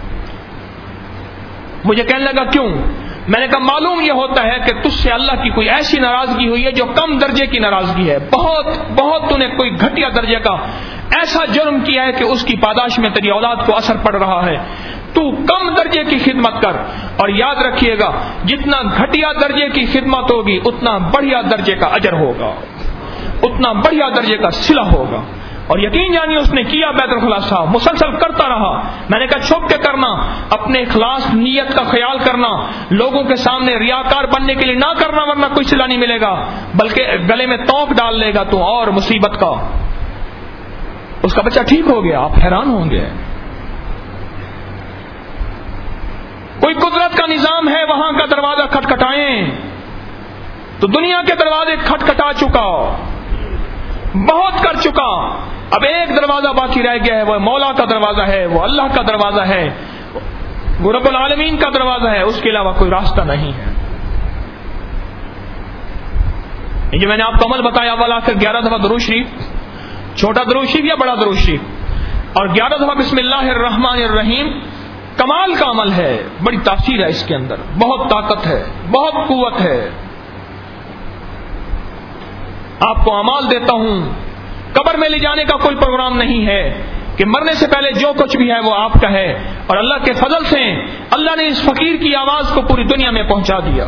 مجھے کہنے لگا کیوں؟ میں نے کہا معلوم یہ ہوتا ہے کہ تجھ سے اللہ کی کوئی ایسی ناراضگی ہوئی ہے جو کم درجے کی ناراضگی ہے، بہت بہت تو نے کوئی گھٹیا درجے کا ایسا جرم کیا ہے کہ اس کی پاداش میں تیری اولاد کو اثر پڑ رہا ہے۔ تو کم درجے کی خدمت کر، اور یاد رکھیے گا جتنا گھٹیا درجے کی خدمت ہوگی اتنا بڑھیا درجے کا اجر ہوگا، اتنا بڑھیا درجے کا صلہ ہوگا۔ اور یقین جانیے اس نے کیا بیت الخلا صاحب، مسلسل کرتا رہا۔ میں نے کہا چھپ کے کرنا، اپنے اخلاص نیت کا خیال کرنا، لوگوں کے سامنے ریاکار بننے کے لیے نہ کرنا، ورنہ کوئی صلہ نہیں ملے گا، بلکہ گلے میں توق ڈال لے گا تو اور مصیبت کا۔ اس کا بچہ ٹھیک ہو گیا، آپ حیران ہوں گے۔ کوئی قدرت کا نظام ہے، وہاں کا دروازہ کھٹکھٹائیں تو دنیا کے دروازے کھٹکھٹا چکا، بہت کر چکا، اب ایک دروازہ باقی رہ گیا ہے، وہ مولا کا دروازہ ہے، وہ اللہ کا دروازہ ہے، وہ رب العالمین کا دروازہ ہے، اس کے علاوہ کوئی راستہ نہیں ہے۔ یہ میں نے آپ کو عمل بتایا، اول آخر گیارہ دفعہ درود شریف، چھوٹا درود شریف یا بڑا درود شریف، اور گیارہ دفعہ بسم اللہ الرحمن الرحیم۔ کمال کا عمل ہے، بڑی تاثیر ہے اس کے اندر، بہت طاقت ہے، بہت قوت ہے۔ آپ کو اعمال دیتا ہوں، قبر میں لے جانے کا کوئی پروگرام نہیں ہے کہ مرنے سے پہلے جو کچھ بھی ہے وہ آپ کا ہے، اور اللہ کے فضل سے اللہ نے اس فقیر کی آواز کو پوری دنیا میں پہنچا دیا۔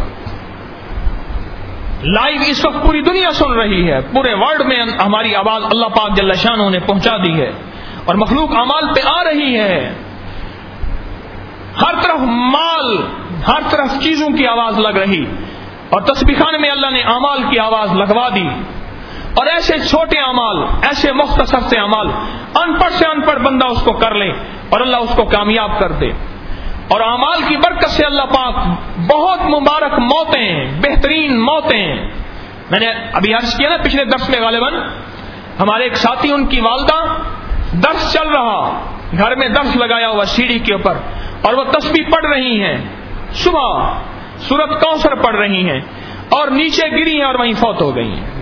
لائیو اس وقت پوری دنیا سن رہی ہے، پورے ورلڈ میں ہماری آواز اللہ پاک جل شانہ نے پہنچا دی ہے، اور مخلوق اعمال پہ آ رہی ہے۔ ہر طرف مال، ہر طرف چیزوں کی آواز لگ رہی، اور تسبیح خانے میں اللہ نے اعمال کی آواز لگوا دی، اور ایسے چھوٹے اعمال، ایسے مختصر سے اعمال، ان پڑھ سے ان پڑھ بندہ اس کو کر لے اور اللہ اس کو کامیاب کر دے۔ اور اعمال کی برکت سے اللہ پاک بہت مبارک موتیں، بہترین موتیں۔ میں نے ابھی عرض کیا نا پچھلے درس میں، غالباً ہمارے ایک ساتھی، ان کی والدہ، درس چل رہا، گھر میں درس لگایا ہوا سیڑھی کے اوپر، اور وہ تسبیح پڑھ رہی ہیں، صبح سورۃ کوثر پڑھ رہی ہیں، اور نیچے گری ہیں اور وہیں فوت ہو گئی ہیں۔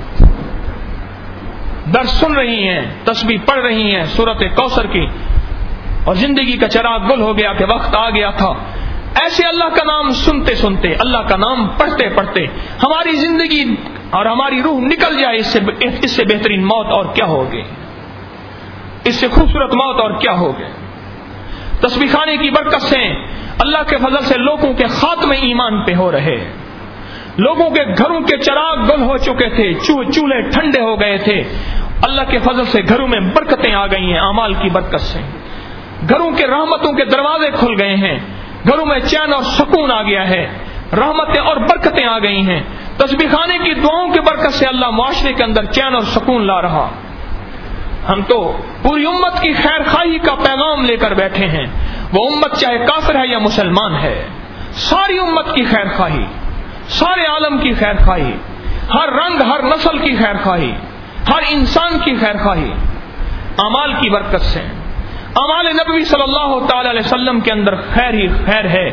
درس سن رہی ہیں، تسبیح پڑھ رہی ہیں سورۃ کوثر کی، اور زندگی کا چراغ گل ہو گیا کہ وقت آ گیا تھا۔ ایسے اللہ کا نام سنتے سنتے، اللہ کا نام پڑھتے پڑھتے ہماری زندگی اور ہماری روح نکل جائے، اس سے اس سے بہترین موت اور کیا ہوگی، اس سے خوبصورت موت اور کیا ہوگی۔ تسبیح خانے کی برکت سے اللہ کے فضل سے لوگوں کے خاتمے ایمان پہ ہو رہے، لوگوں کے گھروں کے چراغ گل ہو چکے تھے، چولہے ٹھنڈے ہو گئے تھے، اللہ کے فضل سے گھروں میں برکتیں آ گئی ہیں، اعمال کی برکت سے گھروں کے رحمتوں کے دروازے کھل گئے ہیں، گھروں میں چین اور سکون آ گیا ہے، رحمتیں اور برکتیں آ گئی ہیں۔ تسبیح خانے کی دعاؤں کی برکت سے اللہ معاشرے کے اندر چین اور سکون لا رہا۔ ہم تو پوری امت کی خیر خواہی کا پیغام لے کر بیٹھے ہیں، وہ امت چاہے کافر ہے یا مسلمان ہے، ساری امت کی خیر خواہی، سارے عالم کی خیر خواہی، ہر رنگ ہر نسل کی خیر خواہی، ہر انسان کی خیر خواہی، اعمال کی برکت سے۔ اعمال نبوی صلی اللہ تعالی علیہ وسلم کے اندر خیر ہی خیر ہے،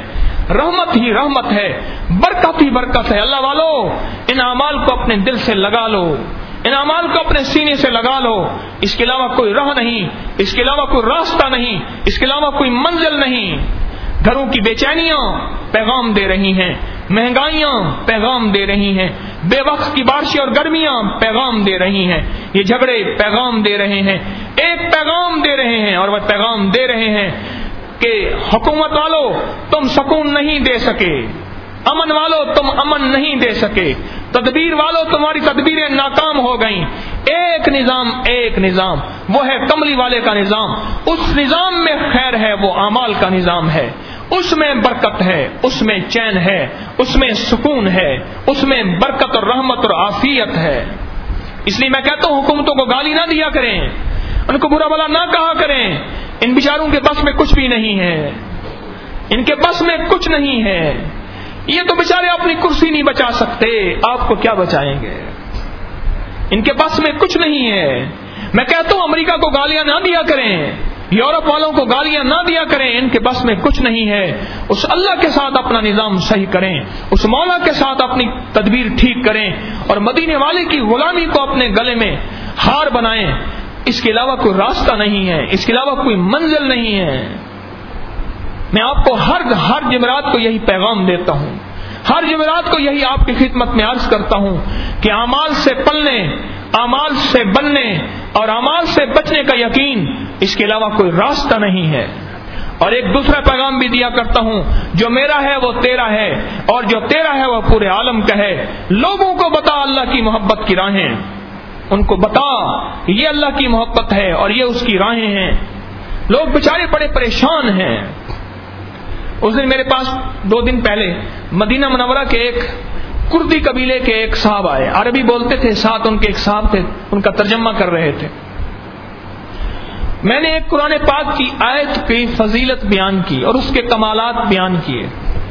رحمت ہی رحمت ہے، برکت ہی برکت ہے۔ اللہ والو، ان اعمال کو اپنے دل سے لگا لو، ان اعمال کو اپنے سینے سے لگا لو۔ اس کے علاوہ کوئی راہ نہیں، اس کے علاوہ کوئی راستہ نہیں، اس کے علاوہ کوئی منزل نہیں۔ گھروں کی بے چینیاں پیغام دے رہی ہیں، مہنگائیاں پیغام دے رہی ہیں، بے وقت کی بارشیں اور گرمیاں پیغام دے رہی ہیں، یہ جھگڑے پیغام دے رہے ہیں۔ ایک پیغام دے رہے ہیں، اور وہ پیغام دے رہے ہیں کہ حکومت والو تم سکون نہیں دے سکے، امن والو تم امن نہیں دے سکے، تدبیر والو تمہاری تدبیریں ناکام ہو گئیں۔ ایک نظام، ایک نظام، وہ ہے کملی والے کا نظام۔ اس نظام میں خیر ہے، وہ اعمال کا نظام ہے، اس میں برکت ہے، اس میں چین ہے، اس میں سکون ہے، اس میں برکت اور رحمت اور عافیت ہے۔ اس لیے میں کہتا ہوں حکومتوں کو گالی نہ دیا کریں، ان کو برا بھلا نہ کہا کریں، ان بیچاروں کے بس میں کچھ بھی نہیں ہے، ان کے بس میں کچھ نہیں ہے، یہ تو بیچارے اپنی کرسی نہیں بچا سکتے، آپ کو کیا بچائیں گے؟ ان کے بس میں کچھ نہیں ہے۔ میں کہتا ہوں امریکہ کو گالیاں نہ دیا کریں، یورپ والوں کو گالیاں نہ دیا کریں، ان کے بس میں کچھ نہیں ہے۔ اس اللہ کے ساتھ اپنا نظام صحیح کریں، اس مولا کے ساتھ اپنی تدبیر ٹھیک کریں، اور مدینے والے کی غلامی کو اپنے گلے میں ہار بنائیں۔ اس کے علاوہ کوئی راستہ نہیں ہے، اس کے علاوہ کوئی منزل نہیں ہے۔ میں آپ کو ہر ہر جمعرات کو یہی پیغام دیتا ہوں، ہر جمعرات کو یہی آپ کی خدمت میں عرض کرتا ہوں کہ اعمال سے پلنے، اعمال سے بننے اور اعمال سے بچنے کا یقین، اس کے علاوہ کوئی راستہ نہیں ہے۔ اور ایک دوسرا پیغام بھی دیا کرتا ہوں، جو میرا ہے وہ تیرا ہے، اور جو تیرا ہے وہ پورے عالم کا ہے۔ لوگوں کو بتا اللہ کی محبت کی راہیں، ان کو بتا یہ اللہ کی محبت ہے اور یہ اس کی راہیں ہیں۔ لوگ بیچارے بڑے پریشان ہیں۔ اس دن میرے پاس دو دن پہلے مدینہ منورہ کے ایک کردی قبیلے کے ایک صاحب آئے، عربی بولتے تھے، ساتھ ان کے ایک صاحب تھے، ان کا ترجمہ کر رہے تھے۔ میں نے ایک قرآن پاک کی آیت کی فضیلت بیان کی اور اس کے کمالات بیان کیے۔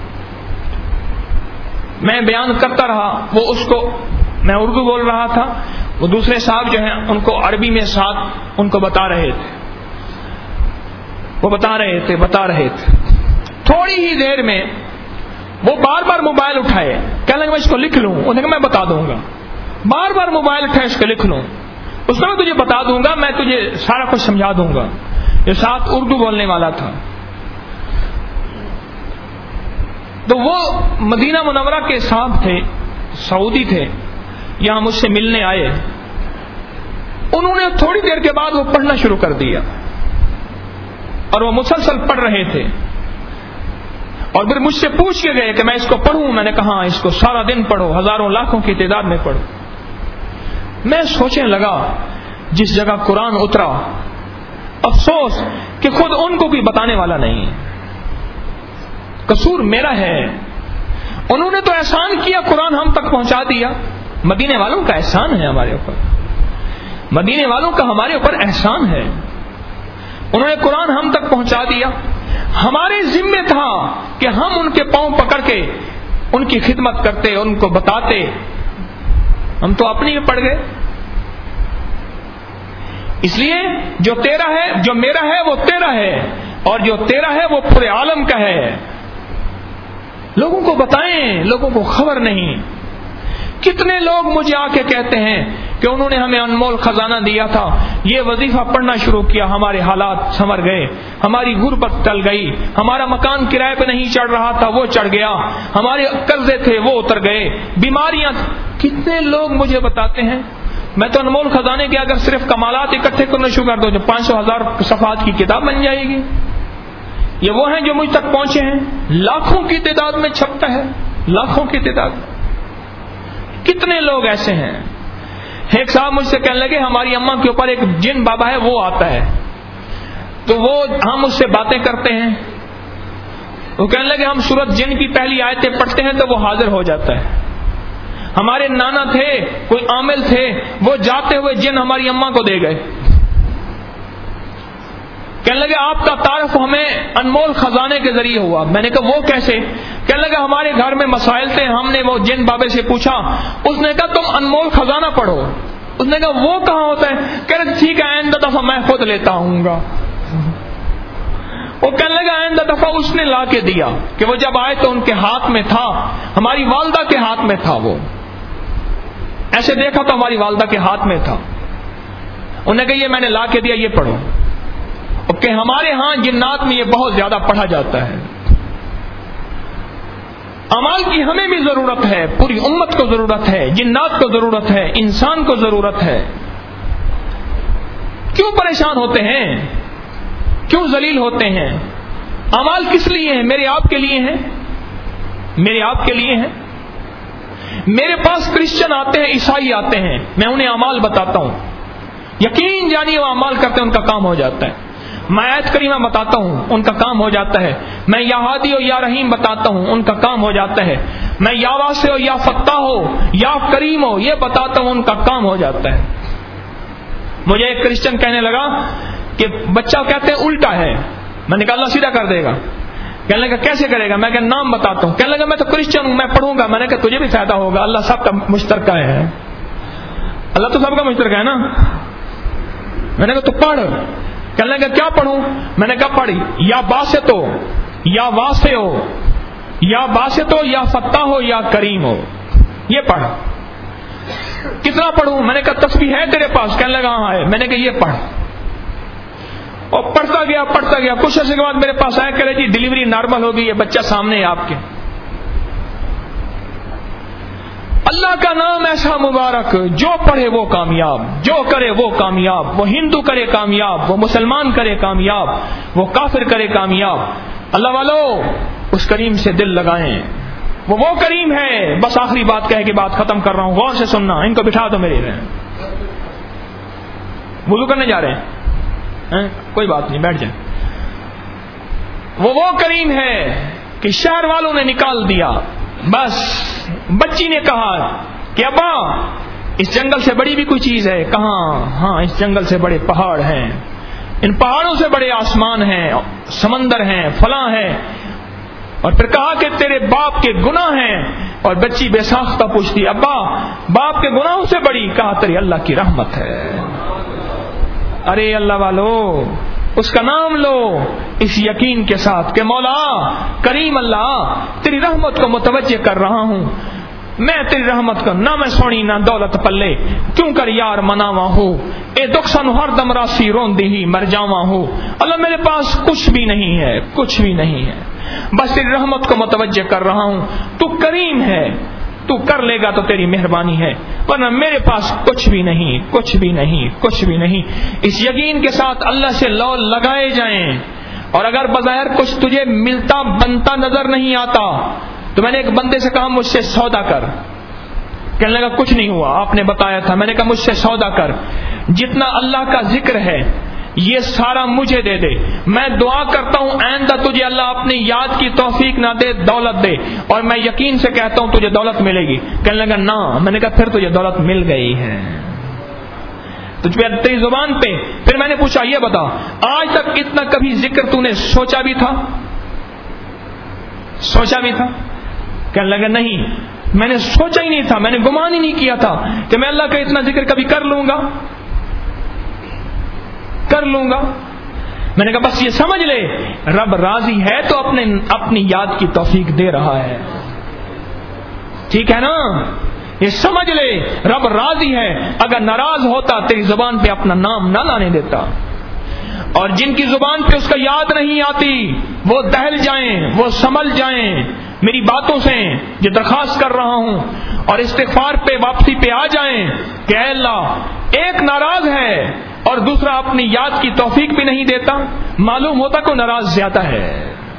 میں بیان کرتا رہا، وہ اس کو، میں اردو بول رہا تھا، وہ دوسرے صاحب جو ہیں ان کو عربی میں ساتھ ان کو بتا رہے تھے، وہ بتا رہے تھے بتا رہے تھے تھوڑی ہی دیر میں وہ بار بار موبائل اٹھائے، کہنے لگے میں اس کو لکھ لوں، انہوں نے کہا میں بتا دوں گا، بار بار موبائل اٹھائے اس کو لکھ لوں، اس میں تجھے بتا دوں گا، میں تجھے سارا کچھ سمجھا دوں گا۔ یہ ساتھ اردو بولنے والا تھا، تو وہ مدینہ منورہ کے صاحب تھے، سعودی تھے، یہاں مجھ سے ملنے آئے۔ انہوں نے تھوڑی دیر کے بعد وہ پڑھنا شروع کر دیا، اور وہ مسلسل پڑھ رہے تھے، اور پھر مجھ سے پوچھ کے گئے کہ میں اس کو پڑھوں، میں نے کہا اس کو سارا دن پڑھو، ہزاروں لاکھوں کی تعداد میں پڑھو۔ میں سوچنے لگا جس جگہ قرآن اترا، افسوس کہ خود ان کو کوئی بتانے والا نہیں، قصور میرا ہے۔ انہوں نے تو احسان کیا، قرآن ہم تک پہنچا دیا، مدینے والوں کا احسان ہے ہمارے اوپر، مدینے والوں کا ہمارے اوپر احسان ہے، انہوں نے قرآن ہم تک پہنچا دیا۔ ہمارے ذمہ تھا کہ ہم ان کے پاؤں پکڑ کے ان کی خدمت کرتے، ان کو بتاتے، ہم تو اپنی میں پڑ گئے۔ اس لیے جو تیرا ہے، جو میرا ہے وہ تیرا ہے، اور جو تیرا ہے وہ پورے عالم کا ہے۔ لوگوں کو بتائیں، لوگوں کو خبر نہیں۔ کتنے لوگ مجھے آ کے کہتے ہیں کہ انہوں نے ہمیں انمول خزانہ دیا تھا، یہ وظیفہ پڑھنا شروع کیا، ہمارے حالات سنور گئے، ہماری غربت ٹل گئی، ہمارا مکان کرائے پہ نہیں چڑھ رہا تھا وہ چڑھ گیا، ہمارے قرضے تھے وہ اتر گئے، بیماریاں۔ کتنے لوگ مجھے بتاتے ہیں۔ میں تو انمول خزانے کے اگر صرف کمالات اکٹھے کرنا شروع کر دو جو پانچ سو ہزار صفحات کی کتاب بن جائے گی۔ یہ وہ ہیں جو مجھ تک پہنچے ہیں، لاکھوں کی تعداد میں چھپتا ہے، لاکھوں کی تعداد۔ کتنے لوگ ایسے ہیں۔ ایک صاحب مجھ سے کہنے لگے ہماری اماں کے اوپر ایک جن بابا ہے وہ آتا ہے، تو وہ ہم اس سے باتیں کرتے ہیں، وہ کہنے لگے ہم سورت جن کی پہلی آیتیں پڑھتے ہیں تو وہ حاضر ہو جاتا ہے۔ ہمارے نانا تھے، کوئی عامل تھے، وہ جاتے ہوئے جن ہماری اماں کو دے گئے۔ کہنے لگے آپ کا تعارف ہمیں انمول خزانے کے ذریعے ہوا۔ میں نے کہا وہ کیسے؟ کہنے لگا ہمارے گھر میں مسائل تھے، ہم نے وہ جن بابے سے پوچھا، اس نے کہا تم انمول خزانہ پڑھو۔ اس نے کہا وہ کہاں ہوتا ہے؟ کہہ رہے ٹھیک ہے آئندہ دفعہ میں خود لیتا ہوں گا۔ وہ کہنے لگا آئندہ دفعہ اس نے لا کے دیا کہ وہ جب آئے تو ان کے ہاتھ میں تھا، ہماری والدہ کے ہاتھ میں تھا، وہ ایسے دیکھا تو ہماری والدہ کے ہاتھ میں تھا. انہوں نے کہا یہ میں نے لا کے دیا، یہ پڑھو. کہ ہمارے ہاں جنات میں یہ بہت زیادہ پڑھا جاتا ہے. اعمال کی ہمیں بھی ضرورت ہے، پوری امت کو ضرورت ہے، جنات کو ضرورت ہے، انسان کو ضرورت ہے. کیوں پریشان ہوتے ہیں؟ کیوں ذلیل ہوتے ہیں؟ اعمال کس لیے ہیں؟ میرے آپ کے لیے ہیں، میرے آپ کے لیے ہیں. میرے پاس کرسچن آتے ہیں، عیسائی آتے ہیں، میں انہیں اعمال بتاتا ہوں، یقین جانیے وہ اعمال کرتے ہیں، ان کا کام ہو جاتا ہے. میں آیت کریمہ بتاتا ہوں، ان کا کام ہو جاتا ہے. میں یا ہادی ہو یا رحیم بتاتا ہوں، ان کا کام ہو جاتا ہے. میں یا واسع ہو یا فتاح ہو یا کریم ہو یہ بتاتا ہوں، ان کا کام ہو جاتا ہے. مجھے ایک کرسچن کہنے لگا کہ بچہ کہتے ہیں الٹا ہے. میں نے کہا اللہ سیدھا کر دے گا. کہنے لگا کیسے کرے گا؟ میں کہ نام بتاتا ہوں. کہنے لگا میں تو کرسچن ہوں، میں پڑھوں گا. میں نے کہا تجھے بھی فائدہ ہوگا، اللہ سب کا مشترکہ ہے، اللہ تو سب کا مشترکہ ہے نا. میں نے کہا تو پڑھ. کہنے لگا کیا پڑھوں؟ میں نے کہا پڑھ یا باسط ہو یا واسع ہو یا باسط ہو یا فتاح ہو یا کریم ہو، یہ پڑھ. کتنا پڑھوں؟ میں نے کہا تسبیح ہے تیرے پاس؟ کہنے لگا ہاں ہے. میں نے کہا یہ پڑھ. اور پڑھتا گیا پڑھتا گیا. کچھ عرصے کے بعد میرے پاس آیا، کہہ رہے جی ڈلیوری نارمل ہو گئی ہے، بچہ سامنے ہے آپ کے. اللہ کا نام ایسا مبارک، جو پڑھے وہ کامیاب، جو کرے وہ کامیاب، وہ ہندو کرے کامیاب، وہ مسلمان کرے کامیاب، وہ کافر کرے کامیاب. اللہ والو اس کریم سے دل لگائیں، وہ وہ کریم ہے. بس آخری بات کہہ کے بات ختم کر رہا ہوں، غور سے سننا. ان کو بٹھا دو میرے رہے وضو کرنے جا رہے ہیں، کوئی بات نہیں بیٹھ جائیں. وہ وہ کریم ہے کہ شہر والوں نے نکال دیا. بس بچی نے کہا کہ ابا اس جنگل سے بڑی بھی کوئی چیز ہے؟ کہاں؟ ہاں اس جنگل سے بڑے پہاڑ ہیں، ان پہاڑوں سے بڑے آسمان ہیں، سمندر ہیں، فلاں ہیں. اور پھر کہا کہ تیرے باپ کے گناہ ہیں. اور بچی بے ساختہ پوچھتی ابا باپ کے گناہوں سے بڑی؟ کہا تیری اللہ کی رحمت ہے. ارے اللہ والو اس کا نام لو اس یقین کے ساتھ کہ مولا کریم اللہ تیری رحمت کو متوجہ کر رہا ہوں. میں تیری رحمت کو نہ میں سونی نہ دولت پلے کیوں کر یار مناواں ہوں. اے دکھ سن ہر دم راسی رون دی مر جاواں ہوں. اللہ میرے پاس کچھ بھی نہیں ہے، کچھ بھی نہیں ہے، بس تیری رحمت کو متوجہ کر رہا ہوں. تو کریم ہے، تو کر لے گا تو تیری مہربانی ہے، ورنہ میرے پاس کچھ بھی نہیں، کچھ بھی نہیں، کچھ بھی نہیں. اس یقین کے ساتھ اللہ سے لو لگائے جائیں. اور اگر بظاہر کچھ تجھے ملتا بنتا نظر نہیں آتا تو میں نے ایک بندے سے کہا مجھ سے سودا کر. کہنے لگا کچھ نہیں ہوا، آپ نے بتایا تھا. میں نے کہا مجھ سے سودا کر، جتنا اللہ کا ذکر ہے یہ سارا مجھے دے دے. میں دعا کرتا ہوں آئندہ تجھے اللہ اپنی یاد کی توفیق نہ دے، دولت دے. اور میں یقین سے کہتا ہوں تجھے دولت ملے گی. کہنے لگا نہ. میں نے کہا پھر تجھے دولت مل گئی ہے تجھ پہ تیری زبان پہ. پھر میں نے پوچھا یہ بتا آج تک اتنا کبھی ذکر تو نے سوچا بھی تھا؟ سوچا بھی تھا؟ کہنے لگا نہیں میں نے سوچا ہی نہیں تھا، میں نے گمان ہی نہیں کیا تھا کہ میں اللہ کا اتنا ذکر کبھی کر لوں گا کر لوں گا. میں نے کہا بس یہ سمجھ لے رب راضی ہے تو اپنے اپنی یاد کی توفیق دے رہا ہے. ٹھیک ہے نا؟ یہ سمجھ لے رب راضی ہے. اگر ناراض ہوتا تیری زبان پہ اپنا نام نہ لانے دیتا. اور جن کی زبان پہ اس کا یاد نہیں آتی وہ دہل جائیں، وہ سنبھل جائیں میری باتوں سے جو درخواست کر رہا ہوں، اور استغفار پہ واپسی پہ آ جائیں کہ اے اللہ ایک ناراض ہے اور دوسرا اپنی یاد کی توفیق بھی نہیں دیتا. معلوم ہوتا کہ ناراض زیادہ ہے.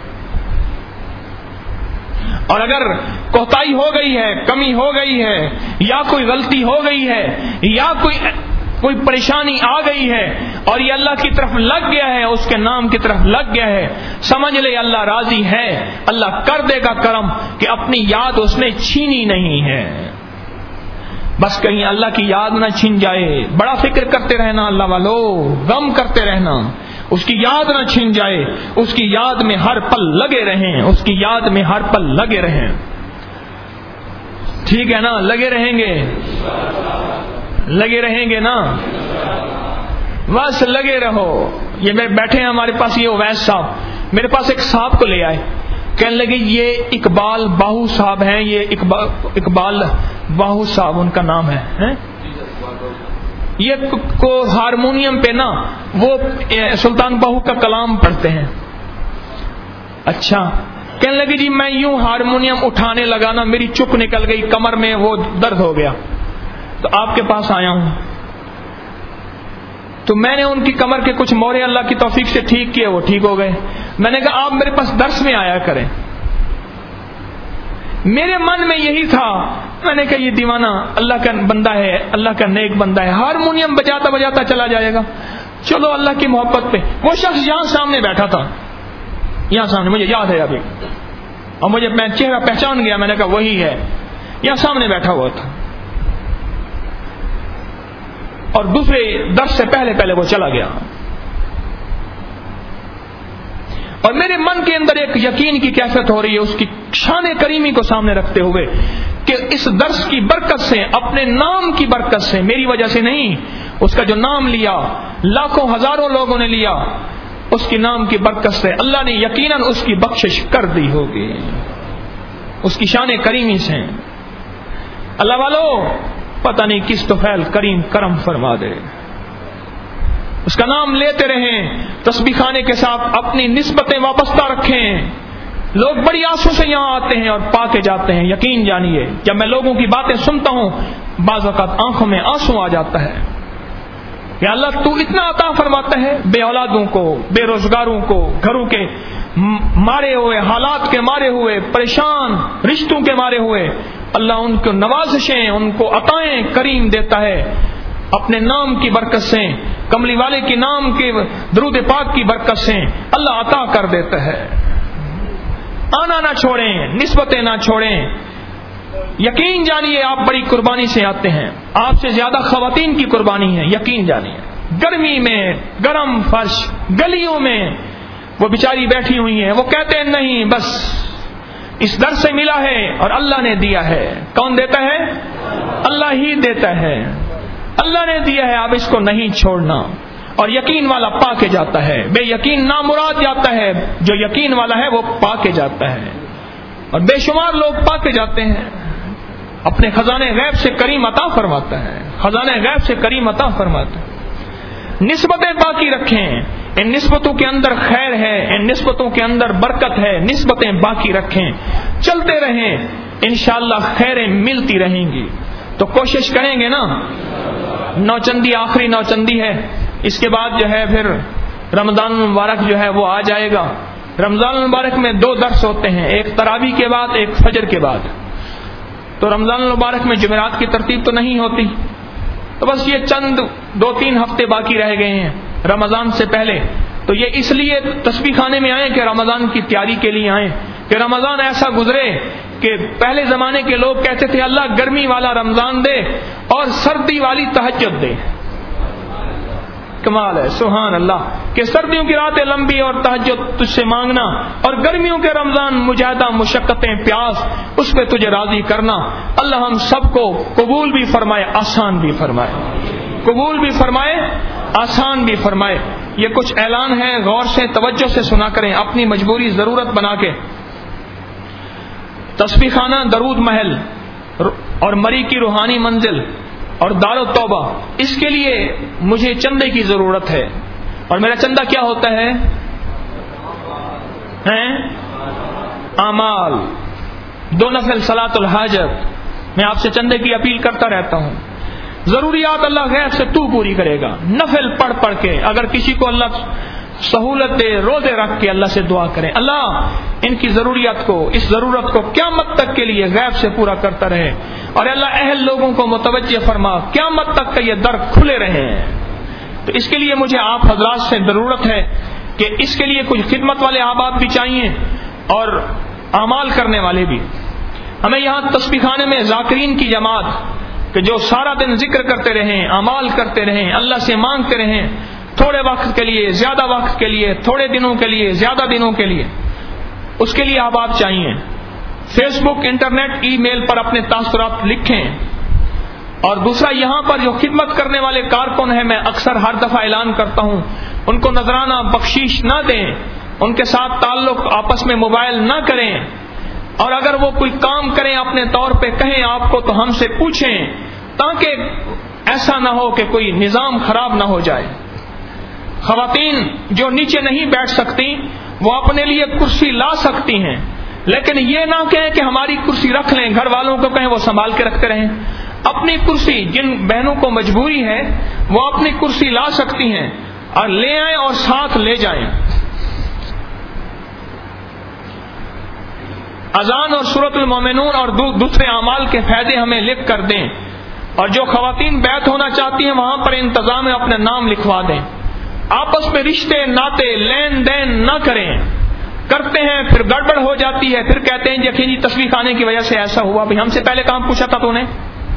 اور اگر کوتاہی ہو گئی ہے، کمی ہو گئی ہے، یا کوئی غلطی ہو گئی ہے، یا کوئی کوئی پریشانی آ گئی ہے اور یہ اللہ کی طرف لگ گیا ہے، اس کے نام کی طرف لگ گیا ہے، سمجھ لے اللہ راضی ہے. اللہ کر دے گا کرم کہ اپنی یاد اس نے چھینی نہیں ہے. بس کہیں اللہ کی یاد نہ چھن جائے. بڑا فکر کرتے رہنا اللہ والو، غم کرتے رہنا، اس کی یاد نہ چھن جائے. اس کی یاد میں ہر پل لگے رہیں، اس کی یاد میں ہر پل لگے رہیں. ٹھیک ہے نا؟ لگے رہیں گے، لگے رہیں گے نا؟ بس لگے رہو. یہ میں بیٹھے ہیں ہمارے پاس یہ اویس صاحب، میرے پاس ایک صاحب کو لے آئے, کہنے لگے یہ اقبال باہو صاحب ہیں, یہ اقبال اقبال باہو صاحب ان کا نام ہے, یہ کو ہارمونیم پہ نا وہ سلطان باہو کا کلام پڑھتے ہیں. اچھا, کہنے لگے جی میں یوں ہارمونیم اٹھانے لگا نا میری چپ نکل گئی, کمر میں وہ درد ہو گیا, تو آپ کے پاس آیا ہوں. تو میں نے ان کی کمر کے کچھ مورے اللہ کی توفیق سے ٹھیک کیے, وہ ٹھیک ہو گئے. میں نے کہا آپ میرے پاس درس میں آیا کریں. میرے من میں یہی تھا, میں نے کہا یہ دیوانہ اللہ کا بندہ ہے, اللہ کا نیک بندہ ہے, ہارمونیم بجاتا بجاتا چلا جائے گا. چلو اللہ کی محبت پہ. وہ شخص یہاں سامنے بیٹھا تھا, یہاں سامنے, مجھے یاد ہے ابھی, اور مجھے میں چہرہ پہچان گیا. میں نے کہا وہی ہے, یہاں سامنے بیٹھا ہوا تھا, اور دوسرے درس سے پہلے پہلے وہ چلا گیا. اور میرے من کے اندر ایک یقین کی کیفیت ہو رہی ہے اس کی شان کریمی کو سامنے رکھتے ہوئے کہ اس درس کی برکت سے, اپنے نام کی برکت سے, میری وجہ سے نہیں, اس کا جو نام لیا لاکھوں ہزاروں لوگوں نے لیا, اس کی نام کی برکت سے اللہ نے یقیناً اس کی بخشش کر دی ہوگی, اس کی شان کریمی سے. اللہ والو پتہ نہیں کس تو فیل کریم کرم فرما دے. اس کا نام لیتے رہیں, تسبیح خانے کے ساتھ اپنی نسبتیں وابستہ رکھیں. لوگ بڑی آنسوں سے یہاں آتے ہیں اور پا کے جاتے ہیں. یقین جانیے جب میں لوگوں کی باتیں سنتا ہوں بعض اوقات آنکھوں میں آنسو آ جاتا ہے کہ اللہ تو اتنا عطا فرماتا ہے بے اولادوں کو, بے روزگاروں کو, گھروں کے مارے ہوئے, حالات کے مارے ہوئے, پریشان رشتوں کے مارے ہوئے, اللہ ان کو نوازشیں, ان کو عطائیں کریم دیتا ہے اپنے نام کی برکت سے, کملی والے کے نام کے درود پاک کی برکت سے اللہ عطا کر دیتا ہے. آنا نہ چھوڑیں, نسبتیں نہ چھوڑیں. یقین جانیے آپ بڑی قربانی سے آتے ہیں, آپ سے زیادہ خواتین کی قربانی ہے. یقین جانیے گرمی میں گرم فرش گلیوں میں وہ بیچاری بیٹھی ہوئی ہیں, وہ کہتے ہیں نہیں بس اس در سے ملا ہے اور اللہ نے دیا ہے. کون دیتا ہے؟ اللہ ہی دیتا ہے, اللہ نے دیا ہے, آپ اس کو نہیں چھوڑنا. اور یقین والا پا کے جاتا ہے, بے یقین نامراد جاتا ہے, جو یقین والا ہے وہ پا کے جاتا ہے. اور بے شمار لوگ پا کے جاتے ہیں. اپنے خزانے غیب سے کریم عطا فرماتا ہے, خزانے غیب سے کریم عطا فرماتا ہے. نسبتیں باقی رکھیں, ان نسبتوں کے اندر خیر ہے, ان نسبتوں کے اندر برکت ہے. نسبتیں باقی رکھیں, چلتے رہیں, انشاءاللہ خیریں ملتی رہیں گی. تو کوشش کریں گے نا. نوچندی آخری نوچندی ہے, اس کے بعد جو ہے پھر رمضان المبارک جو ہے وہ آ جائے گا. رمضان المبارک میں دو درس ہوتے ہیں, ایک تراویح کے بعد, ایک فجر کے بعد. تو رمضان المبارک میں جمعرات کی ترتیب تو نہیں ہوتی, تو بس یہ چند دو تین ہفتے باقی رہ گئے ہیں رمضان سے پہلے. تو یہ اس لیے تسبیح خانے میں آئیں کہ رمضان کی تیاری کے لیے آئیں, کہ رمضان ایسا گزرے کہ پہلے زمانے کے لوگ کہتے تھے اللہ گرمی والا رمضان دے اور سردی والی تہجد دے. کمال ہے, سبحان اللہ, کہ سردیوں کی راتیں لمبی اور تہجد تجھ سے مانگنا, اور گرمیوں کے رمضان مجاہدہ مشقتیں پیاس اس پہ تجھے راضی کرنا. اللہ ہم سب کو قبول بھی فرمائے, آسان بھی فرمائے, قبول بھی فرمائے, آسان بھی فرمائے. یہ کچھ اعلان ہے, غور سے توجہ سے سنا کریں, اپنی مجبوری ضرورت بنا کے. تسبیح خانہ درود محل اور مری کی روحانی منزل اور دار التوبہ, اس کے لیے مجھے چندے کی ضرورت ہے. اور میرا چندہ کیا ہوتا ہے؟ اعمال, دو نفل صلاۃ الحاجت. میں آپ سے چندے کی اپیل کرتا رہتا ہوں. ضروریات اللہ غیب سے تو پوری کرے گا. نفل پڑھ پڑھ کے, اگر کسی کو اللہ سہولت دے, روزے رکھ کے اللہ سے دعا کریں, اللہ ان کی ضروریات کو, اس ضرورت کو قیامت تک کے لیے غیب سے پورا کرتا رہے. اور اللہ اہل لوگوں کو متوجہ فرما, قیامت تک کا یہ در کھلے رہے. تو اس کے لیے مجھے آپ حضرات سے ضرورت ہے کہ اس کے لیے کچھ خدمت والے احباب بھی چاہیے اور اعمال کرنے والے بھی. ہمیں یہاں تسبیح خانے میں ذاکرین کی جماعت کہ جو سارا دن ذکر کرتے رہیں, اعمال کرتے رہیں, اللہ سے مانگتے رہیں, تھوڑے وقت کے لیے, زیادہ وقت کے لیے, تھوڑے دنوں کے لیے, زیادہ دنوں کے لیے, اس کے لیے احباب چاہیے. فیس بک, انٹرنیٹ, ای میل پر اپنے تاثرات لکھیں. اور دوسرا, یہاں پر جو خدمت کرنے والے کارکن ہیں, میں اکثر ہر دفعہ اعلان کرتا ہوں, ان کو نذرانہ بخشش نہ دیں, ان کے ساتھ تعلق آپس میں موبائل نہ کریں، اور اگر وہ کوئی کام کریں اپنے طور پہ کہیں آپ کو تو ہم سے پوچھیں، تاکہ ایسا نہ ہو کہ کوئی نظام خراب نہ ہو جائے۔ خواتین جو نیچے نہیں بیٹھ سکتی وہ اپنے لیے کرسی لا سکتی ہیں، لیکن یہ نہ کہیں کہ ہماری کرسی رکھ لیں، گھر والوں کو کہیں وہ سنبھال کے رکھتے رہیں۔ اپنی کرسی، جن بہنوں کو مجبوری ہے وہ اپنی کرسی لا سکتی ہیں اور لے آئیں اور ساتھ لے جائیں۔ اذان اور سورۃ المومنون اور دوسرے اعمال کے فائدے ہمیں لکھ کر دیں، اور جو خواتین بیعت ہونا چاہتی ہیں وہاں پر انتظام میں اپنا نام لکھوا دیں۔ آپس میں رشتے ناطے لین دین نہ کریں، کرتے ہیں پھر گڑبڑ ہو جاتی ہے، پھر کہتے ہیں یقینی تصویر خانے کی وجہ سے ایسا ہوا، بھی ہم سے پہلے کام پوچھا تھا تو نے۔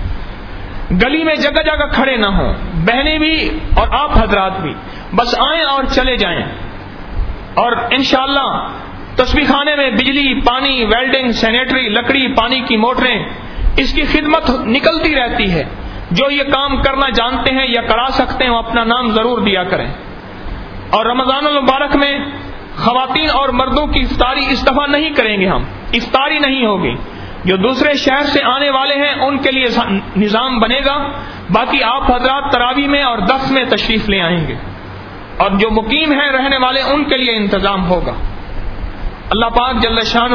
گلی میں جگہ جگہ کھڑے نہ ہوں، بہنیں بھی اور آپ حضرات بھی، بس آئیں اور چلے جائیں۔ اور انشاءاللہ تصویر خانے میں بجلی، پانی، ویلڈنگ، سینیٹری، لکڑی، پانی کی موٹریں، اس کی خدمت نکلتی رہتی ہے۔ جو یہ کام کرنا جانتے ہیں یا کرا سکتے ہیں وہ اپنا نام ضرور دیا کریں۔ اور رمضان المبارک میں خواتین اور مردوں کی افطاری اس دفعہ نہیں کریں گے، ہم افطاری نہیں ہوگی۔ جو دوسرے شہر سے آنے والے ہیں ان کے لیے نظام بنے گا، باقی آپ حضرات تراویح میں اور دس میں تشریف لے آئیں گے، اور جو مقیم ہیں رہنے والے ان کے لیے انتظام ہوگا۔ اللہ پاک جل شانہ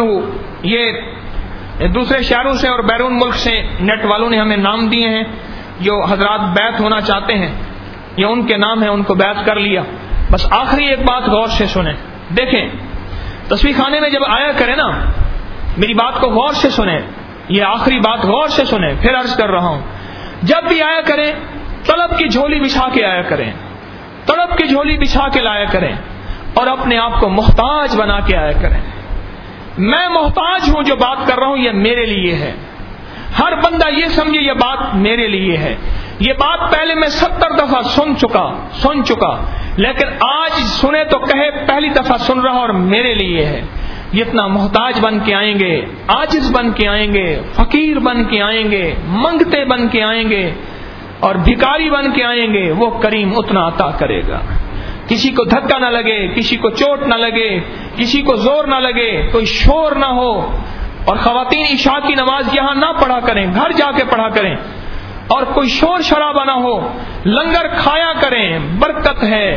یہ دوسرے شہروں سے اور بیرون ملک سے نیٹ والوں نے ہمیں نام دیے ہیں، جو حضرات بیعت ہونا چاہتے ہیں یہ ان کے نام ہیں، ان کو بیعت کر لیا۔ بس آخری ایک بات غور سے سنیں، دیکھیں تصویر خانے میں جب آیا کریں نا، میری بات کو غور سے سنیں، یہ آخری بات غور سے سنیں، پھر عرض کر رہا ہوں، جب بھی آیا کریں طلب کی جھولی بچھا کے آیا کریں، طلب کی جھولی بچھا کے لایا کریں، اور اپنے آپ کو محتاج بنا کے آیا کریں۔ میں محتاج ہوں، جو بات کر رہا ہوں یہ میرے لیے ہے۔ ہر بندہ یہ سمجھے یہ بات میرے لیے ہے۔ یہ بات پہلے میں ستر دفعہ سن چکا سن چکا لیکن آج سنے تو کہے پہلی دفعہ سن رہا اور میرے لیے ہے۔ جتنا محتاج بن کے آئیں گے، عاجز بن کے آئیں گے، فقیر بن کے آئیں گے، منگتے بن کے آئیں گے اور بھکاری بن کے آئیں گے، وہ کریم اتنا عطا کرے گا۔ کسی کو دھکا نہ لگے، کسی کو چوٹ نہ لگے، کسی کو زور نہ لگے، کوئی شور نہ ہو۔ اور خواتین عشاء کی نماز یہاں نہ پڑھا کریں، گھر جا کے پڑھا کریں، اور کوئی شور شرابہ نہ ہو، لنگر کھایا کریں، برکت ہے۔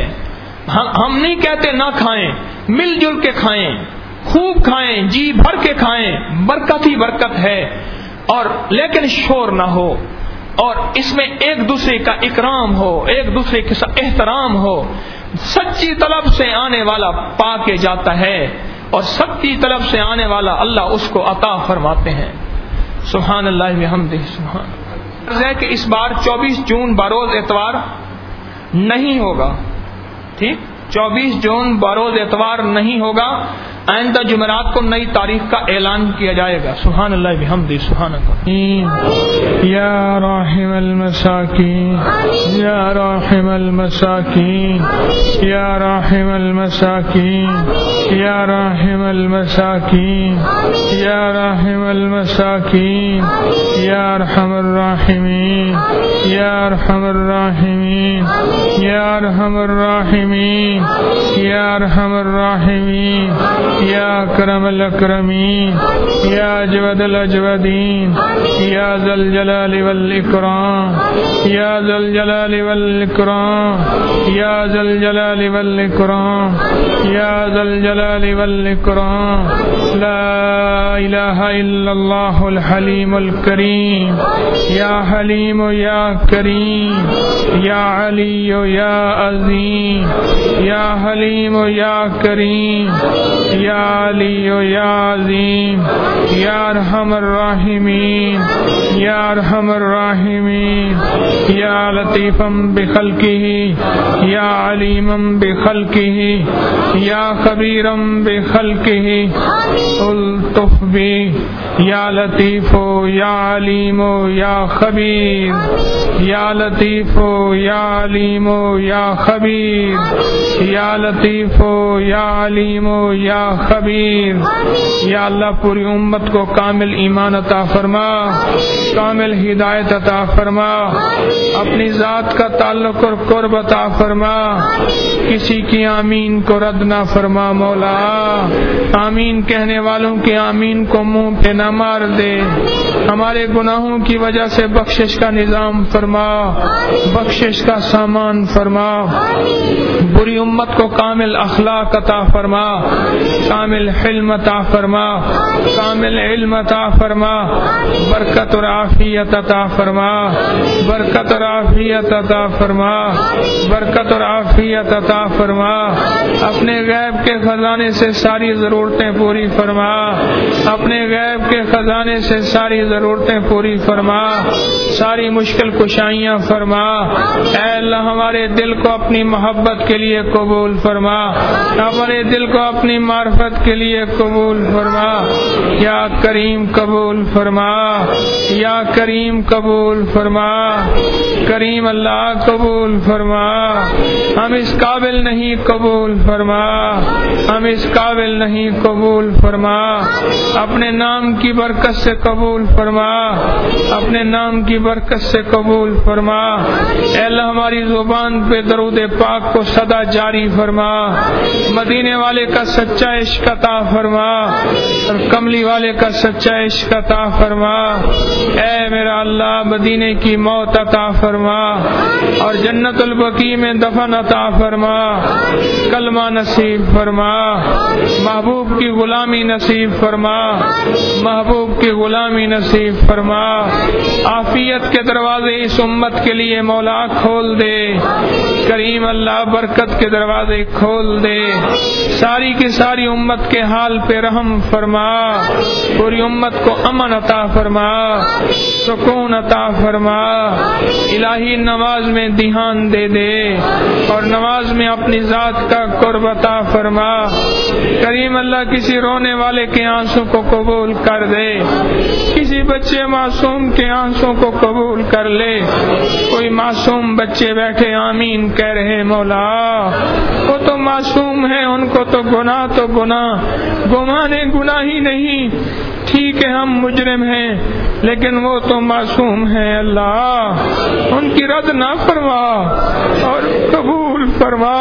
ہم نہیں کہتے نہ کھائیں، مل جل کے کھائیں، خوب کھائیں، جی بھر کے کھائیں، برکت ہی برکت ہے، اور لیکن شور نہ ہو، اور اس میں ایک دوسرے کا اکرام ہو، ایک دوسرے کے ساتھ احترام ہو۔ سچی طلب سے آنے والا پا کے جاتا ہے، اور سچی طلب سے آنے والا اللہ اس کو عطا فرماتے ہیں۔ سبحان اللہ بحمدہ، سبحان اللہ۔ ہے کہ اس بار چوبیس جون بروز اتوار نہیں ہوگا، ٹھیک، چوبیس جون بروز اتوار نہیں ہوگا، آئندہ جمعرات کو نئی تاریخ کا اعلان کیا جائے گا۔ سبحان اللہ بحمدہ، سبحان اللہ۔ یا راحم المساکین، یا راحم المساکین، یا راحم المساکین، یا راحم المساکین، یا راحم المساکین، یا ارحم الراحمین، یا ارحم الراحمین، یا ارحم الراحمین، یا ارحم الراحمین، یا اکرم الاکرمین، یا اجود الاجودین، یا ذا الجلال والاکرام، یا ذا الجلال والاکرام، یا ذا الجلال والاکرام، یا ذا الجلال والاکرام۔ لا الہ الا اللہ الحلیم الکریم، یا حلیم یا کریم، یا علی یا عظیم، یا حلیم یا کریم، یا علی یا عظیم، یا ارحم الراحمین، یا ارحم الراحمین، یا لطیفا بخلقہ، یا علیما بخلقہ، یا خبیرا بخلقہ، الطف بی، یا لطیف یا علیم یا خبیر، یا لطیف یا علیم یا خبیر، یا لطیف یا علیم یا خبیر۔ یا اللہ پوری امت کو کامل ایمان عطا فرما، کامل ہدایت عطا فرما، اپنی ذات کا تعلق اور قرب عطا فرما، کسی کی آمین کو رد نہ فرما مولا، آمین کہنے والوں کے آمین کو منہ پہ نہ مار دے، ہمارے گناہوں کی وجہ سے بخشش کا نظام فرما، بخشش کا سامان فرما، بری امت کو کامل اخلاق عطا فرما، کامل حلم عطا فرما، کامل علم عطا فرما، برکت اور عافیت عطا فرما، برکت اور عافیت عطا فرما، برکت اور عافیت عطا فرما، اپنے غیب کے خزانے سے ساری ضرورتیں پوری فرما، اپنے غیب کے خزانے سے ساری ضرورتیں پوری فرما، ساری مشکل کشائیاں فرما، اے اللہ ہمارے دل کو اپنی محبت کے لیے قبول فرما، ہمارے دل کو اپنی معرفت کے لیے قبول فرما، یا کریم قبول فرما، یا کریم قبول فرما، کریم اللہ قبول فرما، ہم اس قابل نہیں قبول فرما، ہم اس قابل نہیں قبول فرما، اپنے نام کی برکت سے قبول فرما، اپنے نام کی برکت سے قبول فرما، اے اللہ ہماری زبان پہ درود پاک کو سدا جاری فرما، مدینے والے کا سچا عشق عطا فرما، اور کملی والے کا سچا عشق عطا فرما، اے میرا اللہ مدینے کی موت عطا فرما، اور جنت البقیع میں دفن عطا فرما، کلمہ نصیب فرما، محبوب کی غلامی نصیب فرما، محبوب کی غلامی نصیب فرما، عافیت کے دروازے اس امت کے لیے مولا کھول دے، کریم اللہ برکت کے دروازے کھول دے، ساری کی ساری امت کے حال پہ رحم فرما، پوری امت کو امن عطا فرما، سکون عطا فرما، الہی نماز میں دھیان دے دے، اور نماز میں اپنی ذات کا قرب عطا فرما، کریم اللہ کسی رونے والے کے آنسوں کو قبول کر دے، کسی بچے معصوم کے آنسوں کو قبول کر لے، کوئی معصوم بچے بیٹھے آمین کہہ رہے مولا، وہ تو معصوم ہیں، ان کو تو گناہ تو گناہ، گمانے گناہ ہی نہیں، ٹھیک ہے ہم مجرم ہیں لیکن وہ تو معصوم ہیں، اللہ ان کی رد نہ فرما اور قبول فرما،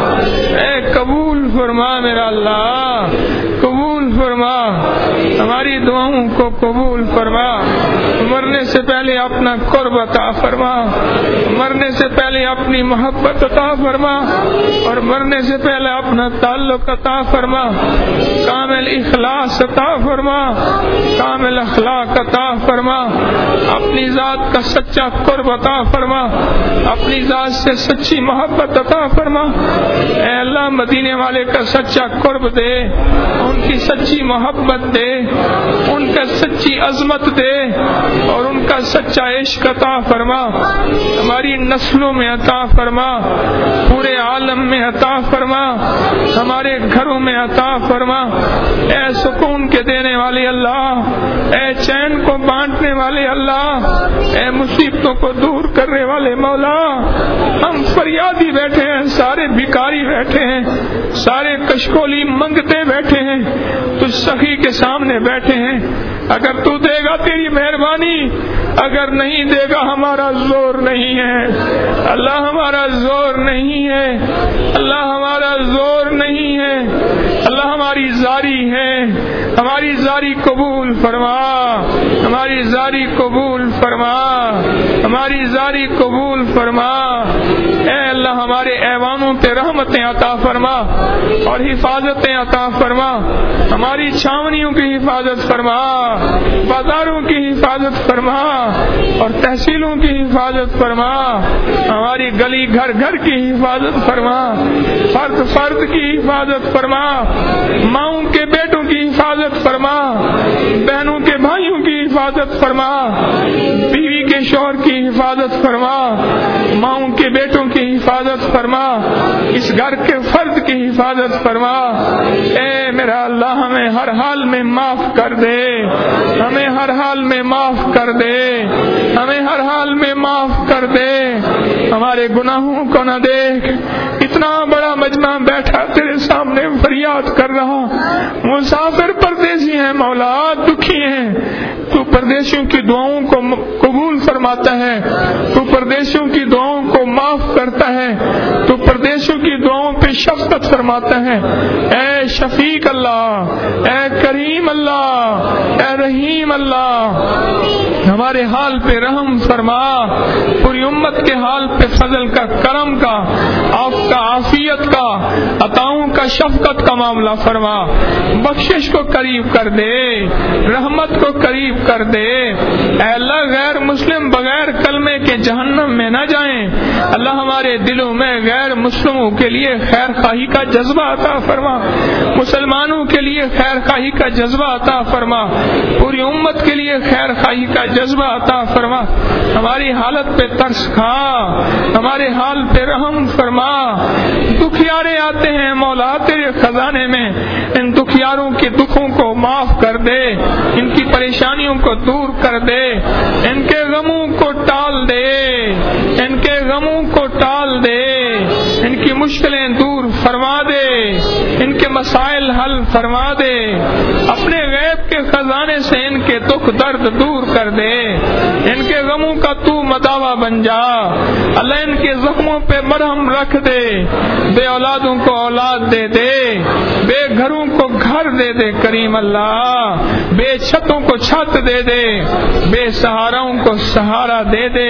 اے قبول فرما میرا اللہ، قبول فرما، ہماری دعاؤں کو قبول فرما، مرنے سے پہلے اپنا قرب عطا فرما، مرنے سے پہلے اپنی محبت عطا فرما، اور مرنے سے پہلے اپنا تعلق عطا فرما، کامل اخلاص عطا فرما، کامل اخلاق عطا فرما، اپنی ذات کا سچا قرب عطا فرما، اپنی ذات سے سچی محبت عطا فرما، اے اللہ مدینے والے کا سچا قرب دے، ان کی سچی محبت دے، ان کا سچی عظمت دے، اور ان کا سچا عشق عطا فرما، ہماری نسلوں میں عطا فرما، پورے عالم میں عطا فرما، ہمارے گھروں میں عطا فرما، اے سکون کے دینے والے اللہ، اے چین کو بانٹنے والے اللہ، اے مصیبتوں کو دور کرنے والے مولا، ہم فریادی بیٹھے ہیں، سارے بھکاری بیٹھے ہیں، سارے کشکولی منگتے بیٹھے ہیں، تجھ سخی کے سامنے بیٹھے ہیں، اگر تو دے گا تیری مہربانی، اگر نہیں دے گا ہمارا زور نہیں ہے، اللہ ہمارا زور نہیں ہے، اللہ ہمارا زور نہیں ہے، اللہ ہماری زاری ہے، ہماری زاری قبول فرما، ہماری زاری قبول فرما، ہماری زاری قبول فرما، اے اللہ ہمارے ایوانوں پہ رحمتیں عطا فرما اور حفاظتیں عطا فرما، ہماری چھاونیوں کی حفاظت فرما، بازاروں کی حفاظت فرما اور تحصیلوں کی حفاظت فرما، ہماری گلی گھر گھر کی حفاظت فرما، فرد فرد کی حفاظت فرما، ماؤں کے بیٹوں کی حفاظت فرما، بہنوں کے بھائیوں کی حفاظت فرما، بیوی کے شوہر کی حفاظت فرما، ماؤں کے بیٹوں کی حفاظت فرما، اس گھر کے فرد کی حفاظت فرما، اے میرا اللہ ہمیں ہر حال میں معاف کر دے، ہمیں ہر حال میں معاف کر دے، ہمیں ہمیں ہر حال میں معاف کر دے، ہمارے گناہوں کو نہ دیکھ۔ اتنا بڑا مجمع بیٹھا تیرے سامنے فریاد کر رہا، مسافر پردیسی ہیں مولا، دکھی ہیں، تو پردیسیوں کی دعاؤں کو قبول فرماتا ہے، تو پردیسیوں کی دعاؤں کو معاف کرتا ہے، تو پردیسیوں کی دعاؤں پہ شفقت فرماتا ہے۔ اے شفیق اللہ، اے کریم اللہ، اے رحیم اللہ، ہمارے حال پہ رحم فرما، پوری امت کے حال پہ فضل کا، کرم کا، آپ کا، عافیت کا، عطاؤں کا، شفقت کا معاملہ فرما، بخشش کو قریب کر دے، رحمت کو قریب کر دے۔ اے اللہ غیر مسلم بغیر کلمے کے جہنم میں نہ جائیں، اللہ ہمارے دلوں میں غیر مسلموں کے لیے خیر خواہی کا جذبہ عطا فرما، مسلمانوں کے لیے خیر خواہی کا جذبہ عطا فرما، پوری امت کے لیے خیر خواہی کا جذبہ عطا فرما۔ ہماری حالت پہ ترس کھا، ہمارے حال پہ رحم فرما۔ دکھیارے آتے ہیں مولا تیرے خزانے میں، ان دکھیاروں کے دکھوں کو معاف کر دے، ان کی پریشانیوں کو دور کر دے، ان کے غموں کو ٹال دے، ان کے غموں کو ٹال دے، ان کی مشکلیں دور فرما دے، ان کے مسائل حل فرما دے، اپنے غیب کے خزانے سے ان کے دکھ درد دور کر دے، ان کے غموں کا تو مداوا بن جا، اللہ ان کے زخموں پہ مرہم رکھ دے، بے اولادوں کو اولاد دے دے، بے گھروں کو گھر دے دے کریم اللہ، بے چھتوں کو چھت دے دے، بے سہاراؤں کو سہارا دے دے،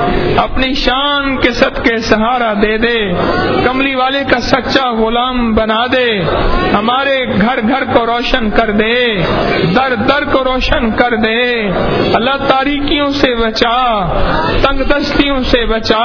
اپنی شان کے صدقے سہارا دے دے، کملی والے کا سچا غلام بنا دے، ہمارے گھر گھر کو روشن کر دے، در در کو روشن کر دے، اللہ تاریکیوں سے بچا، تنگ دستیوں سے بچا،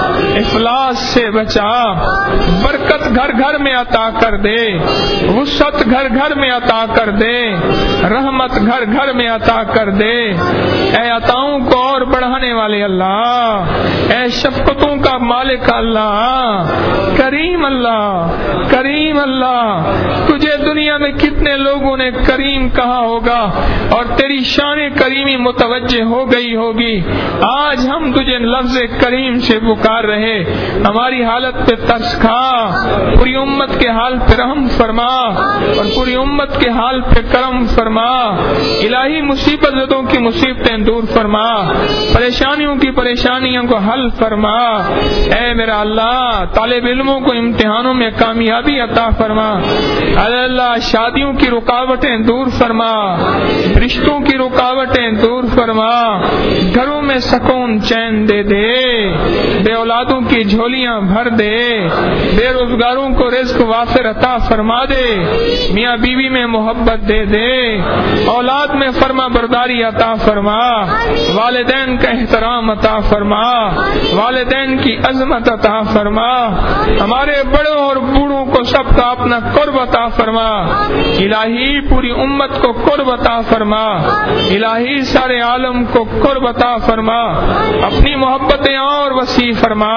افلاس سے بچا، برکت گھر گھر میں عطا کر دے، وسعت گھر گھر میں عطا کر دے، رحمت گھر گھر میں عطا کر دے، اے عطاؤں کو اور بڑھانے والے اللہ، اے شفقتوں کا مالک اللہ، کریم اللہ، کریم اللہ، تجھے دنیا میں کتنے لوگوں نے کریم کہا ہوگا اور تیری شان کریمی متوجہ ہو گئی ہوگی، آج ہم تجھے لفظ کریم سے پکار رہے، ہماری حالت پہ ترس کھا، پوری امت کے حال پہ رحم فرما اور پوری امت کے حال پہ کرم فرما، الہی مصیبت زدوں کی مصیبتیں دور فرما، پریشانیوں کی پریشانیوں کو حل فرما، اے میرا اللہ طالب علموں کو امتحانوں میں کامیابی عطا فرما، اللہ شادیوں کی رکاوٹیں دور فرما، رشتوں کی رکاوٹیں دور فرما، گھروں میں سکون چین دے دے، بے اولادوں کی جھولیاں بھر دے، بے روزگاروں کو رزق وافر عطا فرما دے، میاں بیوی میں محبت دے دے، اولاد میں فرما برداری عطا فرما، والدین کا احترام عطا فرما، والدین کی عظمت عطا فرما، ہمارے بڑوں اور بوڑھوں کو سب کا اپنا قرب عطا فرما، الہی پوری امت کو قرب عطا فرما، الہی سارے عالم کو قرب عطا فرما، اپنی محبتیں اور وسیع فرما،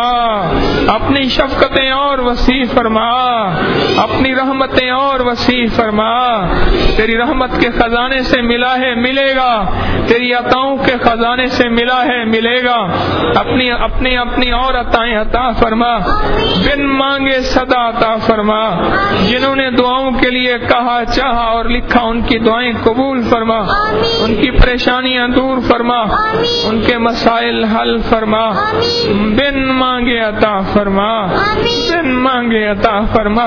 اپنی شفقتیں اور وسیع فرما، اپنی رحمتیں اور وسیع فرما، تیری رحمت کے خزانے سے ملا ہے ملے گا، تیری عطاؤں کے خزانے سے ملا ہے ملے گا، اپنی اپنی اپنی اور عطائیں عطا فرما، بن مانگے صدا عطا فرما، جنہوں نے دعاؤں کے لیے کہا چاہا اور لکھا ان کی دعائیں قبول فرما، ان کی پریشانیاں دور فرما، ان کے مسائل حل فرما، بن مانگے عطا فرما، بن مانگے عطا فرما،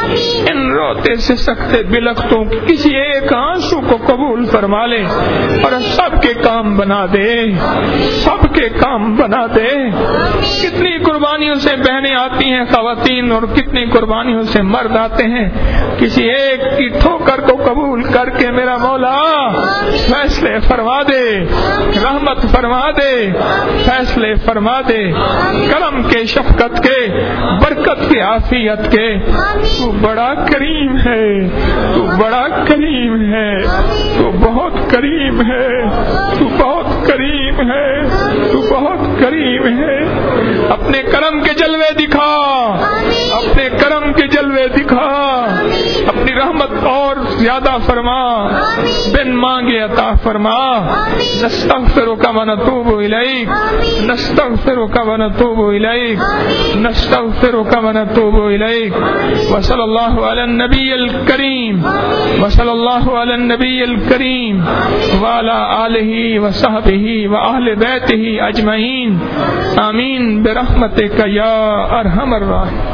ان روتے سے سکتے بلکتوں کی کسی ایک آنسو کو قبول فرما لے اور سب کے کام بنا دے، سب کے کام بنا دے۔ کتنی قربانیوں سے بہنیں آتی ہیں خواتین اور کتنی قربانیوں سے مرد آتے ہیں، کسی ایک کی ٹھوکر کو قبول کر کے میرا مولا فیصلے فرما دے، رحمت فرما دے، فیصلے فرما دے، کرم کے، شفقت کے، برکت کے، عافیت کے، تو بڑا کریم ہے، تو بڑا کریم ہے، تو بہت کریم ہے، تو بہت کریم ہے، تو بہت کریم ہے، اپنے کرم کے جلوے دکھا، اپنے کرم کے جلوے دکھا، اپنی رحمت اور زیادہ فرما، بن مانگے عطا فرما. نستغفرک ونتوب الیک، نستغفرک ونتوب الیک، نستغفرک ونتوب الیک. وصلی اللہ علی النبی الکریم، وصلی اللہ علی النبی الکریم وعلی آلہ وصحبہ وأہل بیتہ اجمعین. آمین برحمتک یا ارحم الراحمین.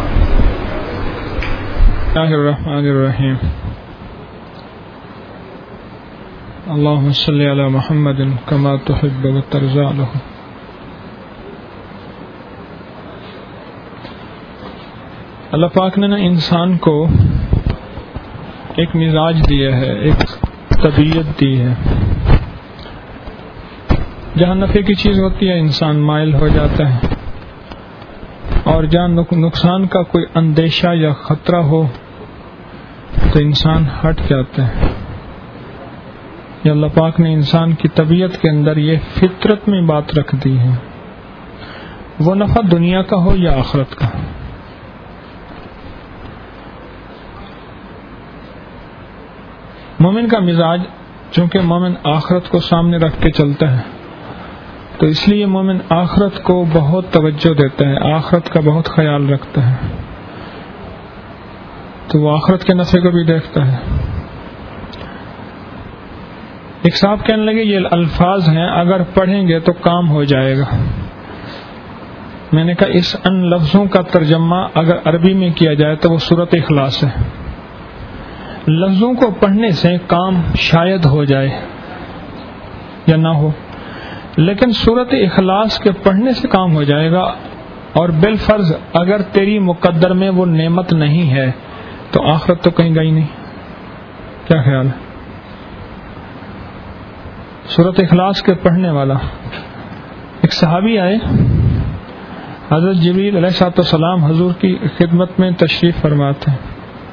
بسم اللہ الرحمن الرحیم. اللہم صلی علی محمد کما تحب وترضى له. اللہ پاک نے نا انسان کو ایک مزاج دیا ہے، ایک طبیعت دی ہے. جہاں نفع کی چیز ہوتی ہے انسان مائل ہو جاتا ہے، اور جہاں نقصان کا کوئی اندیشہ یا خطرہ ہو تو انسان ہٹ جاتا ہے. یہ اللہ پاک نے انسان کی طبیعت کے اندر یہ فطرت میں بات رکھ دی ہے، وہ نفع دنیا کا ہو یا آخرت کا. مومن کا مزاج چونکہ مومن آخرت کو سامنے رکھ کے چلتا ہے، تو اس لیے مومن آخرت کو بہت توجہ دیتا ہے، آخرت کا بہت خیال رکھتا ہے، تو وہ آخرت کے نفع کو بھی دیکھتا ہے. ایک صاحب کہنے لگے یہ الفاظ ہیں، اگر پڑھیں گے تو کام ہو جائے گا. میں نے کہا اس ان لفظوں کا ترجمہ اگر عربی میں کیا جائے تو وہ سورۃ اخلاص ہے. لفظوں کو پڑھنے سے کام شاید ہو جائے یا نہ ہو، لیکن سورۃ اخلاص کے پڑھنے سے کام ہو جائے گا. اور بالفرض اگر تیری مقدر میں وہ نعمت نہیں ہے تو آخرت تو کہیں گئی نہیں. کیا خیال ہے؟ سورۃ اخلاص کے پڑھنے والا ایک صحابی آئے، حضرت جبریل علیہ الصلوۃ والسلام حضور کی خدمت میں تشریف فرماتے ہیں.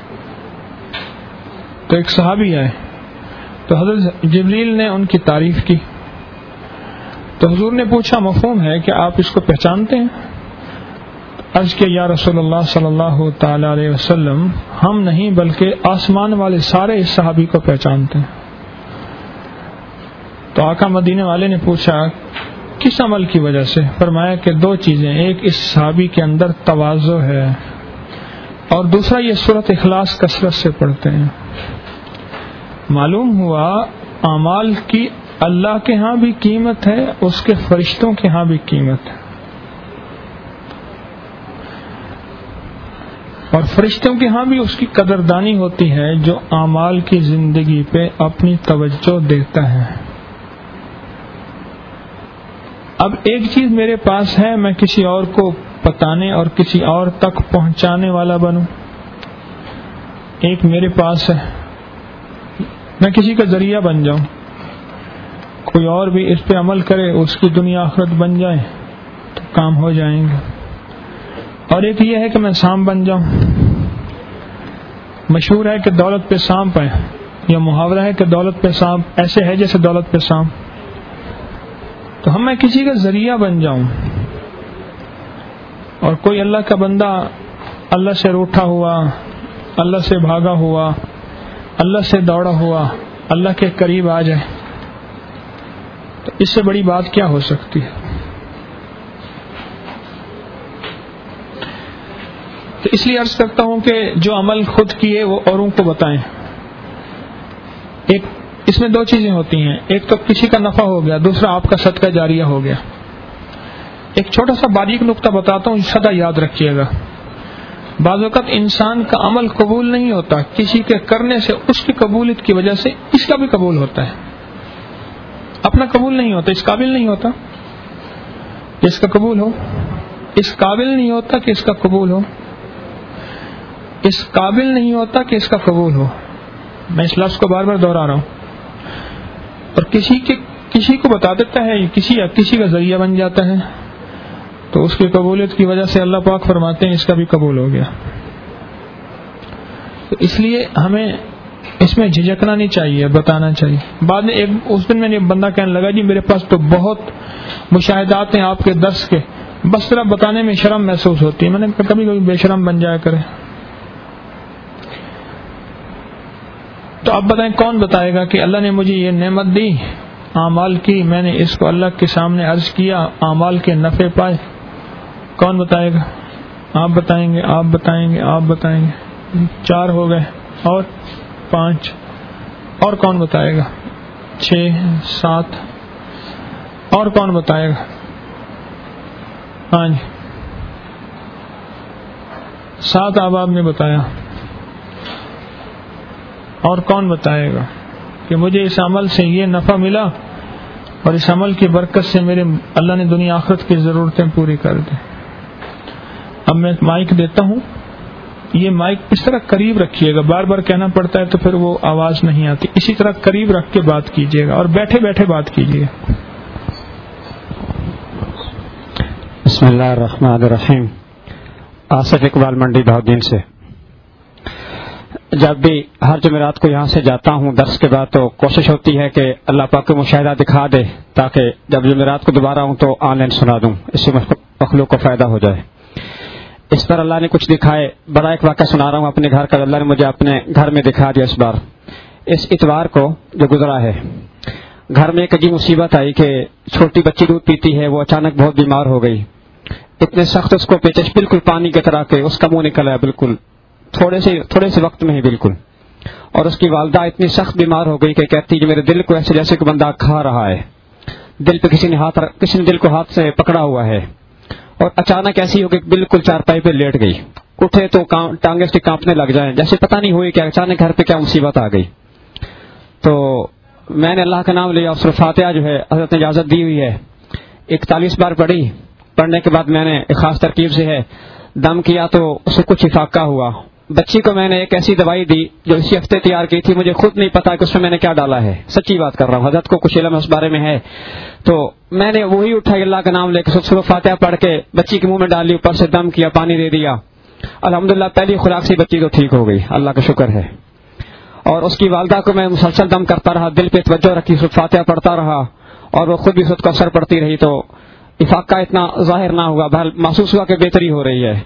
تو ایک صحابی آئے تو حضرت جبریل نے ان کی تعریف کی. تو حضور نے پوچھا مفہوم ہے کہ آپ اس کو پہچانتے ہیں؟ عرض کہ یا رسول اللہ صلی اللہ تعالی علیہ وسلم، ہم نہیں بلکہ آسمان والے سارے اس صحابی کو پہچانتے ہیں. تو آقا مدینے والے نے پوچھا کس عمل کی وجہ سے؟ فرمایا کہ دو چیزیں، ایک اس صحابی کے اندر تواضع ہے اور دوسرا یہ سورۃ اخلاص کثرت سے پڑھتے ہیں. معلوم ہوا اعمال کی اللہ کے ہاں بھی قیمت ہے، اس کے فرشتوں کے ہاں بھی قیمت ہے، اور فرشتوں کے ہاں بھی اس کی قدردانی ہوتی ہے جو اعمال کی زندگی پہ اپنی توجہ دیتا ہے. اب ایک چیز میرے پاس ہے، میں کسی اور کو بتانے اور کسی اور تک پہنچانے والا بنوں. ایک میرے پاس ہے، میں کسی کا ذریعہ بن جاؤں، کوئی اور بھی اس پہ عمل کرے، اس کی دنیا آخرت بن جائے تو کام ہو جائیں گے. اور ایک یہ ہے کہ میں سانپ بن جاؤں. مشہور ہے کہ دولت پہ سانپ ہے، یا محاورہ ہے کہ دولت پہ سانپ ایسے ہے جیسے دولت پہ سانپ. تو ہم میں کسی کا ذریعہ بن جاؤں، اور کوئی اللہ کا بندہ اللہ سے روٹھا ہوا، اللہ سے بھاگا ہوا، اللہ سے دوڑا ہوا اللہ کے قریب آ جائے، تو اس سے بڑی بات کیا ہو سکتی ہے؟ تو اس لیے عرض کرتا ہوں کہ جو عمل خود کیے وہ اوروں کو بتائیں. ایک اس میں دو چیزیں ہوتی ہیں، ایک تو کسی کا نفع ہو گیا، دوسرا آپ کا صدقہ جاریہ ہو گیا. ایک چھوٹا سا باریک نقطہ بتاتا ہوں، سدا یاد رکھیے گا. بعض اوقات انسان کا عمل قبول نہیں ہوتا، کسی کے کرنے سے اس کی قبولیت کی وجہ سے اس کا بھی قبول ہوتا ہے. اپنا قبول نہیں ہوتا، اس قابل نہیں ہوتا کہ اس کا قبول ہو، اس قابل نہیں ہوتا کہ اس کا قبول ہو، اس قابل نہیں ہوتا کہ اس کا قبول ہو. میں اس لفظ کو بار بار دہرا رہا ہوں. اور کسی کے کسی کو بتا دیتا ہے، کسی یا کسی کا ذریعہ بن جاتا ہے، تو اس کی قبولیت کی وجہ سے اللہ پاک فرماتے ہیں اس کا بھی قبول ہو گیا. تو اس لیے ہمیں اس میں جھجکنا نہیں چاہیے، بتانا چاہیے. بعد میں ایک اس دن میں نے بندہ کہنے لگا جی میرے پاس تو بہت مشاہدات ہیں آپ کے درس کے، بس صرف بتانے میں شرم محسوس ہوتی ہے. میں نے کہا کبھی کبھی بے شرم بن جایا کرے. تو اب بتائیں کون بتائے گا کہ اللہ نے مجھے یہ نعمت دی اعمال کی، میں نے اس کو اللہ کے سامنے عرض کیا، اعمال کے نفع پائے؟ کون بتائے گا؟ آپ بتائیں گے، آپ بتائیں گے، آپ بتائیں گے۔ چار ہو گئے، اور پانچ، اور کون بتائے گا؟ چھ، سات، اور کون بتائے گا؟ ہاں جی، سات احباب نے بتایا، اور کون بتائے گا کہ مجھے اس عمل سے یہ نفع ملا اور اس عمل کی برکت سے میرے اللہ نے دنیا آخرت کی ضرورتیں پوری کر دی؟ اب میں مائک دیتا ہوں، یہ مائک اس طرح قریب رکھیے گا، بار بار کہنا پڑتا ہے تو پھر وہ آواز نہیں آتی، اسی طرح قریب رکھ کے بات کیجیے گا اور بیٹھے بیٹھے بات کیجیے۔ بسم اللہ الرحمن الرحیم۔ آصف اقبال منڈی بہاؤالدین سے۔ جب بھی ہر جمعرات کو یہاں سے جاتا ہوں درس کے بعد تو کوشش ہوتی ہے کہ اللہ پاک کو مشاہدہ دکھا دے تاکہ جب جمعرات کو دوبارہ ہوں تو آن لائن سنا دوں، اس سے مخلوق کو فائدہ ہو جائے۔ اس پر اللہ نے کچھ دکھائے، بڑا ایک واقعہ سنا رہا ہوں اپنے گھر کا، اللہ نے مجھے اپنے گھر میں دکھا دیا اس بار۔ اس اتوار کو جو گزرا ہے گھر میں ایک عجیب مصیبت آئی کہ چھوٹی بچی دودھ پیتی ہے، وہ اچانک بہت بیمار ہو گئی، اتنے سخت اس کو پیچش بالکل پانی کی طرح کہ اس کا منہ نکل آیا بالکل تھوڑے سے تھوڑے سے وقت میں ہی بالکل، اور اس کی والدہ اتنی سخت بیمار ہو گئی کہ کہتی کہ میرے دل کو ایسے جیسے کہ بندہ کھا رہا ہے، دل پہ کسی نے ہاتھ کسی نے دل کو ہاتھ سے پکڑا ہوا ہے، اور اچانک ایسی ہو کہ بالکل چارپائی پہ لیٹ گئی، اٹھے تو ٹانگیں اس کی کانپنے لگ جائیں، جیسے پتہ نہیں ہوئی کہ اچانک گھر پہ کیا مصیبت آ گئی۔ تو میں نے اللہ کا نام لیا اور سورۃ فاتحہ جو ہے حضرت نے اجازت دی ہوئی ہے اکتالیس بار پڑھی، پڑھنے کے بعد میں نے ایک خاص ترکیب سے ہے دم کیا تو اس سے کچھ افاقہ ہوا۔ بچی کو میں نے ایک ایسی دوائی دی جو اسی ہفتے تیار کی تھی، مجھے خود نہیں پتا کہ اس میں میں نے کیا ڈالا ہے، سچی بات کر رہا ہوں، حضرت کو کچھ علم اس بارے میں ہے، تو میں نے وہی اٹھائی اللہ کا نام لے کے سورۃ فاتحہ پڑھ کے بچی کے منہ میں ڈالی، اوپر سے دم کیا، پانی دے دیا، الحمدللہ پہلی خوراک سے بچی تو ٹھیک ہو گئی، اللہ کا شکر ہے۔ اور اس کی والدہ کو میں مسلسل دم کرتا رہا، دل پہ توجہ رکھی، سورۃ فاتحہ پڑھتا رہا، اور وہ خود بھی خود کو اثر پڑتی رہی، تو افاقہ اتنا ظاہر نہ ہوا، بہرحال محسوس ہوا کہ بہتری ہو رہی ہے۔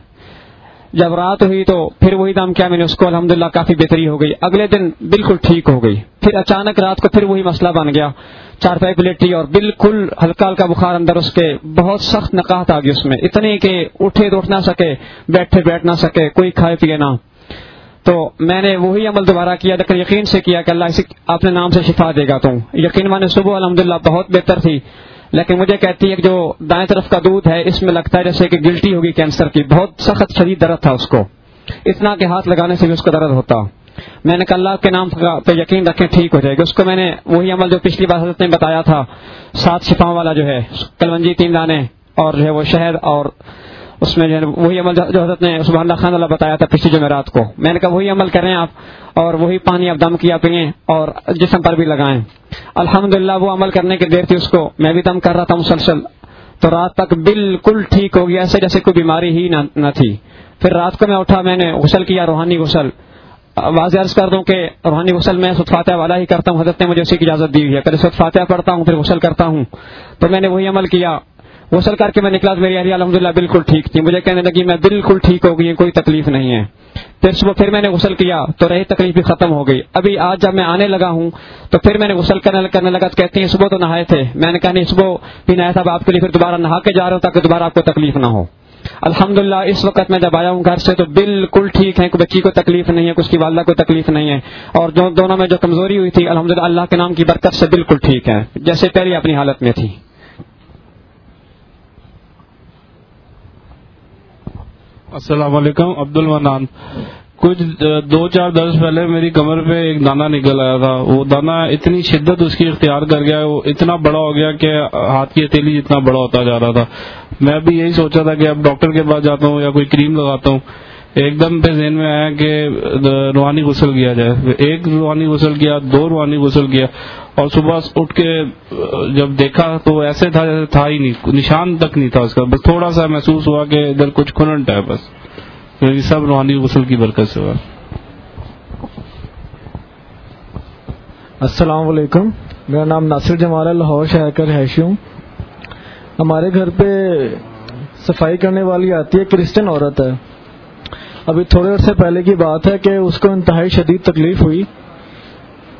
جب رات ہوئی تو پھر وہی دم کیا میں نے اس کو، الحمدللہ کافی بہتری ہو گئی، اگلے دن بالکل ٹھیک ہو گئی، پھر اچانک رات کو پھر وہی مسئلہ بن گیا، چار پائی پلیٹی اور بالکل ہلکا ہلکا بخار اندر، اس کے بہت سخت نقاہت آ گئی اس میں، اتنی کہ اٹھے تو اٹھ نہ سکے، بیٹھے بیٹھ نہ سکے، کوئی کھائے پیے نہ۔ تو میں نے وہی عمل دوبارہ کیا، لیکن یقین سے کیا کہ اللہ اسے اپنے نام سے شفا دے گا، تو یقین مانے صبح الحمدللہ بہت بہتر تھی، لیکن مجھے کہتی ہے کہ جو دائیں طرف کا دودھ ہے اس میں لگتا ہے جیسے کہ گلٹی ہوگی کینسر کی، بہت سخت شدید درد تھا اس کو، اتنا کہ ہاتھ لگانے سے بھی اس کو درد ہوتا۔ میں نے کہا اللہ کے نام پہ یقین رکھیں ٹھیک ہو جائے گی۔ اس کو میں نے وہی عمل جو پچھلی بار حضرت نے بتایا تھا، سات شفاؤں والا جو ہے، کلونجی تین دانے اور جو ہے وہ شہد، اور اس میں جو ہے وہی عمل جو حضرت نے سبحان اللہ خان اللہ بتایا تھا پچھلی جمعرات کو، میں نے کہا وہی عمل کریں آپ، اور وہی پانی آپ دم کیا پئیں اور جسم پر بھی لگائیں۔ الحمدللہ وہ عمل کرنے کی دیر تھی اس کو، میں بھی دم کر رہا تھا مسلسل، تو رات تک بالکل ٹھیک ہو گیا، ایسے جیسے کوئی بیماری ہی نہ, نہ تھی۔ پھر رات کو میں اٹھا، میں نے غسل کیا، روحانی غسل، واضح عرض کر دوں کہ روحانی غسل میں سورۃ فاتحہ والا ہی کرتا ہوں، حضرت نے مجھے اسی کی اجازت دی ہوئی ہے، پہلے سورۃ فاتحہ پڑھتا ہوں پھر غسل کرتا ہوں، تو میں نے وہی عمل کیا، غسل کر کے میں نکلا تو میری اہلیہ الحمدللہ بالکل ٹھیک تھی، مجھے کہنے لگی میں بالکل ٹھیک ہو گئی، کوئی تکلیف نہیں ہے۔ پھر صبح پھر میں نے غسل کیا تو رہی تکلیف بھی ختم ہو گئی۔ ابھی آج جب میں آنے لگا ہوں تو پھر میں نے غسل کرنے لگا تو کہتی ہیں صبح تو نہائے تھے، میں نے کہا نہیں صبح بھی نہایا تھا، آپ کے لیے پھر دوبارہ نہا کے جا رہا ہوں تاکہ دوبارہ آپ کو تکلیف نہ ہو۔ الحمدللہ اس وقت میں جب آیا ہوں گھر سے تو بالکل ٹھیک ہے، کوئی بچی کو تکلیف نہیں ہے، اس کی والدہ کو تکلیف نہیں ہے، اور جو دونوں میں جو کمزوری ہوئی تھی الحمدللہ اللہ کے نام کی برکت سے بالکل ٹھیک ہے، جیسے پہلے اپنی حالت میں تھی۔ السلام علیکم، عبد المنان۔ کچھ دو چار درس پہلے میری کمر پہ ایک دانہ نکل آیا تھا، وہ دانہ اتنی شدت اس کی اختیار کر گیا، وہ اتنا بڑا ہو گیا کہ ہاتھ کی ہتھیلی جتنا بڑا ہوتا جا رہا تھا۔ میں بھی یہی سوچا تھا کہ اب ڈاکٹر کے پاس جاتا ہوں یا کوئی کریم لگاتا ہوں، ایک دم پہ ذہن میں آیا کہ روحانی غسل کیا جائے، ایک روحانی غسل کیا، دو روحانی غسل کیا، اور صبح اٹھ کے جب دیکھا تو ایسے تھا جیسے تھا ہی نہیں، نشان تک نہیں تھا اس کا، بس تھوڑا سا محسوس ہوا کہ ادھر کچھ کھننٹ ہے، بس یہ سب روحانی غسل کی برکت سے ہوا۔ السلام علیکم، میرا نام ناصر جمال ہے، لاہور شہر کا رہائشی ہوں۔ ہمارے گھر پہ صفائی کرنے والی آتی ہے، کرسچن عورت ہے۔ ابھی تھوڑے عرصے پہلے کی بات ہے کہ اس کو انتہائی شدید تکلیف ہوئی،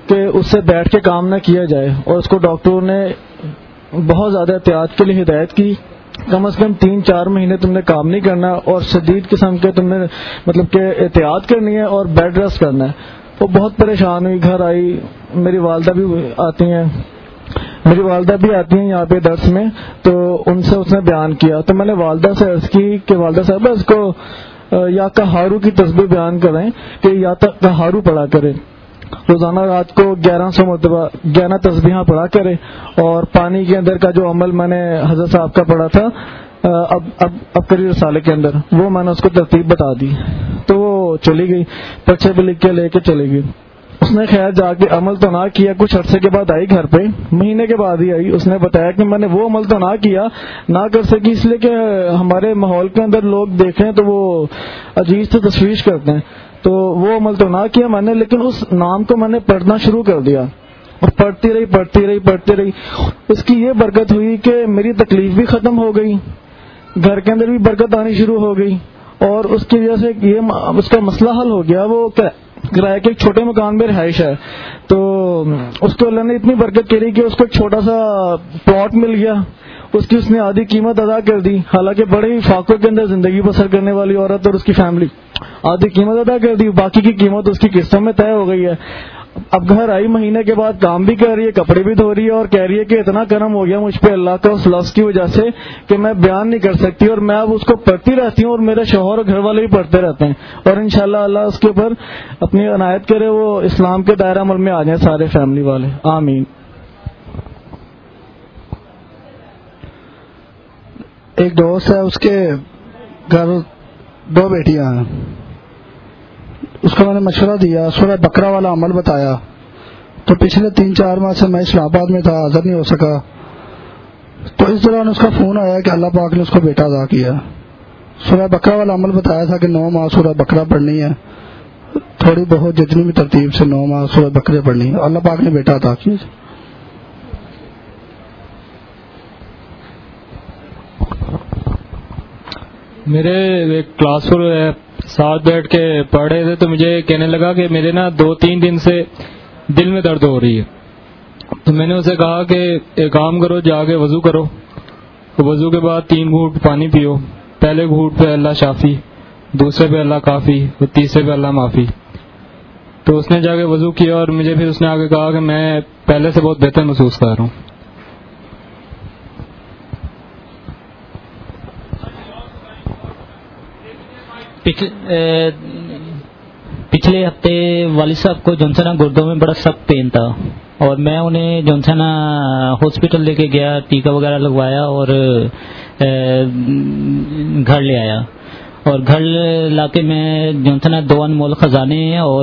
کہ اس سے بیٹھ کے کام نہ کیا جائے، اور اس کو ڈاکٹروں نے بہت زیادہ احتیاط کے لیے ہدایت کی، کم از کم تین چار مہینے تم نے کام نہیں کرنا اور شدید قسم کے تم نے مطلب کہ احتیاط کرنی ہے اور بیڈ ریسٹ کرنا ہے۔ وہ بہت پریشان ہوئی، گھر آئی، میری والدہ بھی آتی ہیں میری والدہ بھی آتی ہیں یہاں پہ درس میں، تو ان سے اس نے بیان کیا، تو میں نے والدہ سے عرض کی کہ والدہ صاحبہ اس کو یا کہارو کی تسبیح بیان کریں کہ یا کہارو پڑھا کرے، روزانہ رات کو گیارہ سو مرتبہ گیارہ تسبیحاں پڑھا کرے، اور پانی کے اندر کا جو عمل میں نے حضرت صاحب کا پڑھا تھا اب اب اب کری رسالے کے اندر، وہ میں نے اس کو ترتیب بتا دی، تو وہ چلی گئی، پرچے پہ لکھ کے لے کے چلی گئی۔ اس نے خیر جا کے عمل تو نہ کیا، کچھ عرصے کے بعد آئی گھر پہ، مہینے کے بعد ہی آئی، اس نے بتایا کہ میں نے وہ عمل تو نہ کیا، نہ کر سکی اس لیے کہ ہمارے ماحول کے اندر لوگ دیکھیں تو وہ عجیب سے تشویش کرتے ہیں، تو وہ عمل تو نہ کیا میں نے، لیکن اس نام کو میں نے پڑھنا شروع کر دیا، اور پڑھتی رہی پڑھتی رہی پڑھتی رہی اس کی یہ برکت ہوئی کہ میری تکلیف بھی ختم ہو گئی، گھر کے اندر بھی برکت آنی شروع ہو گئی، اور اس کی وجہ سے یہ اس کا مسئلہ حل ہو گیا۔ وہ کرایہ کے ایک چھوٹے مکان میں رہائش ہے، تو اس کو اللہ نے اتنی برکت کری کہ اس کو ایک چھوٹا سا پلاٹ مل گیا، اس کی اس نے آدھی قیمت ادا کر دی، حالانکہ بڑے ہی فاقوں کے اندر زندگی بسر کرنے والی عورت اور اس کی فیملی، آدھی قیمت ادا کر دی، باقی کی قیمت اس کی قسطوں میں طے ہو گئی ہے۔ اب گھر آئی، مہینے کے بعد کام بھی کر رہی ہے، کپڑے بھی دھو رہی ہے، اور کہہ رہی ہے کہ اتنا کرم ہو گیا مجھ پہ اللہ کا اس لفظ کی وجہ سے کہ میں بیان نہیں کر سکتی، اور میں اب اس کو پڑھتی رہتی ہوں، اور میرے شوہر اور گھر والے بھی پڑھتے رہتے ہیں، اور انشاءاللہ اللہ اس کے اوپر اپنی عنایت کرے، وہ اسلام کے دائرہ عمل میں آ جائیں سارے فیملی والے، آمین۔ ایک دوست ہے، اس کے گھر دو بیٹیاں ہیں، اس کو میں نے مشورہ دیا، سورہ بقرہ والا عمل بتایا، تو پچھلے تین چار ماہ سے میں اسلام آباد میں تھا، حاضر نہیں ہو سکا، تو اس دوران اس کا فون آیا کہ اللہ پاک نے اس کو بیٹا عطا کیا۔ سورہ بقرہ والا عمل بتایا تھا کہ نو ماہ سورہ بقرہ پڑھنی ہے، تھوڑی بہت جتنی بھی ترتیب سے نو ماہ سورہ بقرہ پڑھنی ہے، اللہ پاک نے بیٹا عطا کیا۔ میرے ایک کلاس پر ساتھ بیٹھ کے پڑھ رہے تھے تو مجھے کہنے لگا کہ میرے نا دو تین دن سے دل میں درد ہو رہی ہے، تو میں نے اسے کہا کہ ایک کام کرو، جا کے وضو کرو، وضو کے بعد تین گھونٹ پانی پیو، پہلے گھونٹ پہ اللہ شافی، دوسرے پہ اللہ کافی، اور تیسرے پہ اللہ معافی۔ تو اس نے جا کے وضو کیا، اور مجھے پھر اس نے آگے کہا کہ میں پہلے سے بہت بہتر محسوس کر رہا ہوں۔ پچھلے ہفتے والد صاحب کو جو ہے نا گردوں میں بڑا سخت پین تھا، اور میں انہیں جو ہے نا ہاسپٹل لے کے گیا، ٹیکا وغیرہ لگوایا اور گھر لے آیا، اور گھر لا کے میں جو ہے نا دو انمول خزانے اور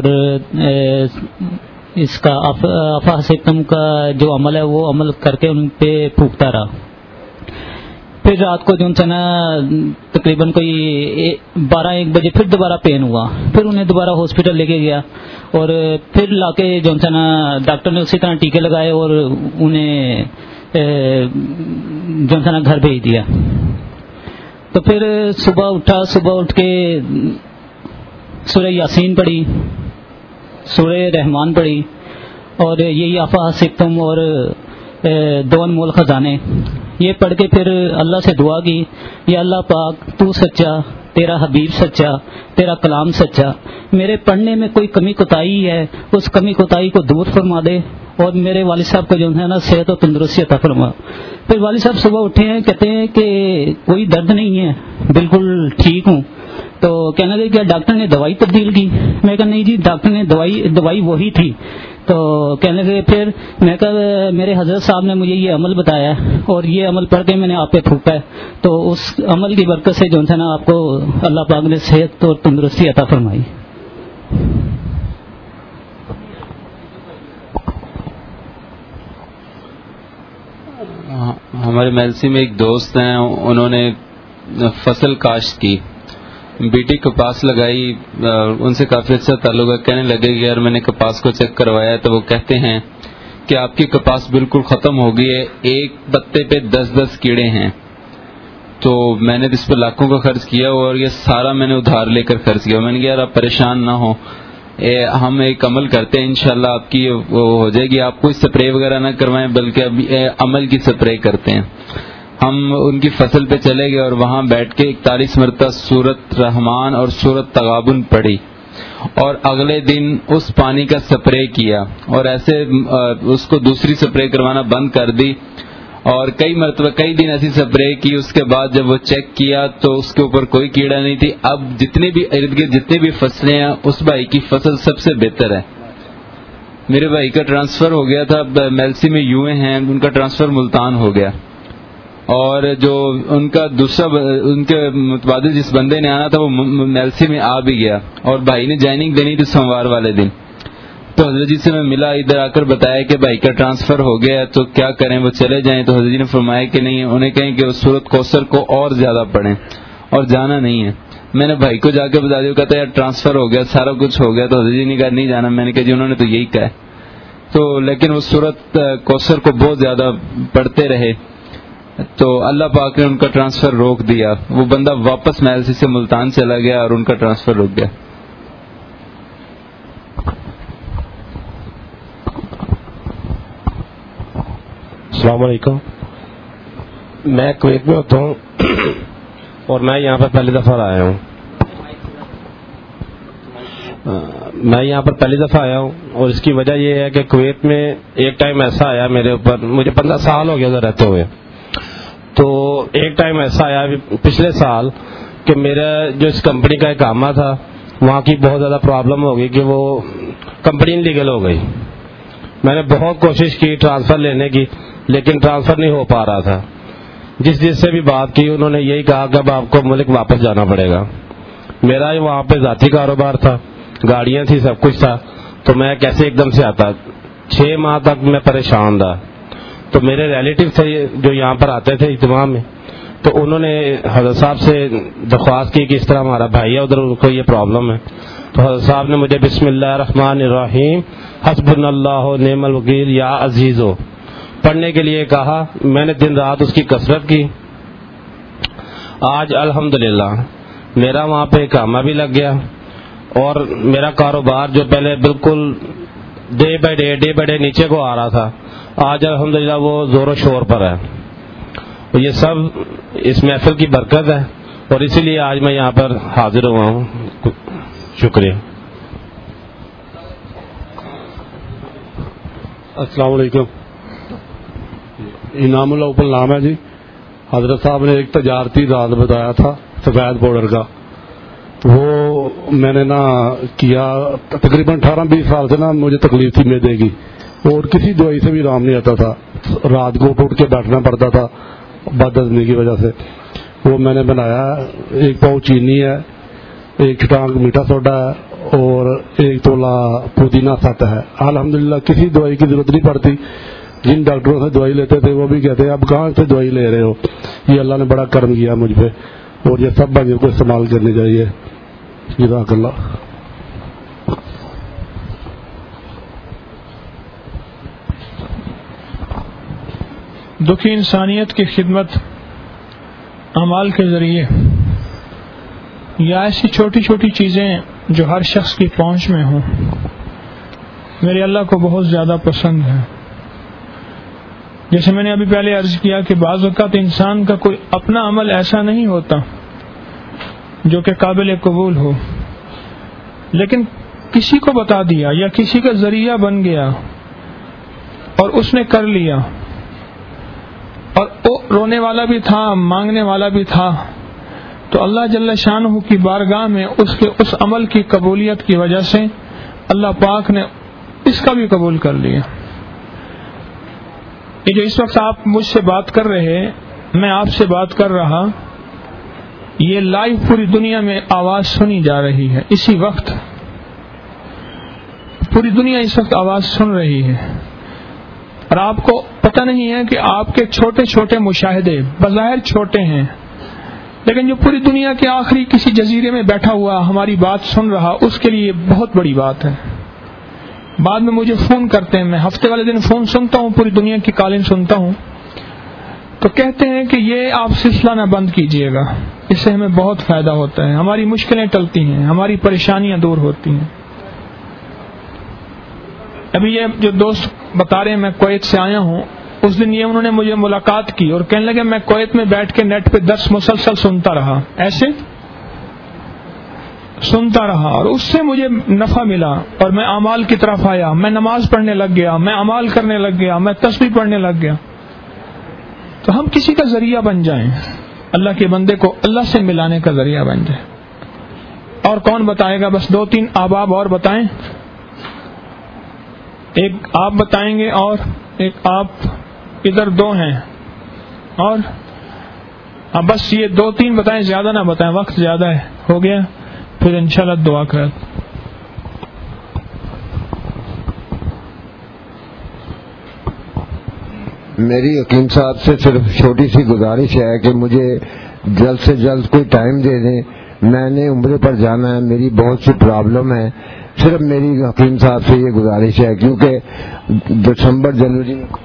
اس کا افا سکم کا جو عمل ہے وہ عمل کر کے ان پہ پھونکتا رہا۔ پھر رات کو جو ہے نا تقریباً کوئی بارہ ایک بجے پھر دوبارہ پین ہوا، پھر انہیں دوبارہ ہاسپٹل لے کے گیا، اور پھر لا کے جو ہے نا ڈاکٹر نے اسی طرح ٹیکے لگائے اور انہیں جو ہے نا گھر بھیج دیا۔ تو پھر صبح اٹھا، صبح اٹھ کے سورہ یاسین پڑھی، سورہ رحمان پڑھی، اور یہی آفا سکتم اور دو انمول خزانے یہ پڑھ کے پھر اللہ سے دعا کی، یا اللہ پاک تو سچا، تیرا حبیب سچا، تیرا کلام سچا، میرے پڑھنے میں کوئی کمی کوتاہی ہے اس کمی کوتاہی کو دور فرما دے، اور میرے والد صاحب کو جو ہے نا صحت و تندرستی عطا فرما۔ پھر والد صاحب صبح اٹھے ہیں، کہتے ہیں کہ کوئی درد نہیں ہے، بالکل ٹھیک ہوں۔ تو کہنے لگے کیا ڈاکٹر نے دوائی تبدیل کی؟ میں کہا نہیں جی، ڈاکٹر نے دوائی دوائی وہی تھی۔ تو کہنے لگے پھر میں کہا میرے حضرت صاحب نے مجھے یہ عمل بتایا ہے، اور یہ عمل پڑھ کے میں نے آپ پہ تھوکا ہے، تو اس عمل کی برکت سے جو ہے نا آپ کو اللہ پاک نے صحت اور تندرستی عطا فرمائی۔ ہمارے میلسی میں ایک دوست ہیں، انہوں نے فصل کاشت کی، بیٹی کپاس لگائی، ان سے کافی اچھا تعلق ہے، کہنے لگے کہ یار میں نے کپاس کو چیک کروایا تو وہ کہتے ہیں کہ آپ کی کپاس بالکل ختم ہو گئی ہے، ایک پتے پہ دس دس کیڑے ہیں، تو میں نے اس پہ لاکھوں کا خرچ کیا اور یہ سارا میں نے ادھار لے کر خرچ کیا۔ میں نے کہا یار آپ پریشان نہ ہو، ہم ایک عمل کرتے ہیں انشاءاللہ آپ کی وہ ہو جائے گی. آپ کوئی سپرے وغیرہ نہ کروائیں بلکہ ابھی عمل کی سپرے کرتے ہیں. ہم ان کی فصل پہ چلے گئے اور وہاں بیٹھ کے اکتالیس مرتبہ سورت رحمان اور سورت تغابن پڑھی اور اگلے دن اس پانی کا سپرے کیا اور ایسے اس کو دوسری سپرے کروانا بند کر دی اور کئی مرتبہ کئی دن ایسی سپرے کی. اس کے بعد جب وہ چیک کیا تو اس کے اوپر کوئی کیڑا نہیں تھی. اب جتنے بھی ارد گرد جتنے بھی فصلیں ہیں اس بھائی کی فصل سب سے بہتر ہے. میرے بھائی کا ٹرانسفر ہو گیا تھا, میلسی میں یو اے ہیں, ان کا ٹرانسفر ملتان ہو گیا اور جو ان کا دوسرا ان کے متبادل جس بندے نے آنا تھا وہ میلسی میں آ بھی گیا اور بھائی نے جوائننگ دینی تھی سوموار والے دن. تو حضرت جی سے میں ملا, ادھر آ کر بتایا کہ بھائی کا ٹرانسفر ہو گیا تو کیا کریں, وہ چلے جائیں. تو حضرت جی نے فرمایا کہ نہیں, انہیں کہیں کہ وہ سورت کوثر کو اور زیادہ پڑھیں اور جانا نہیں ہے. میں نے بھائی کو جا کے بتا دیا, کہتا ہے یار ٹرانسفر ہو گیا, سارا کچھ ہو گیا. تو حضرت جی نے کہا نہیں جانا. میں نے کہا جی انہوں نے تو یہی کہا ہے. تو لیکن وہ سورت کوثر کو بہت زیادہ پڑھتے رہے تو اللہ پاک نے ان کا ٹرانسفر روک دیا. وہ بندہ واپس میلسی سے ملتان چلا گیا اور ان کا ٹرانسفر رک گیا. السلام علیکم. میں کویت میں ہوتا ہوں اور میں یہاں پر پہلی دفعہ آیا ہوں. میں یہاں پر پہلی دفعہ آیا ہوں اور اس کی وجہ یہ ہے کہ کویت میں ایک ٹائم ایسا آیا میرے اوپر, مجھے پندرہ سال ہو گیا ادھر رہتے ہوئے. تو ایک ٹائم ایسا آیا پچھلے سال کہ میرا جو اس کمپنی کا اقامہ تھا وہاں کی بہت زیادہ پرابلم ہو گئی کہ وہ کمپنی انلیگل ہو گئی. میں نے بہت کوشش کی ٹرانسفر لینے کی لیکن ٹرانسفر نہیں ہو پا رہا تھا. جس جس سے بھی بات کی انہوں نے یہی کہا کہ اب آپ کو ملک واپس جانا پڑے گا. میرا وہاں پہ ذاتی کاروبار تھا, گاڑیاں تھی, سب کچھ تھا, تو میں کیسے ایک دم سے آتا. چھ ماہ تک میں پریشان تھا. تو میرے ریلیٹیو تھے جو یہاں پر آتے تھے اجتماع میں, تو انہوں نے حضرت صاحب سے درخواست کی کہ اس طرح ہمارا بھائی ہے ادھر, ان کو یہ پرابلم ہے. تو حضرت صاحب نے مجھے بسم اللہ الرحمن الرحیم حسبنا اللہ نعم الوکیل یا عزیزو پڑھنے کے لیے کہا. میں نے دن رات اس کی کثرت کی. آج الحمدللہ میرا وہاں پہ اقامہ بھی لگ گیا اور میرا کاروبار جو پہلے بالکل day by day day by day نیچے کو آ رہا تھا, آج الحمدللہ وہ زور و شور پر ہے. یہ سب اس محفل کی برکت ہے اور اسی لیے آج میں یہاں پر حاضر ہوا ہوں. شکریہ. السلام علیکم. انعام اللہ اوپر نام ہے جی. حضرت صاحب نے ایک تجارتی راز بتایا تھا سفید پاؤڈر کا, وہ میں نے نا کیا. تقریباً اٹھارہ بیس سال سے نا مجھے تکلیف تھی معدے کی اور کسی دوائی سے بھی آرام نہیں آتا تھا. رات کو اٹھ کے بیٹھنا پڑتا تھا بد ہضمی کی وجہ سے. وہ میں نے بنایا, ایک پاؤ چینی ہے, ایک ٹانگ میٹھا سوڈا ہے اور ایک تولا پودینہ سٹ ہے. الحمدللہ کسی دوائی کی ضرورت نہیں پڑتی. جن ڈاکٹروں سے دوائی لیتے تھے وہ بھی کہتے ہیں اب کہاں سے دوائی لے رہے ہو. یہ اللہ نے بڑا کرم کیا مجھ پہ اور یہ سب بھائیوں کو استعمال کرنی چاہیے. جزاک اللہ. دکھی انسانیت کی خدمت اعمال کے ذریعے یا ایسی چھوٹی چھوٹی چیزیں جو ہر شخص کی پہنچ میں ہوں, میرے اللہ کو بہت زیادہ پسند ہے. جیسے میں نے ابھی پہلے عرض کیا کہ بعض اوقات انسان کا کوئی اپنا عمل ایسا نہیں ہوتا جو کہ قابل قبول ہو, لیکن کسی کو بتا دیا یا کسی کا ذریعہ بن گیا اور اس نے کر لیا, اور وہ رونے والا بھی تھا, مانگنے والا بھی تھا, تو اللہ جل شانہ کی بارگاہ میں اس کے اس عمل کی قبولیت کی وجہ سے اللہ پاک نے اس کا بھی قبول کر لیا. یہ جو اس وقت آپ مجھ سے بات کر رہے, میں آپ سے بات کر رہا, یہ لائیو پوری دنیا میں آواز سنی جا رہی ہے. اسی وقت پوری دنیا اس وقت آواز سن رہی ہے اور آپ کو پتہ نہیں ہے کہ آپ کے چھوٹے چھوٹے مشاہدے بظاہر چھوٹے ہیں, لیکن جو پوری دنیا کے آخری کسی جزیرے میں بیٹھا ہوا ہماری بات سن رہا, اس کے لیے بہت بڑی بات ہے. بعد میں مجھے فون کرتے ہیں, میں ہفتے والے دن فون سنتا ہوں, پوری دنیا کی کالیں سنتا ہوں, تو کہتے ہیں کہ یہ آپ سلسلہ نہ بند کیجیے گا, اس سے ہمیں بہت فائدہ ہوتا ہے, ہماری مشکلیں ٹلتی ہیں, ہماری پریشانیاں دور ہوتی ہیں. ابھی یہ جو دوست بتا رہے ہیں میں کویت سے آیا ہوں، اس دن یہ انہوں نے مجھے ملاقات کی اور کہنے لگے میں کویت میں بیٹھ کے نیٹ پہ درس مسلسل سنتا رہا، ایسے سنتا رہا اور اس سے مجھے نفع ملا اور میں اعمال کی طرف آیا، میں نماز پڑھنے لگ گیا، میں اعمال کرنے لگ گیا، میں تسبیح پڑھنے لگ گیا۔ تو ہم کسی کا ذریعہ بن جائیں، اللہ کے بندے کو اللہ سے ملانے کا ذریعہ بن جائے۔ اور کون بتائے گا؟ بس دو تین احباب اور بتائیں، ایک آپ بتائیں گے اور ایک آپ، ادھر دو ہیں اور اب بس یہ دو تین بتائیں، زیادہ نہ بتائیں، وقت زیادہ ہے، ہو گیا پھر انشاءاللہ دعا کریں۔ میری حکیم صاحب سے صرف چھوٹی سی گزارش ہے کہ مجھے جلد سے جلد کوئی ٹائم دے دیں، میں نے عمرے پر جانا ہے، میری بہت سی پرابلم ہے، صرف میری حکیم صاحب سے یہ گزارش ہے کیونکہ دسمبر جنوری میں۔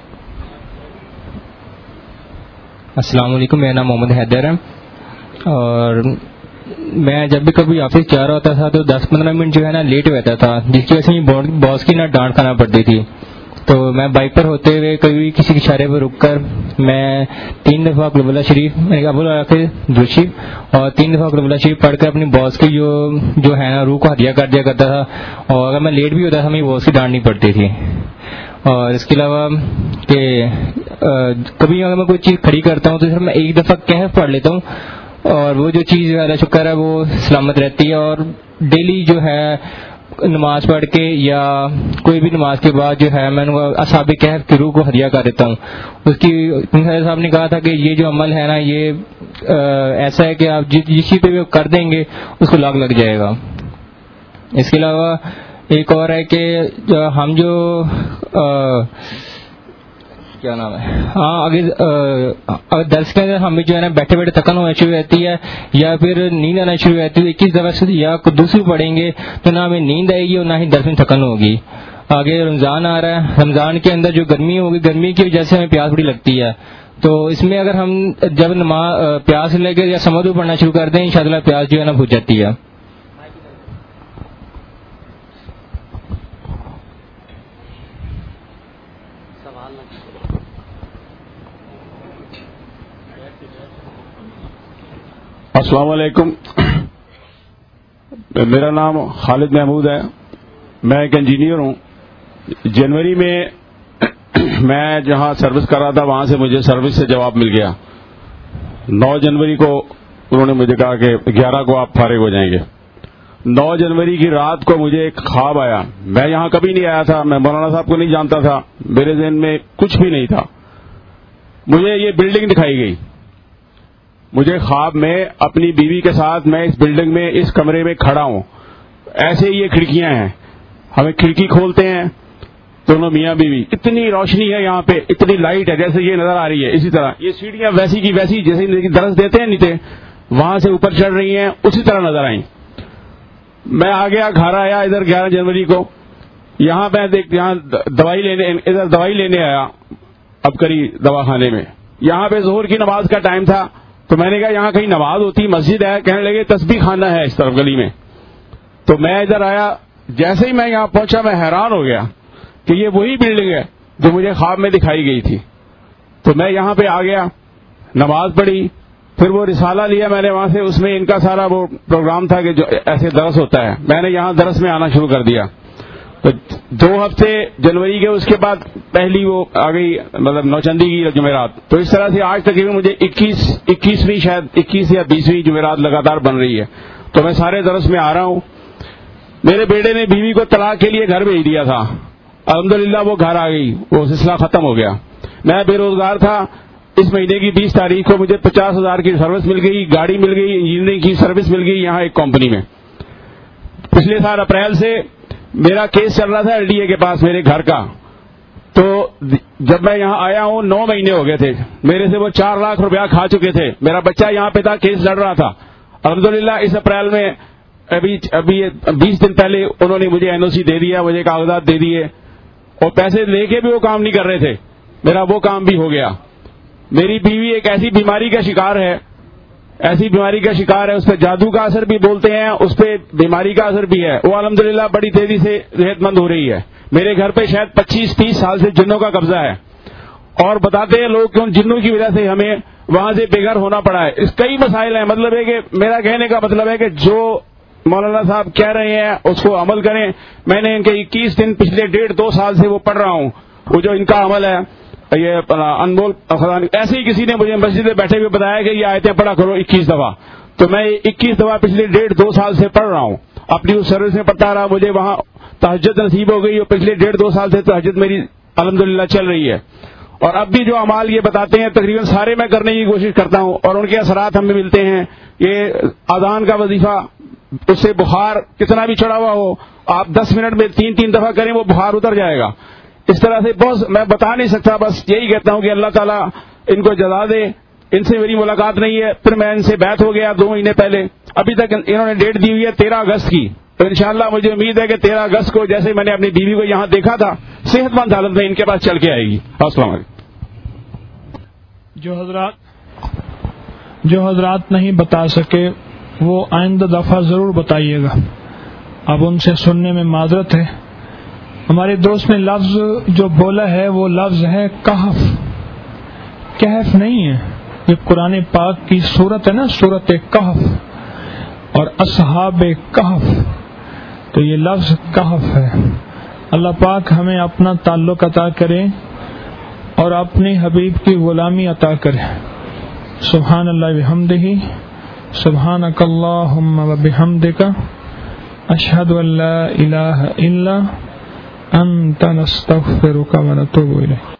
السلام علیکم، میرا نام محمد حیدر ہے اور میں جب بھی کبھی آفس جا رہا ہوتا تھا تو دس پندرہ منٹ جو ہے نا لیٹ ہوتا تھا، جس کی وجہ سے مجھے باس کی نا ڈانٹ کھانا پڑتی تھی۔ تو میں بائک پر ہوتے ہوئے کبھی کسی اشارے پر رک کر میں تین دفعہ قل اللہ شریف میں ابو الآخر درشیف اور تین دفعہ قل اللہ شریف پڑھ کر اپنی باس کی جو جو ہے نا روح کو ہدیہ کر دیا کرتا تھا، اور اگر میں لیٹ بھی ہوتا تھا میری باس کی ڈانٹ نہیں پڑتی تھی۔ اور اس کے علاوہ کہ کبھی اگر میں کوئی چیز کھڑی کرتا ہوں تو پھر میں ایک دفعہ کہف پڑھ لیتا ہوں اور وہ جو چیز اللہ شکر ہے وہ سلامت رہتی ہے۔ اور ڈیلی جو ہے نماز پڑھ کے یا کوئی بھی نماز کے بعد جو ہے میں اصحاب کہف کی روح کو ہدیہ کر دیتا ہوں۔ اس کی صاحب نے کہا تھا کہ یہ جو عمل ہے نا یہ ایسا ہے کہ آپ جس چیز پہ کر دیں گے اس کو لاگ لگ جائے گا۔ اس کے علاوہ ایک اور ہے کہ ہم جو کیا نام ہے ہاں اگر درس کے اندر ہمیں جو ہے نا بیٹھے بیٹھے تھکن ہونا شروع رہتی ہے یا پھر نیند آنا شروع رہتی ہے، اکیس دفعہ سے یا دوسری پڑھیں گے تو نہ ہمیں نیند آئے گی اور نہ ہی درس میں تھکن ہوگی۔ آگے رمضان آ رہا ہے، رمضان کے اندر جو گرمی ہوگی، گرمی کی وجہ سے ہمیں پیاس بڑی لگتی ہے، تو اس میں اگر ہم جب نماز پیاس لے کے یا سمجھ پڑھنا شروع کر دیں انشاءاللہ پیاس جو ہے نا بھج جاتی ہے۔ السلام علیکم، میرا نام خالد محمود ہے، میں ایک انجینئر ہوں۔ جنوری میں میں جہاں سروس کر رہا تھا وہاں سے مجھے سروس سے جواب مل گیا۔ نو جنوری کو انہوں نے مجھے کہا کہ گیارہ کو آپ فارغ ہو جائیں گے۔ نو جنوری کی رات کو مجھے ایک خواب آیا، میں یہاں کبھی نہیں آیا تھا، میں مولانا صاحب کو نہیں جانتا تھا، میرے ذہن میں کچھ بھی نہیں تھا۔ مجھے یہ بلڈنگ دکھائی گئی، مجھے خواب میں اپنی بیوی کے ساتھ میں اس بلڈنگ میں اس کمرے میں کھڑا ہوں، ایسے یہ کھڑکیاں ہیں، ہمیں کھڑکی کھولتے ہیں دونوں میاں بیوی، اتنی روشنی ہے یہاں پہ، اتنی لائٹ ہے جیسے یہ نظر آ رہی ہے، اسی طرح یہ سیڑھیاں ویسی کی ویسی جیسے درس دیتے ہیں نیچے وہاں سے اوپر چڑھ رہی ہیں، اسی طرح نظر آئیں۔ میں آ گیا، گھر آیا ادھر گیارہ جنوری کو، یہاں پہ دیکھ یہاں دوائی لینے ادھر دوائی لینے آیا اب کری دوا خانے میں، یہاں پہ ظہر کی نماز کا ٹائم تھا تو میں نے کہا یہاں کہیں نماز ہوتی، مسجد ہے، کہنے لگے تسبیح خانہ ہے اس طرف گلی میں۔ تو میں ادھر آیا، جیسے ہی میں یہاں پہنچا میں حیران ہو گیا کہ یہ وہی بلڈنگ ہے جو مجھے خواب میں دکھائی گئی تھی۔ تو میں یہاں پہ آ گیا، نماز پڑھی، پھر وہ رسالہ لیا میں نے وہاں سے، اس میں ان کا سارا وہ پروگرام تھا کہ جو ایسے درس ہوتا ہے، میں نے یہاں درس میں آنا شروع کر دیا۔ تو دو ہفتے جنوری کے اس کے بعد پہلی وہ آ گئی مطلب نوچندی کی جمعرات، تو اس طرح سے آج تقریباً مجھے اکیس اکیسویں شاید اکیس یا بیسویں جمعرات لگاتار بن رہی ہے، تو میں سارے درس میں آ رہا ہوں۔ میرے بیٹے نے بیوی کو طلاق کے لیے گھر بھیج دیا تھا، الحمدللہ وہ گھر آ گئی، وہ سلسلہ ختم ہو گیا۔ میں بے روزگار تھا، اس مہینے کی بیس تاریخ کو مجھے پچاس ہزار کی سروس مل گئی، گاڑی مل گئی، انجینئرنگ کی سروس مل گئی یہاں ایک کمپنی میں۔ پچھلے سال اپریل سے میرا کیس چل رہا تھا ایل ڈی اے کے پاس میرے گھر کا، تو جب میں یہاں آیا ہوں نو مہینے ہو گئے تھے، میرے سے وہ چار لاکھ روپیہ کھا چکے تھے، میرا بچہ یہاں پہ تھا، کیس لڑ رہا تھا۔ الحمدللہ اس اپریل میں ابھی ابھی بیس دن پہلے انہوں نے مجھے این او سی دے دیا، مجھے کاغذات دے دیے، اور پیسے لے کے بھی وہ کام نہیں کر رہے تھے، میرا وہ کام بھی ہو گیا۔ میری بیوی ایک ایسی بیماری کا شکار ہے ایسی بیماری کا شکار ہے، اس پہ جادو کا اثر بھی بولتے ہیں، اس پہ بیماری کا اثر بھی ہے، وہ الحمدللہ بڑی تیزی سے صحت مند ہو رہی ہے. میرے گھر پہ شاید پچیس تیس سال سے جنوں کا قبضہ ہے، اور بتاتے ہیں لوگ کہ ان جنوں کی وجہ سے ہمیں وہاں سے بے گھر ہونا پڑا ہے. اس کئی مسائل ہیں. مطلب ہے کہ میرا کہنے کا مطلب ہے کہ جو مولانا صاحب کہہ رہے ہیں اس کو عمل کریں. میں نے ان کے اکیس دن پچھلے ڈیڑھ دو سال سے وہ پڑھ رہا ہوں، وہ جو ان کا عمل ہے یہ انمول خزان. ایسے ہی کسی نے مجھے مسجد میں بیٹھے ہوئے بتایا کہ یہ آیتیں پڑھا کرو اکیس دفعہ، تو میں اکیس دفعہ پچھلے ڈیڑھ دو سال سے پڑھ رہا ہوں. اپنی اس سروس میں پڑھتا رہا، مجھے وہاں تہجد نصیب ہو گئی اور پچھلے ڈیڑھ دو سال سے تہجد میری الحمدللہ چل رہی ہے. اور اب بھی جو اعمال یہ بتاتے ہیں تقریباً سارے میں کرنے کی کوشش کرتا ہوں، اور ان کے اثرات ہمیں ملتے ہیں. یہ اذان کا وظیفہ، اس سے بخار کتنا بھی چڑھا ہوا ہو، آپ دس منٹ میں تین تین دفعہ کریں وہ بخار اتر جائے گا. اس طرح سے بہت میں بتا نہیں سکتا، بس یہی کہتا ہوں کہ اللہ تعالیٰ ان کو جزا دے. ان سے میری ملاقات نہیں ہے، پھر میں ان سے بیعت ہو گیا دو مہینے پہلے. ابھی تک انہوں نے ڈیٹ دی ہوئی ہے تیرہ اگست کی، تو انشاءاللہ مجھے امید ہے کہ تیرہ اگست کو جیسے میں نے اپنی بیوی کو یہاں دیکھا تھا صحت مند حالت میں ان کے پاس چل کے آئے گی. السلام علیکم. جو حضرات جو حضرات نہیں بتا سکے وہ آئندہ دفعہ ضرور بتائیے گا. اب ان سے سننے میں معذرت ہے. ہمارے دوست نے لفظ جو بولا ہے وہ لفظ ہے کہف. کہف نہیں ہے، یہ قرآن پاک کی سورت ہے نا، سورت کہف اور اصحاب کہف، تو یہ لفظ کہف ہے. اللہ پاک ہمیں اپنا تعلق عطا کرے اور اپنے حبیب کی غلامی عطا کرے. سبحان اللہ بحمدہ، سبحانک اللہم وبحمدک، اشہد ان لا الہ الا انت نستغفرک ونتوب الیک.